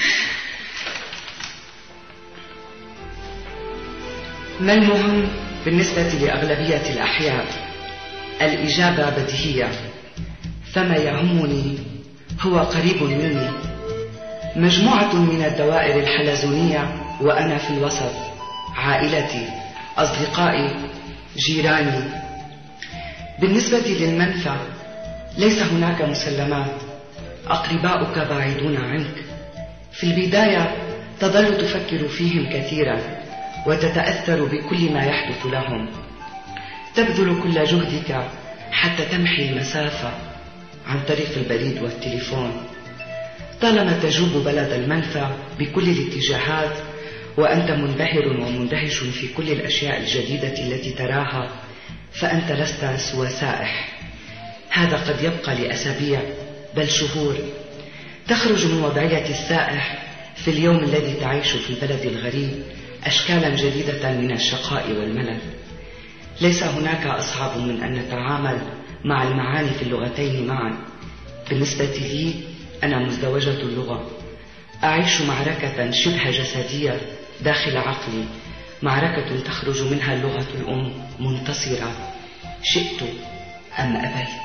ما المهم بالنسبة لأغلبية الأحياء؟ الإجابة بديهية، فما يهمني هو قريب مني، مجموعة من الدوائر الحلزونية وأنا في الوسط، عائلتي، أصدقائي، جيراني. بالنسبة للمنفى ليس هناك مسلمات، أقرباؤك بعيدون عنك. في البداية تظل تفكر فيهم كثيرا وتتأثر بكل ما يحدث لهم، تبذل كل جهدك حتى تمحي المسافة عن طريق البريد والتليفون. طالما تجوب بلد المنفى بكل الاتجاهات وأنت منبهر ومندهش في كل الأشياء الجديدة التي تراها، فأنت لست سوى سائح. هذا قد يبقى لأسابيع بل شهور. تخرج من وضعية السائح في اليوم الذي تعيش في البلد الغريب أشكالا جديدة من الشقاء والملل. ليس هناك أصعب من أن نتعامل مع المعاني في اللغتين معا. بالنسبة لي أنا مزدوجة اللغة، أعيش معركة شبه جسدية داخل عقلي، معركة تخرج منها اللغة الأم منتصرة، شئت أم أبيت.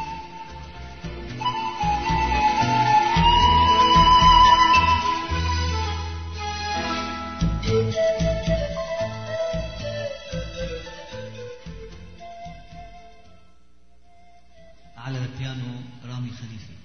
على البيانو رامي خليفة.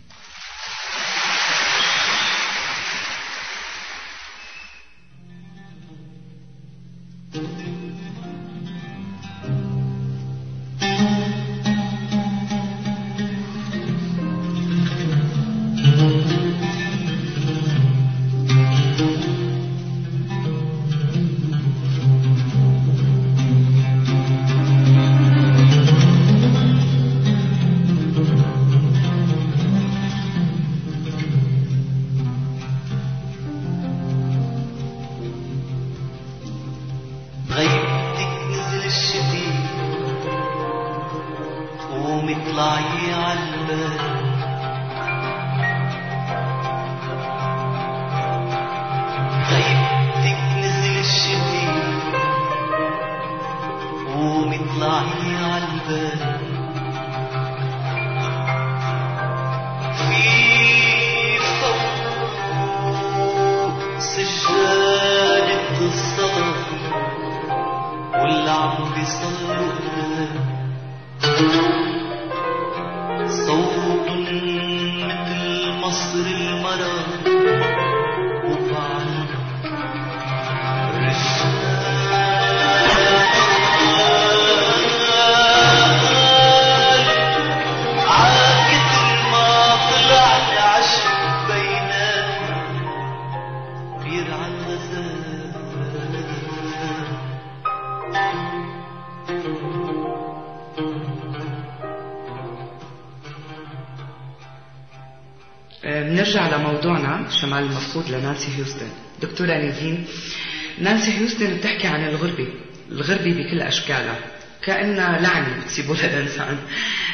نرجع لموضوعنا شمال المفقود لنانسي هيوستن. دكتورة نيفين، نانسي هيوستن بتحكي عن الغربة بكل أشكالها، كأنها لعنة بتسيبوا للإنسان.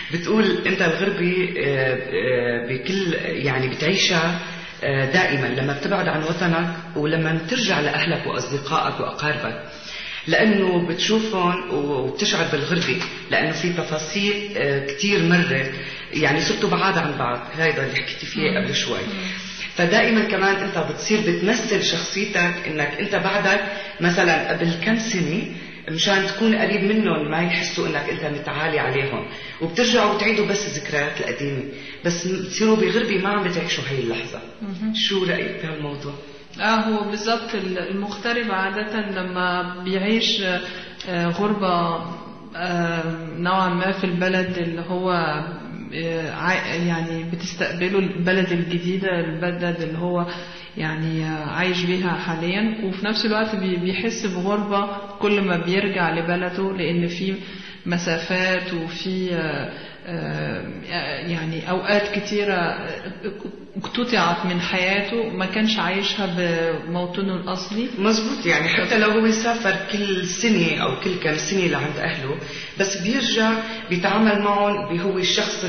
بتقول أنت الغربة بكل يعني بتعيشها دائما لما بتبعد عن وطنك ولما ترجع لأهلك وأصدقائك وأقاربك، لأنه بتشوفهم وبتشعر بالغربة، لأنه في تفاصيل كتير مرة يعني صرتوا بعاد عن بعض. هذا اللي حكيتي فيه قبل شوي. فدائما كمان أنت بتصير بتمثل شخصيتك إنك أنت بعدك مثلا قبل كم سنة مشان تكون قريب منهم ما يحسوا إنك أنت متعالي عليهم، وبترجعوا بتعيدوا بس الذكريات القديمة، بس بتصيروا بغربة ما عم بتعيشوا هاي اللحظة. شو رأيك بهالموضوع؟ هو بالضبط المغترب عادة لما بيعيش غربة نوعا ما في البلد اللي هو يعني بتستقبله البلد الجديدة، البلد اللي هو يعني عايش بيها حاليا، وفي نفس الوقت بيحس بغربة كل ما بيرجع لبلده، لأن في مسافات وفي يعني أوقات كتيرة اقتطعت من حياته ما كانش عايشها بموطنه الأصلي. مزبوط، يعني حتى لو هو يسافر كل سنة أو كل كم سنة لعند أهله، بس بيرجع بيتعامل معهم بهو الشخص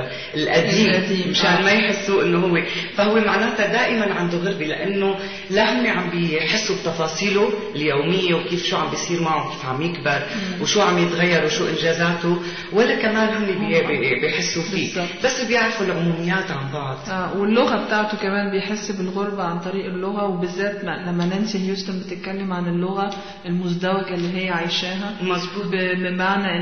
القديم مشان ما يحسوا إنه هو، فهو معناتها دائما عنده غربة، لأنه لا هم عم بيحسوا بتفاصيله اليومية وكيف شو عم بيصير معه، كيف عم يكبر وشو عم يتغير وشو إنجازاته، ولا كمان هم بيحسوا فيه، بس بيعرفوا العموميات عن بعض. واللغة بتاعته كمان بيحس بالغربة عن طريق اللغة، وبالذات لما نانسي هيوستن بتتكلم عن اللغة المزدوجة اللي هي عايشاها. مظبوط. بمعنى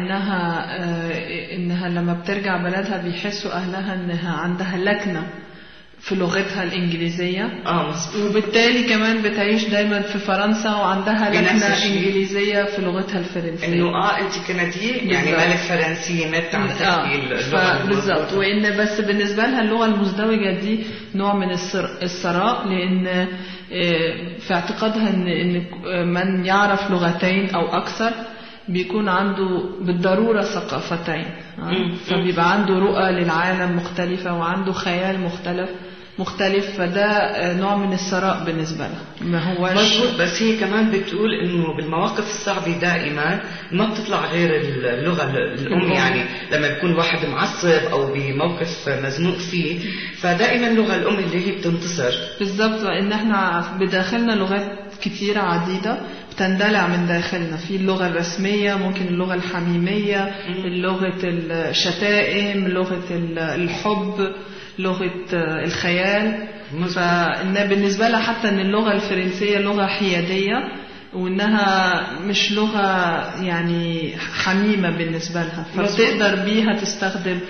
إنها لما بترجع بلدها بيحسوا أهلها إنها عندها لكنة في لغتها الإنجليزية. وبالتالي كمان بتعيش دايما في فرنسا وعندها لكنة إنجليزية في لغتها الفرنسية. إنه أنت كندية يعني مالك فرنسية ما بتعرفي اللغة. بالضبط. وإن بس بالنسبة لها اللغة المزدوجة دي نوع من الثراء، لأن في اعتقادها إن من يعرف لغتين أو أكثر بيكون عنده بالضرورة ثقافتين، فبيبقى عنده رؤى للعالم مختلفة وعنده خيال مختلف، فده نوع من الثراء بالنسبة لها. ما هوش مظبوط. بس هي كمان بتقول إنه بالمواقف الصعبة دائما ما بتطلع غير اللغة الأم، يعني لما بيكون واحد معصب أو بموقف مزنوق فيه، فدائما اللغة الأم اللي هي بتنتصر. بالضبط، وإن احنا بداخلنا لغات كتيرة عديدة تندلع من داخلنا، في اللغة الرسمية، ممكن اللغة الحميمية، لغة الشتائم، لغة الحب، لغة الخيال. فإنها بالنسبة لها حتى أن اللغة الفرنسية لغة حيادية، وإنها مش لغة يعني حميمة بالنسبة لها، فبتقدر بيها تستخدم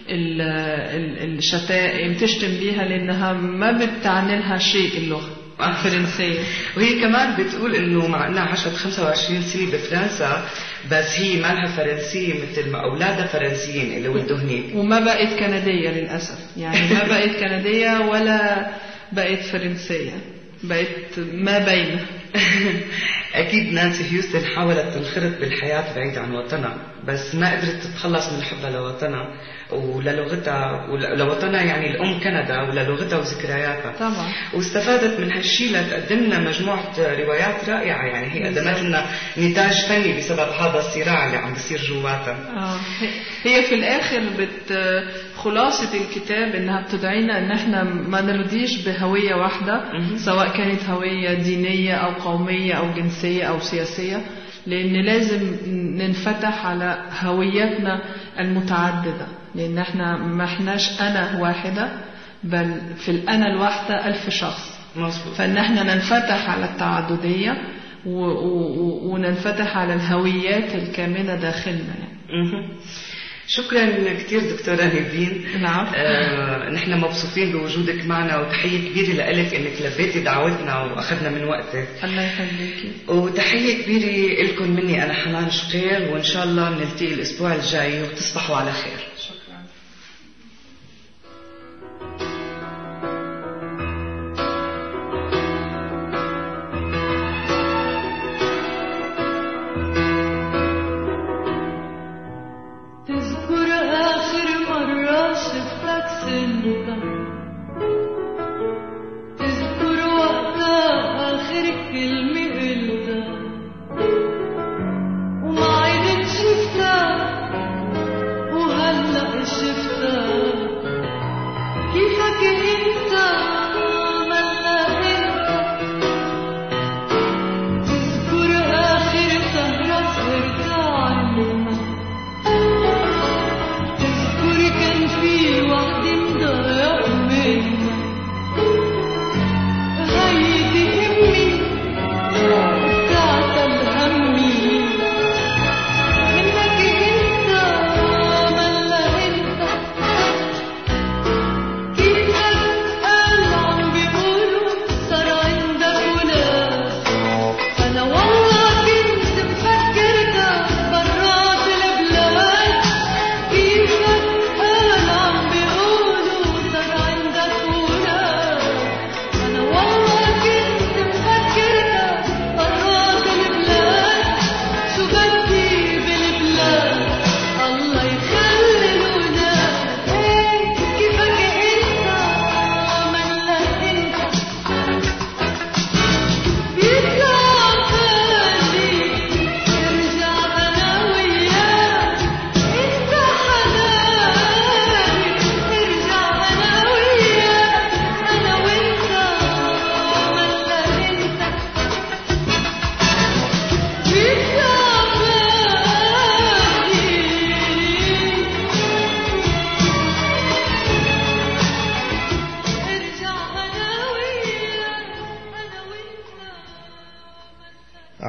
الشتائم، تشتم بيها، لأنها ما بتعني لها شيء اللغة فرنسية. وهي كمان بتقول إنه مع إنها عاشت 25 سنة بفرنسا، بس هي ما لها فرنسية مثل ما أولادها فرنسيين اللي ولدوا هناك، وما بقت كندية للأسف، يعني ما بقت كندية ولا بقت فرنسية، بقت ما بين. أكيد نانسي هيوستن حاولت تنخرط بالحياة بعيد عن وطنها، بس ما قدرت تتخلص من حبها لوطنها وللغتها ولوطنها، يعني الأم كندا، وللغتها وذكرياتها طبعا. واستفادت من هالشيء لتقدم لنا مجموعة روايات رائعة، يعني هي قدمت لنا نتاج فني بسبب هذا الصراع اللي عم بيصير جواتها. هي في الآخر خلاصة الكتاب إنها بتدعينا إن إحنا ما نرضيش بهوية واحدة، سواء كانت هوية دينية أو قومية أو جنسية أو سياسية، لأن لازم ننفتح على هوياتنا المتعددة، لأن إحنا ما إحناش أنا واحدة، بل في الأنا الواحدة 1000 شخص. مظبوط. فإن إحنا ننفتح على التعددية وننفتح على الهويات الكامنة داخلنا يعني. شكرا كثير دكتورة نيفين. نعم. نحن مبسوطين بوجودك معنا، وتحية كبيرة لك انك لبيتي دعوتنا واخذنا من وقتك. الله يخليكي. وتحية كبيرة لكم مني انا حنان شقير، وان شاء الله نلتقي الاسبوع الجاي وتصبحوا على خير. شكرا. وما عينك شفتها وهلأ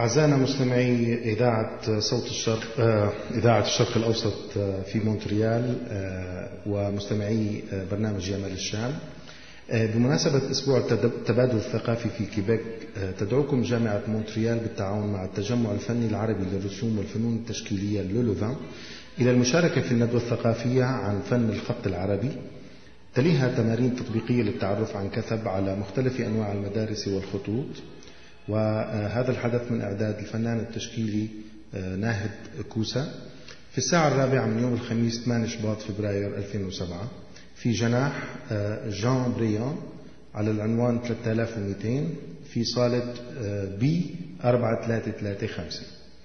أعزائنا مستمعي إذاعة صوت الشرق، إذاعة الشرق الأوسط في مونتريال، ومستمعي برنامج جمال الشام، بمناسبة أسبوع التبادل الثقافي في كيبيك، تدعوكم جامعة مونتريال بالتعاون مع التجمع الفني العربي للرسوم والفنون التشكيلية لولوفان إلى المشاركة في الندوة الثقافية عن فن الخط العربي. تليها تمارين تطبيقية للتعرف عن كثب على مختلف أنواع المدارس والخطوط. وهذا الحدث من إعداد الفنان التشكيلي ناهد كوسا في الساعة 4 من يوم الخميس 8 شباط فبراير 2007 في جناح جان بريان على العنوان 3200 في صالة بي 4335.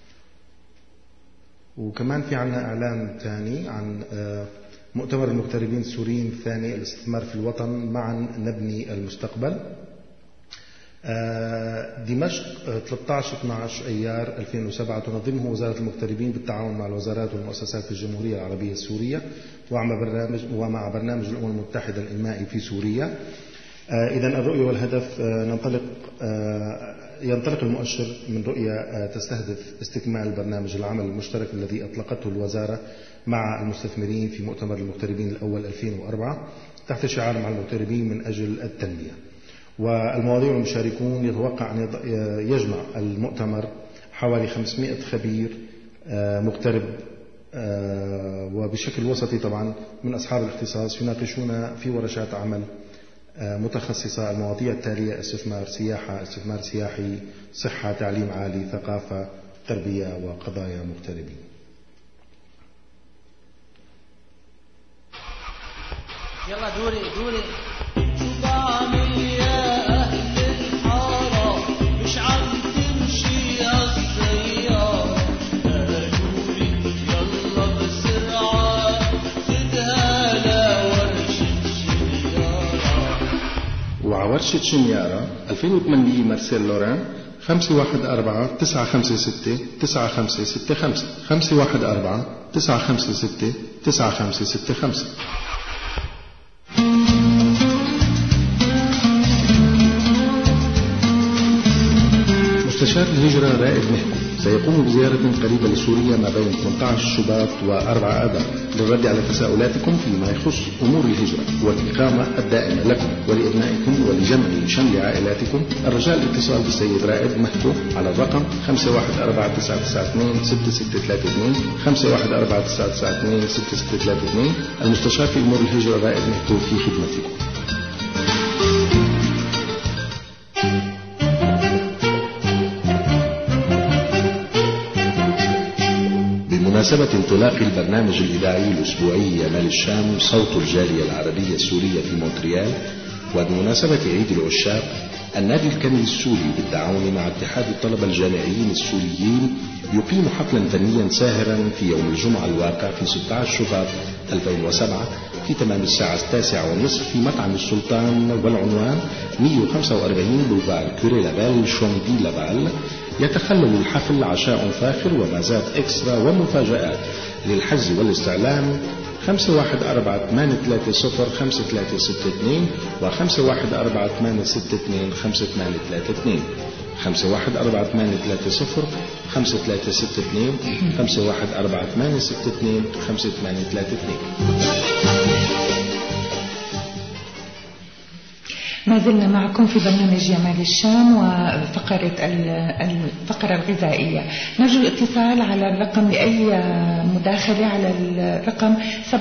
وكمان في عنا إعلان ثاني عن مؤتمر المغتربين السوريين الثاني، الاستثمار في الوطن، معا نبني المستقبل، دمشق 13-12 أيار 2007. تنظمه وزارة المغتربين بالتعاون مع الوزارات والمؤسسات في الجمهورية العربية السورية ومع برنامج الأمم المتحدة الإنمائي في سوريا. إذن الرؤية والهدف ينطلق المؤشر من رؤية تستهدف استكمال برنامج العمل المشترك الذي أطلقته الوزارة مع المستثمرين في مؤتمر المغتربين الأول 2004 تحت شعار مع المغتربين من أجل التنمية. والمواضيع والمشاركون يتوقع أن يجمع المؤتمر حوالي 500 خبير مغترب، وبشكل وسطي طبعا من أصحاب الاختصاص، يناقشون في ورشات عمل متخصصة المواضيع التالية: استثمار، سياحة، استثمار سياحي، صحة، تعليم عالي، ثقافة، تربية، وقضايا مغتربين. يلا دوري شو بعمل يا أهل الحارة، مش عم تمشي هالسيارة، قالولي يلا بسرعة خدها لورشة شنيارة. وعورشة شنيارة 2800 مارسيل لوران 514 956 9565 514 956 9565. مستشار الهجرة رائد محكو سيقوم بزيارة قريبة لسوريا ما بين 18 شباط و4 آذار للرد على تساؤلاتكم فيما يخص أمور الهجرة والإقامة الدائمة لكم ولأبنائكم ولجمع شمل عائلاتكم. الرجاء الاتصال بالسيد رائد محكو على الرقم 514-992-6632 514-992-6632. المستشار في أمور الهجرة رائد محكو في خدمتكم. بمناسبة انطلاق البرنامج الإذاعي الأسبوعي يمال الشام صوت الجالية العربية السورية في مونتريال، وبمناسبة عيد العشاق، النادي الكندي السوري بالتعاون مع اتحاد الطلبة الجامعيين السوريين يقيم حفلا فنيا ساهرا في يوم الجمعة الواقع في 16 شباط 2007 في تمام الساعة 9:30 في مطعم السلطان، والعنوان 145 بولفار كوري لابال شوندي لابال. يتخلل الحفل عشاء فاخر ومازات إكسترا ومفاجآت. للحجز والاستعلام 514-830-5362 و 514-862-5832 514-830-5362 514-862-5832. ما زلنا معكم في برنامج جمال الشام وفقرة الفقرة الغذائية. نرجو الاتصال على الرقم لأي مداخلة على الرقم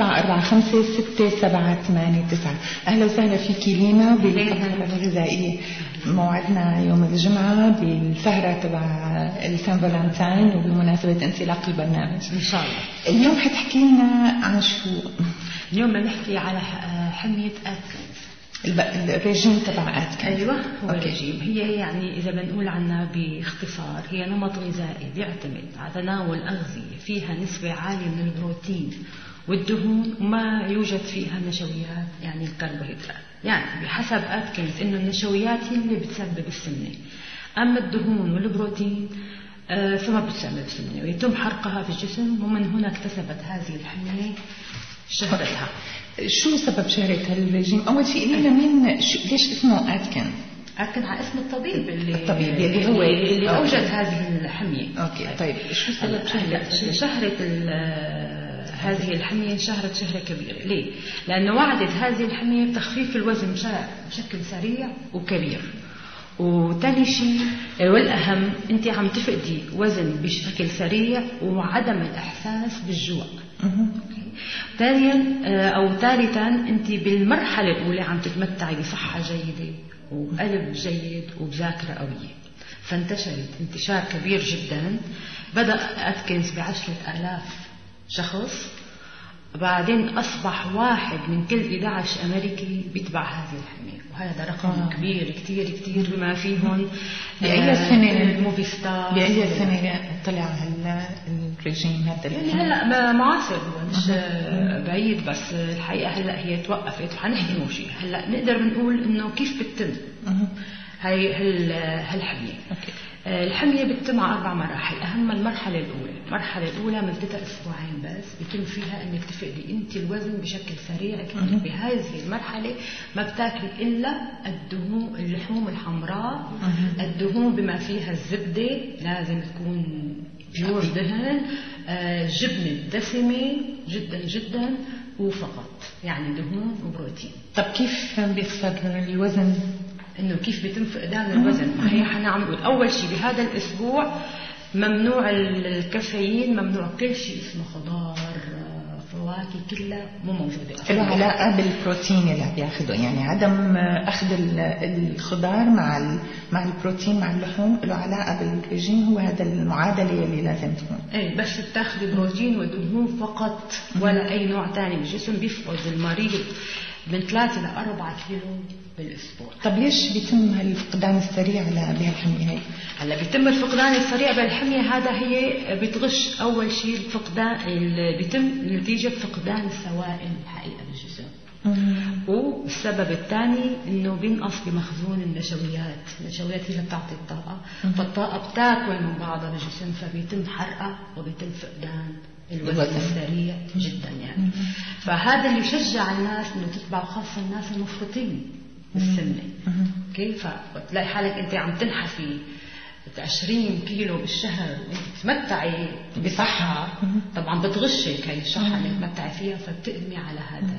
745-6789. أهلا وسهلا فيك لينا بالفقرة الغذائية. موعدنا يوم الجمعة بالسهرة تبع السان فالنتين وبمناسبة انطلاق البرنامج إن شاء الله. اليوم حتحكي لنا عن شو؟ اليوم بنحكي على حمية أتكنز، الرجيم تبع أتكنز. أيوة هو الرجيم. هي يعني إذا بنقول عنها باختصار هي نمط غذائي بيعتمد على تناول أغذية فيها نسبة عالية من البروتين والدهون وما يوجد فيها النشويات يعني الكربوهيدرات. يعني بحسب أتكنز إنه النشويات هي اللي بتسبب السمنة، أما الدهون والبروتين فما بتسبب السمنة ويتم حرقها في الجسم، ومن هنا اكتسبت هذه الحمية شهرتها. شو سبب شهرة الرجيم؟ أول شيء لينا مين ليش اسمه أتكنز؟ أكد على اسم الطبيب اللي هو اللي أوجد هذه الحمية. أوكي طيب شو سبب شهرة هذه الحمية شهرة شهرة كبيرة؟ ليه؟ لأنه وعدت هذه الحمية بتخفيف الوزن بشكل سريع وكبير. وتاني شيء والأهم أنت عم تفقدي وزن بشكل سريع وعدم الإحساس بالجوع. ثالثا أنت بالمرحلة الأولى عم تتمتعي بصحة جيدة وقلب جيد وبذاكرة قوية. فانتشرت انتشار كبير جدا. بدأ أتكنز ب10,000 شخص، بعدين أصبح 1 من كل 11 أمريكي بيتبع هذه الحمية، وهذا رقم كبير كتير كتير بما فيهم. بأي سنة الموفي ستار؟ بأي سنة طلع الرجيم هذا؟ يعني هلا معاصر، هو مش بعيد، بس الحقيقة هلا هي توقفت وحنحكي شيء. هلا نقدر بنقول إنه كيف بتتم هاي هالحمية. الحمية بتتم على 4 مراحل. أهم المرحلة الأولى. المرحلة الأولى مدتها 2 أسبوعين بس، بيتم فيها أنك تفقدي أنت الوزن بشكل سريع كتير. بهذه المرحلة ما بتاكلي إلا الدهون، اللحوم الحمراء، الدهون بما فيها الزبدة لازم تكون بيور دهن، جبنة دسمة جدا جدا وفقط، يعني دهون وبروتين. طب كيف بيصفر الوزن؟ انه كيف بيتم فقدان الوزن؟ ما هي حنا عم نقول اول شيء بهذا الاسبوع ممنوع الكافيين، ممنوع كل شيء اسمه خضار، فواكه، كلها مو موجوده. له علاقه بالبروتين اللي عم ياخذه، يعني عدم اخذ الخضار مع البروتين مع اللحوم له علاقه بالرجيم. هو هذا المعادله اللي لازم تكون. اي بس بتاخذي بروتين ودهون فقط ولا اي نوع ثاني. الجسم بيفقد المريض من 3 ل 4 كيلو بالاسبوع. طب ليش بيتم الفقدان السريع بهالحمية هي؟ هلا بيتم الفقدان السريع بهالحمية، هذا هي بتغش. اول شيء الفقدان اللي بيتم نتيجة فقدان السوائل الحقيقة بالجسم. والسبب الثاني انه بينقص بمخزون النشويات. النشويات هي اللي بتعطي الطاقة، فالطاقة بتاكل من بعضها بالجسم، فبيتم حرقها وبيتم فقدان الوزن السريع جدا يعني. فهذا اللي يشجع الناس انه تتبع، خاصة الناس المفرطين بالسمنة. كيف تلاقي حالك انت عم تنحفي 20 كيلو بالشهر وانت تتمتعي بصحة، طبعا بتغشك هاي الصحة اللي تتمتعي فيها، فبتقدمي على هذا.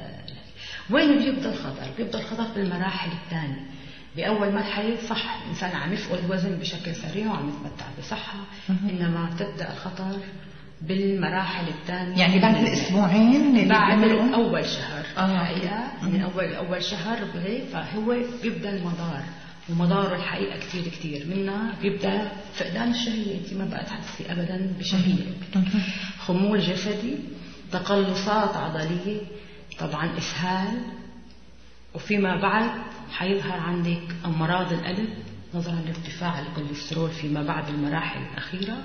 وين بيبدأ الخطر؟ بيبدأ الخطر بالمراحل الثانية. بأول مرحلة صح الإنسان عم يفقد الوزن بشكل سريع وعم يتمتع بصحة، إنما تبدأ الخطر بالمراحل الثانية، يعني بعد الأسبوعين بعد أول شهر. الحقيقة من أول شهر هيك، فهو بيبدأ المضار، ومضاره الحقيقة كتير كتير. منها بيبدأ فقدان الشهية، أنت ما بقى تحسي أبدا بشهية، خمول جسدي، تقلصات عضلية، طبعا إسهال، وفيما بعد حيظهر عندك أمراض القلب نظرا لارتفاع الكوليسترول فيما بعد المراحل الأخيرة،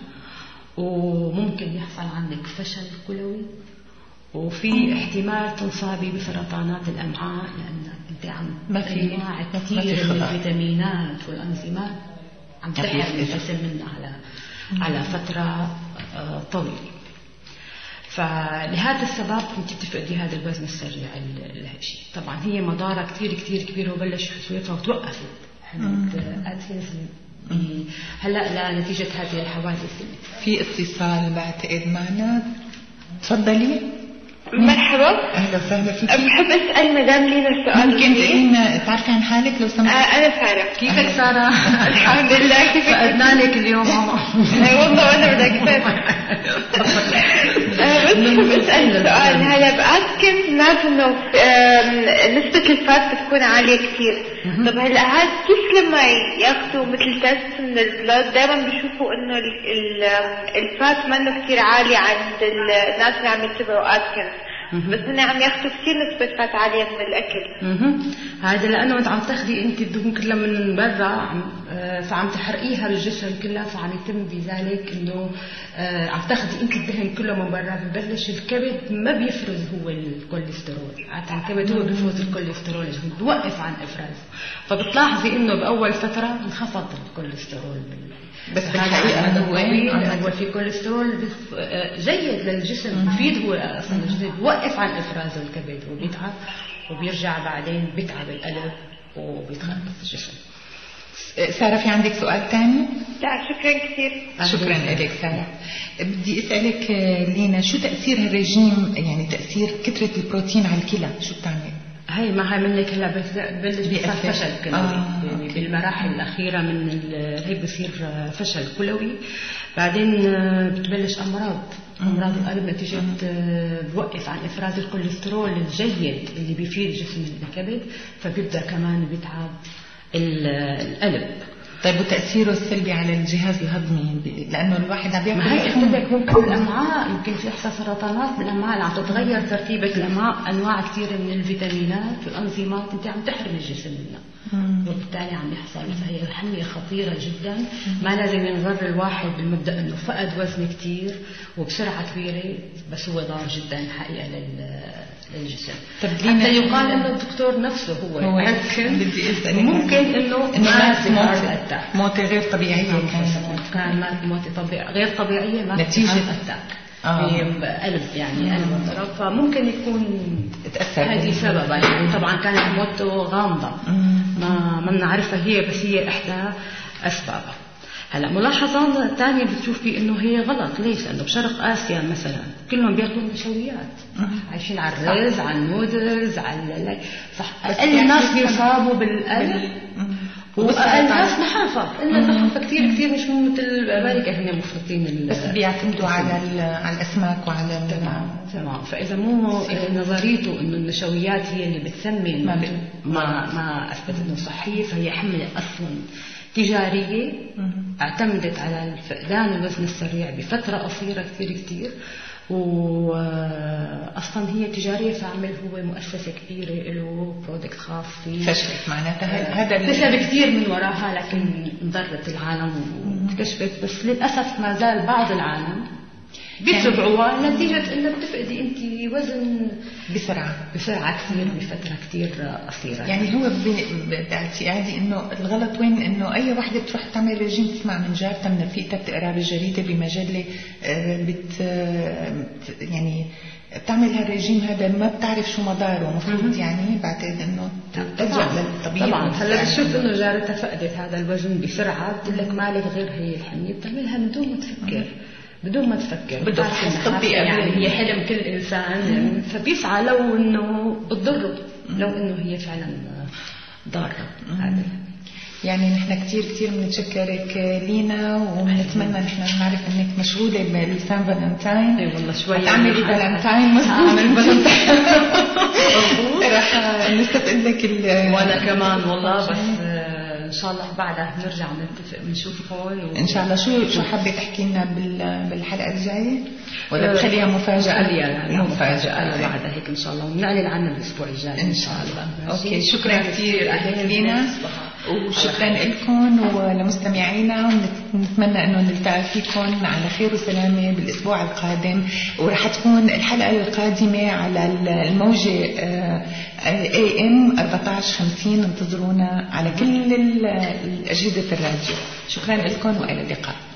وممكن يحصل عندك فشل كلوي، وفي احتمال تنصابي بسرطانات الأمعاء، لأن أنت عم أنواع كثير من الفيتامينات والأنزيمات عم تحرق الجسم منها على فترة طويلة. فلهذا السبب انت تفقدي هذا الوزن السريع الهشي. طبعا هي مضارة كتير كتير كبيرة، وبلش حسويتها وتوقفت أتكنز هلا لنتيجة هذه الحوادث. في اتصال بعتقد معنا، تفضلي. مرحبا، اهلا وسهلا فيك. بحب اسال مدام لينا سؤال. ممكن تقولين تعرفي عن حالك لو سمحت؟ انا ساره. كيفك ساره؟ الحمد لله. كيفك؟ فقدنا لك اليوم ماما. اي والله وانا بدي اسال. بس بحب اسال سؤال. هلا بأتكنز ناس انه نسبة الفات بتكون عالية كثير. طب هلا هاد كيف لما ياخذوا مثل تيست من البلاد دائما بيشوفوا انه الفات منه كثير عالي عند الناس اللي عم يتبعوا أتكنز، بس هن عم ياخذوا كثير نسبة فات عالية من الأكل. هذا لأنه أنت عم تاخذي أنت الدهون كلها من برا، فعم تحرقيها بالجسم كلها، فعم يتم بذلك إنه عم تاخذي أنت الدهن كله من برا. ببلش الكبد ما بيفرز هو الكوليسترول، عادة الكبد هو بيفرز الكوليسترول، بيوقف عن إفرازه، فبتلاحظي إنه بأول فترة انخفض الكوليسترول. بس الحقيقة هو في كوليسترول جيد للجسم، مفيد هو أصلا الجسم، بيوقف عن إفرازه الكبد وبيتعب، وبيرجع بعدين بيتعب القلب وبيتخلص الجسم. سارة في عندك سؤال تاني؟ لا شكرا كثير. شكرا لك سارة. بدي اسألك لينا شو تأثير هالرجيم، يعني تأثير كثرة البروتين على الكلى شو بتعمل؟ هي ما هي منك هلا بلش بيصير فشل كلوي يعني بالمراحل الأخيرة من هيك بصير فشل كلوي، بعدين بتبلش أمراض القلب نتيجة بوقف عن إفراز الكوليسترول الجيد اللي بيفيد جسم الكبد، فبيبدأ كمان بيتعب القلب. طيب وتأثيره السلبي على الجهاز الهضمي لأنه الواحد عم بياكل؟ ما هيك قلت لك ممكن الأمعاء، يمكن في إحصاء سرطانات بالأمعاء اللي عم تتغير تركيبة الأمعاء، أنواع كثير من الفيتامينات والأنزيمات أنت عم تحرم الجسم منها، وبالتالي عم يحصل. فهي الحمية خطيرة جدا، ما لازم ينغر الواحد بالمبدأ إنه فقد وزن كثير وبسرعة كبيرة، بس هو ضار جدا حقيقة للجسم. حتى يقال إنه الدكتور نفسه هو ممكن إنه موت غير طبيعية كان موت غير طبيعية ما نتيجة أتاك قلب يعني قلب انضرب، فممكن يكون هذه سببها يعني. طبعا كانت موته غامضة ما بنعرفها هي، بس هي إحدى أسبابها. هلا ملاحظة ثانية بتشوفي إنه هي غلط. ليش؟ لأنه بشرق آسيا مثلا كلهم بياكلوا نشويات، عايشين على الرز، على النودلز، على أقل الناس بيصابوا بالقلب وأقل ناس نحافة. إنه نحافة كثير مش مثل أمريكا، هن مفرطين بس بيعتمدوا على الأسماك وعلى تمام. فإذا مو نظريته إنه النشويات هي اللي بتسمي ما أثبت إنه صحية، فهي حملة أصلا تجارية اعتمدت على فقدان الوزن السريع بفترة قصيرة كثير، وأصلا هي تجارية، فعمل هو مؤسسة كبيرة له برودكت خاص فيه، فشلت معناتها هذا كسب كثير من وراها، لكن ضرت العالم واكتشفت. بس للأسف ما زال بعض العالم بيتبعوها نتيجة إنه بتفقدي أنت وزن بسرعة كثير بفترة كثير قصيرة. يعني هو باعتقادي إنه الغلط وين؟ إنه أي واحدة بتروح تعمل رجيم تسمع من جارتها من رفيقتها بتقرا بالجريدة بمجلة يعني بتعمل هالرجيم هذا ما بتعرف شو مضاره. مفروض يعني بعتقد إنه تلجأ للطبيب. طبعا هلا بتشوف إنه جارتها فقدت هذا الوزن بسرعة، بتقول لك مالك غير هي الحمية، بتعملها بدون ما تفكر بدها فحص طبي يعني هي حلم كل إنسان يعني، فبيسعى لو إنه بتضره، لو إنه هي فعلا ضارة. يعني نحن كتير بنتشكرك لينا، ونتمنى نحن نعرف انك مشغولة بلسان فالنتاين. اي والله شوي تعملي فالنتاين. مظبوط. راح نستفيد لك وانا كمان والله. بس ان شاء الله بعدها بنرجع نتفق بنشوفكم ان شاء الله. شو حابه تحكي لنا بالحلقه الجايه، ولا بتخليها مفاجاه؟ مفاجاه بعدها هيك ان شاء الله، ونعلن عنها الاسبوع الجاي ان شاء الله. اوكي شكرا كثير لينا، وشكرا لكم ولمستمعينا، ونتمنى انه نلتقي فيكم على خير وسلامه بالاسبوع القادم. وراح تكون الحلقه القادمه على الموجه AM 1450. انتظرونا على كل أجهزة الراديو. شكرا لكم وإلى اللقاء.